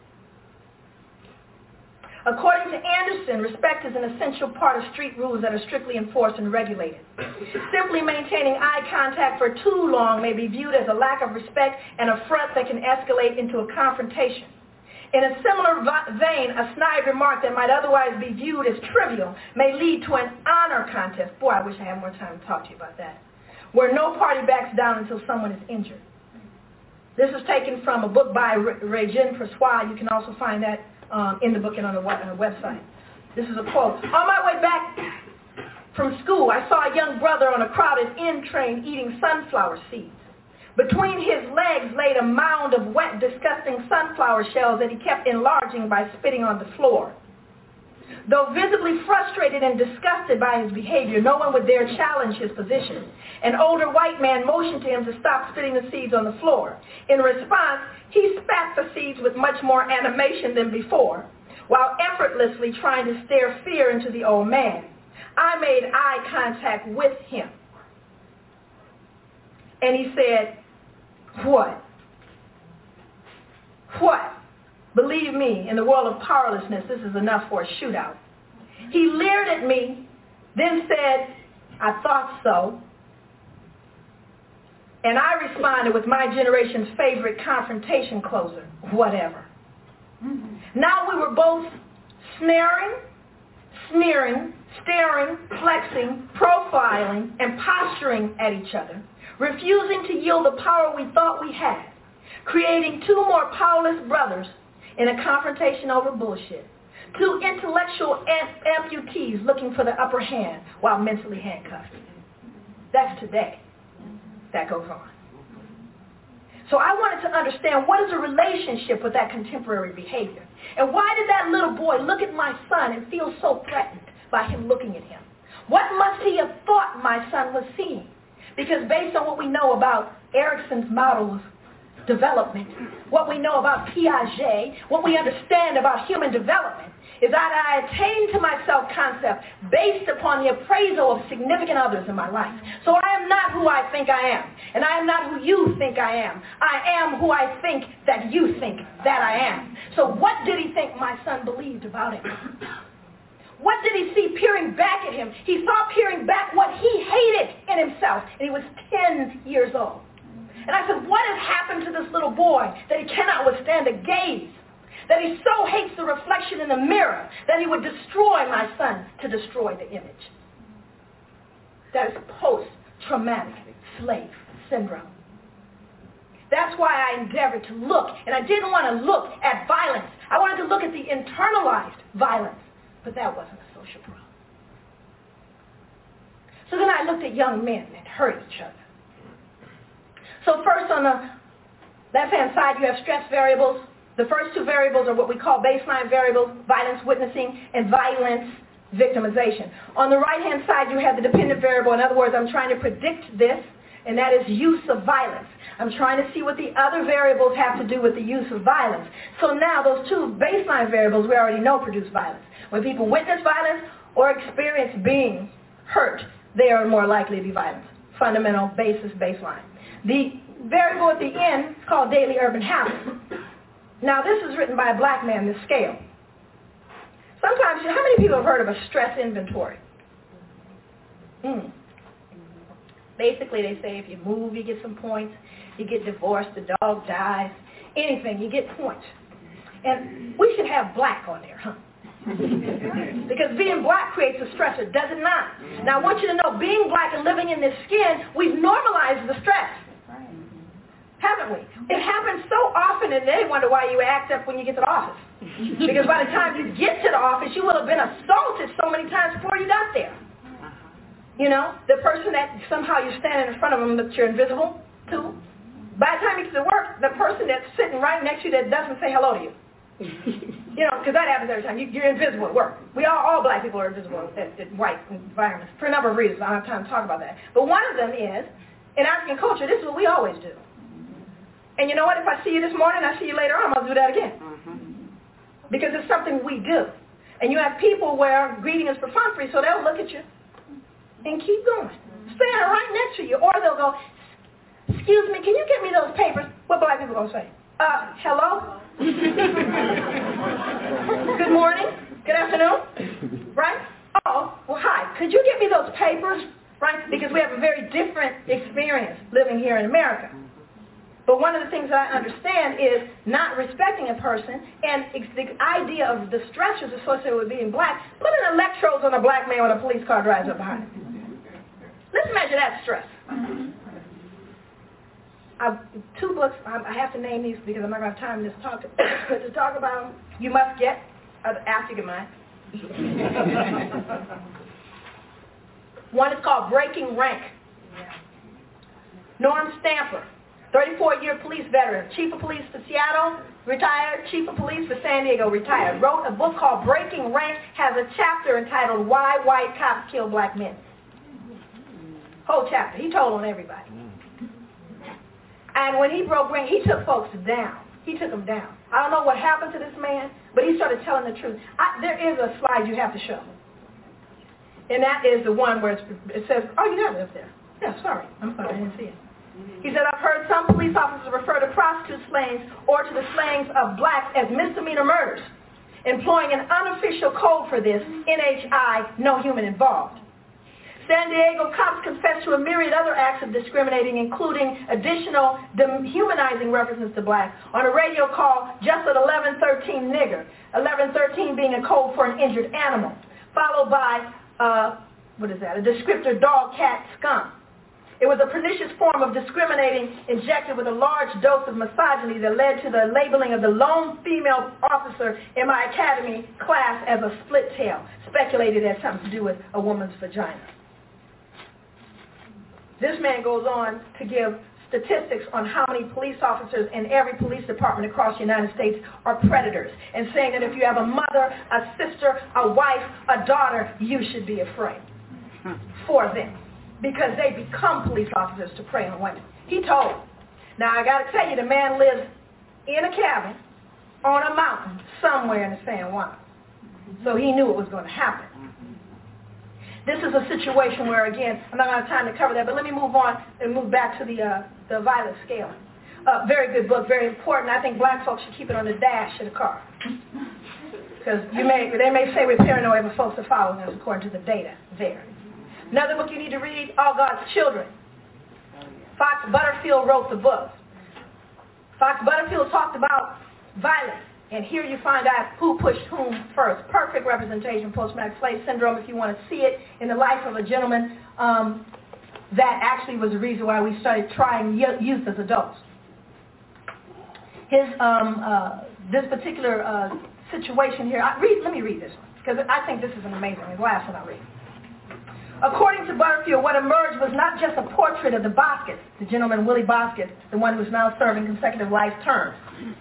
According to Anderson, respect is an essential part of street rules that are strictly enforced and regulated. Simply maintaining eye contact for too long may be viewed as a lack of respect and a front that can escalate into a confrontation. In a similar vein, a snide remark that might otherwise be viewed as trivial may lead to an honor contest. Boy, I wish I had more time to talk to you about that. Where no party backs down until someone is injured. This is taken from a book by Regine Persois. You can also find that um, in the book and on the, on the website. This is a quote. On my way back from school, I saw a young brother on a crowded N train eating sunflower seeds. Between his legs laid a mound of wet, disgusting sunflower shells that he kept enlarging by spitting on the floor. Though visibly frustrated and disgusted by his behavior, no one would dare challenge his position. An older white man motioned to him to stop spitting the seeds on the floor. In response, he spat the seeds with much more animation than before, while effortlessly trying to stare fear into the old man. I made eye contact with him. And he said, what? What? Believe me, in the world of powerlessness, this is enough for a shootout. He leered at me, then said, I thought so. And I responded with my generation's favorite confrontation closer, whatever. Mm-hmm. Now we were both snaring, sneering, staring, flexing, profiling, and posturing at each other, refusing to yield the power we thought we had, creating two more powerless brothers in a confrontation over bullshit, two intellectual amp- amputees looking for the upper hand while mentally handcuffed. That's today. That goes on. So I wanted to understand what is the relationship with that contemporary behavior, and why did that little boy look at my son and feel so threatened by him looking at him? What must he have thought my son was seeing? Because based on what we know about Erickson's model of development, what we know about Piaget, what we understand about human development, is that I attain to my self-concept based upon the appraisal of significant others in my life. So I am not who I think I am, and I am not who you think I am. I am who I think that you think that I am. So what did he think my son believed about him? What did he see peering back at him? He saw peering back what he hated in himself, and he was ten years old. And I said, what has happened to this little boy that he cannot withstand a gaze? That he so hates the reflection in the mirror that he would destroy my son to destroy the image. That is post-traumatic slave syndrome. That's why I endeavored to look, and I didn't want to look at violence I wanted to look at the internalized violence, but that wasn't a social problem. So then I looked at young men that hurt each other. So first on the left-hand side, you have stress variables. The first two variables are what we call baseline variables, violence witnessing and violence victimization. On the right-hand side, you have the dependent variable. In other words, I'm trying to predict this, and that is use of violence. I'm trying to see what the other variables have to do with the use of violence. So now those two baseline variables we already know produce violence. When people witness violence or experience being hurt, they are more likely to be violent. Fundamental basis baseline. The variable at the end is called daily urban habits. Now this is written by a black man, this scale. Sometimes, how many people have heard of a stress inventory? Mm. Basically, they say if you move, you get some points. You get divorced, the dog dies, anything, you get points. And we should have black on there, huh? Because being black creates a stressor, does it not? Now, I want you to know, being black and living in this skin, we've normalized the stress. Haven't we? It happens so often, and they wonder why you act up when you get to the office. Because by the time you get to the office, you will have been assaulted so many times before you got there. You know, the person that somehow you're standing in front of them that you're invisible to. By the time you get to work, the person that's sitting right next to you that doesn't say hello to you. You know, because that happens every time. You, you're invisible at work. We all, all black people are invisible at, at white environments for a number of reasons. I don't have time to talk about that. But one of them is, in African culture, this is what we always do. And you know what? If I see you this morning, I see you later on, I'm going to do that again. Because it's something we do. And you have people where greeting is perfunctory, so they'll look at you and keep going. Standing right next to you. Or they'll go, excuse me, can you get me those papers? What black people going to say? Uh, hello? Good morning? Good afternoon? Right? Oh, well, hi. Could you get me those papers? Right? Because we have a very different experience living here in America. But one of the things that I understand is not respecting a person, and the idea of the stressors associated with being black, putting electrodes on a black man when a police car drives up behind him. Let's measure that stress. I've, two books, I have to name these because I'm not going to have time to talk, to, to talk about them. You must get, after you get mine. One is called Breaking Rank. Norm Stamper, thirty-four-year police veteran, chief of police for Seattle, retired, chief of police for San Diego, retired, wrote a book called Breaking Rank, has a chapter entitled Why White Cops Kill Black Men. Whole chapter. He told on everybody. And when he broke rank, he took folks down. He took them down. I don't know what happened to this man, but he started telling the truth. I, there is a slide you have to show. And that is the one where it's, it says, oh, you got it up there. Yeah, sorry. I'm sorry, I didn't see it. He said, I've heard some police officers refer to prostitute slayings or to the slayings of blacks as misdemeanor murders, employing an unofficial code for this, N H I, no human involved. San Diego cops confessed to a myriad other acts of discriminating, including additional dehumanizing references to blacks on a radio call just at eleven thirteen nigger, eleven thirteen being a code for an injured animal, followed by, uh, what is that, a descriptor dog, cat, skunk. It was a pernicious form of discriminating injected with a large dose of misogyny that led to the labeling of the lone female officer in my academy class as a split tail, speculated it had something to do with a woman's vagina. This man goes on to give statistics on how many police officers in every police department across the United States are predators, and saying that if you have a mother, a sister, a wife, a daughter, you should be afraid for them, because they become police officers to prey on women. He told. Now, I got to tell you, the man lives in a cabin on a mountain somewhere in the San Juan. So he knew it was going to happen. This is a situation where, again, I'm not going to have time to cover that, but let me move on and move back to the, uh, the violence scale. Uh, very good book, very important. I think black folks should keep it on the dash of the car. Because you may, they may say we're paranoid, but folks are following us according to the data there. Another book you need to read, All God's Children. Fox Butterfield wrote the book. Fox Butterfield talked about violence. And here you find out who pushed whom first. Perfect representation, post-traumatic slave syndrome, if you want to see it in the life of a gentleman. Um, that actually was the reason why we started trying youth as adults. His um, uh, this particular uh, situation here. I read, let me read this one, because I think this is an amazing, the last one I read. According to Butterfield, what emerged was not just a portrait of the Bosket, the gentleman Willie Bosket, the one who's now serving consecutive life terms.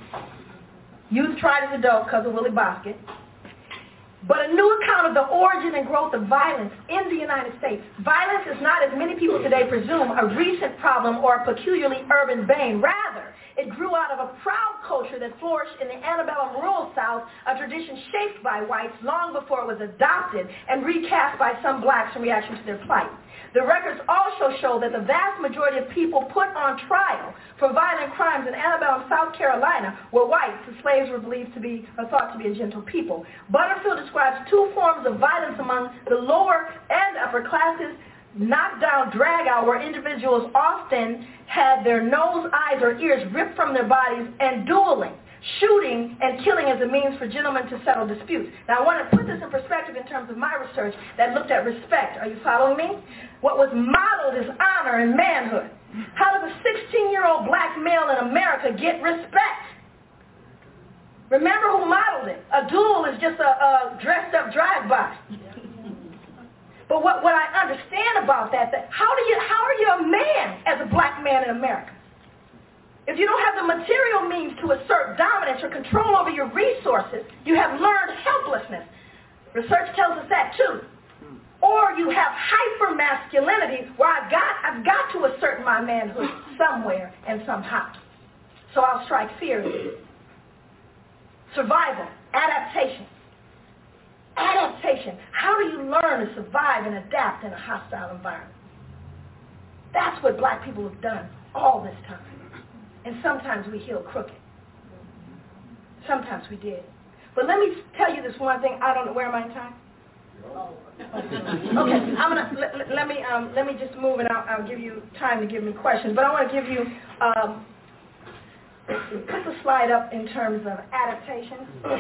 Youth tried as adult because of Willie Bosket. But a new account of the origin and growth of violence in the United States. Violence is not, as many people today presume, a recent problem or a peculiarly urban bane. Rather, it grew out of a proud culture that flourished in the antebellum rural South, a tradition shaped by whites long before it was adopted and recast by some blacks in reaction to their plight. The records also show that the vast majority of people put on trial for violent crimes in antebellum South Carolina were whites. The slaves were believed to be, or thought to be, a gentle people. Butterfield describes two forms of violence among the lower and upper classes: knockdown, drag-out, where individuals often had their nose, eyes, or ears ripped from their bodies, and dueling, shooting and killing as a means for gentlemen to settle disputes. Now, I want to put this in perspective in terms of my research that looked at respect. Are you following me? What was modeled is honor and manhood. How does a sixteen-year-old black male in America get respect? Remember who modeled it. A duel is just a, a dressed-up drive-by. But what, what I understand about that, that how, do you, how are you a man as a black man in America? If you don't have the material means to assert dominance or control over your resources, you have learned helplessness. Research tells us that too. Or you have hyper-masculinity where I've got, I've got to assert my manhood somewhere and somehow. So I'll strike fear. Survival, adaptation. Adaptation. How do you learn to survive and adapt in a hostile environment? That's what black people have done all this time. And sometimes we heal crooked. Sometimes we did. But let me tell you this one thing. I don't know. Where am I in time? Okay. I'm gonna let, let me um, let me just move, and I'll, I'll give you time to give me questions. But I want to give you um, put the slide up in terms of adaptation.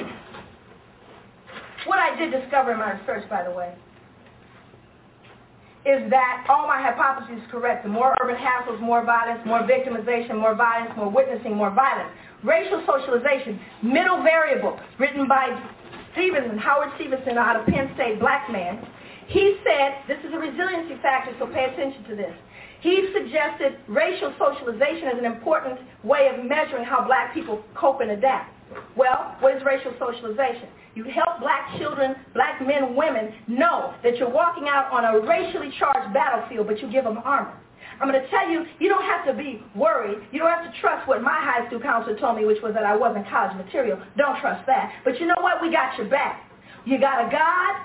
What I did discover in my research, by the way, is that all my hypotheses are correct. The more urban hassles, more violence, more victimization, more violence, more witnessing, more violence. Racial socialization, middle variable, written by Stevenson, Howard Stevenson, out of Penn State, black man. He said, this is a resiliency factor, so pay attention to this. He suggested racial socialization as an important way of measuring how black people cope and adapt. Well, what is racial socialization? You help black children, black men, women know that you're walking out on a racially charged battlefield, but you give them armor. I'm going to tell you, you don't have to be worried. You don't have to trust what my high school counselor told me, which was that I wasn't college material. Don't trust that. But you know what? We got your back. You got a God.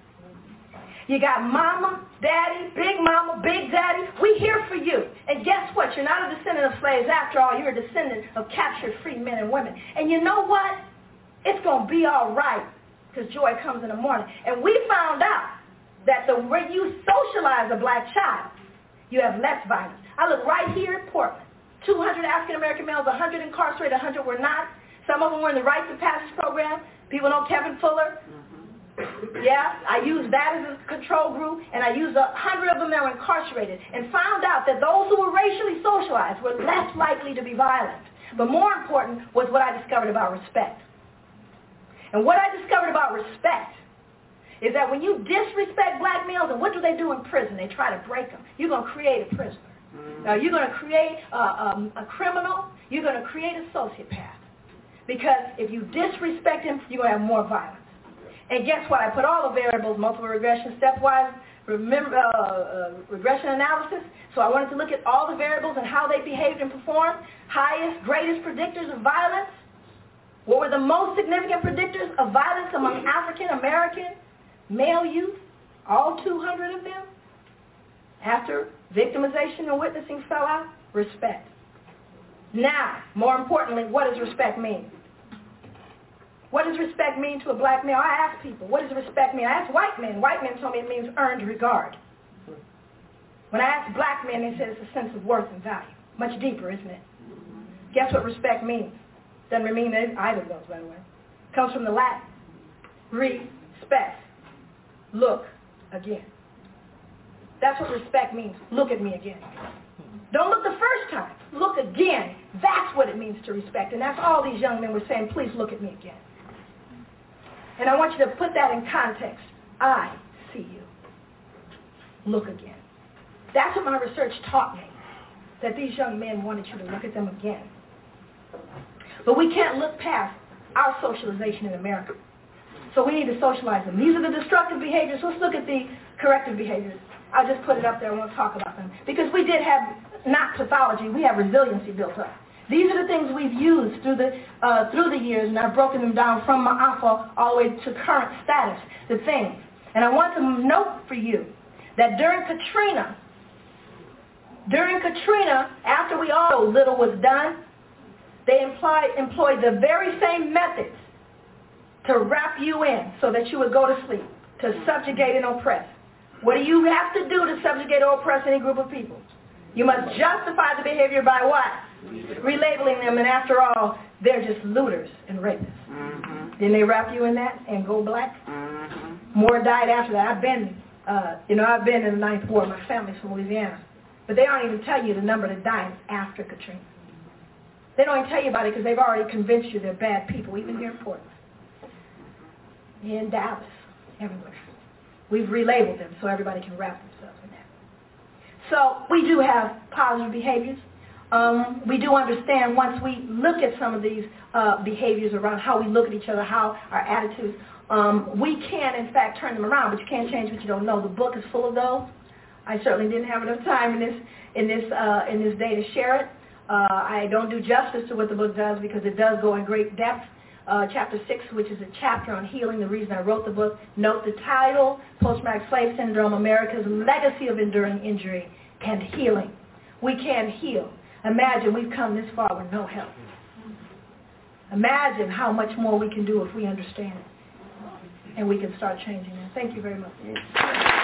You got mama, daddy, big mama, big daddy. We here for you. And guess what? You're not a descendant of slaves. After all, you're a descendant of captured free men and women. And you know what? It's going to be all right, because joy comes in the morning. And we found out that the way you socialize a black child, you have less violence. I look right here at Portland. two hundred African-American males, one hundred incarcerated, one hundred were not. Some of them were in the Rites of Passage program. People know Kevin Fuller. Yeah, I used that as a control group, and I used a hundred of them that were incarcerated, and found out that those who were racially socialized were less likely to be violent. But more important was what I discovered about respect. And what I discovered about respect is that when you disrespect black males, and what do they do in prison? They try to break them. You're going to create a prisoner. Now, you're going to create a, a, a criminal. You're going to create a sociopath. Because if you disrespect him, you're going to have more violence. And guess what? I put all the variables, multiple regression, stepwise remember, uh, uh, regression analysis. So I wanted to look at all the variables and how they behaved and performed. Highest, greatest predictors of violence. What were the most significant predictors of violence among African-American male youth? All two hundred of them. After victimization and witnessing fell out, respect. Now, more importantly, what does respect mean? What does respect mean to a black male? I ask people, what does respect mean? I ask white men. White men told me it means earned regard. When I ask black men, they said it's a sense of worth and value. Much deeper, isn't it? Guess what respect means? Doesn't mean either of those, by the way. Comes from the Latin. Respect. Look again. That's what respect means. Look at me again. Don't look the first time. Look again. That's what it means to respect. And that's all these young men were saying, please look at me again. And I want you to put that in context. I see you. Look again. That's what my research taught me, that these young men wanted you to look at them again. But we can't look past our socialization in America. So we need to socialize them. These are the destructive behaviors. Let's look at the corrective behaviors. I'll just put it up there and we'll talk about them. Because we did have, not pathology, we have resiliency built up. These are the things we've used through the uh, through the years, and I've broken them down from Ma'afa all the way to current status, the things. And I want to note for you that during Katrina, during Katrina, after we all know little was done, they implied, employed the very same methods to wrap you in so that you would go to sleep, to subjugate and oppress. What do you have to do to subjugate or oppress any group of people? You must justify the behavior by what? Relabeling them, and after all, they're just looters and rapists. Mm-hmm. Then they wrap you in that and go black. Mm-hmm. More died after that. I've been, uh, you know, I've been in the Ninth Ward. My family's from Louisiana. But they don't even tell you the number that died after Katrina. They don't even tell you about it because they've already convinced you they're bad people, even here in Portland, in Dallas, everywhere. We've relabeled them so everybody can wrap themselves in that. So we do have positive behaviors. Um, we do understand once we look at some of these uh, behaviors around how we look at each other, how our attitudes, um, we can in fact turn them around, but you can't change what you don't know. The book is full of those. I certainly didn't have enough time in this in this uh, in this day to share it. Uh, I don't do justice to what the book does because it does go in great depth. Uh, chapter six, which is a chapter on healing, the reason I wrote the book. Note the title, Post-Traumatic Slave Syndrome, America's Legacy of Enduring Injury and Healing. We can heal. Imagine we've come this far with no help. Imagine how much more we can do if we understand it. And we can start changing it. Thank you very much.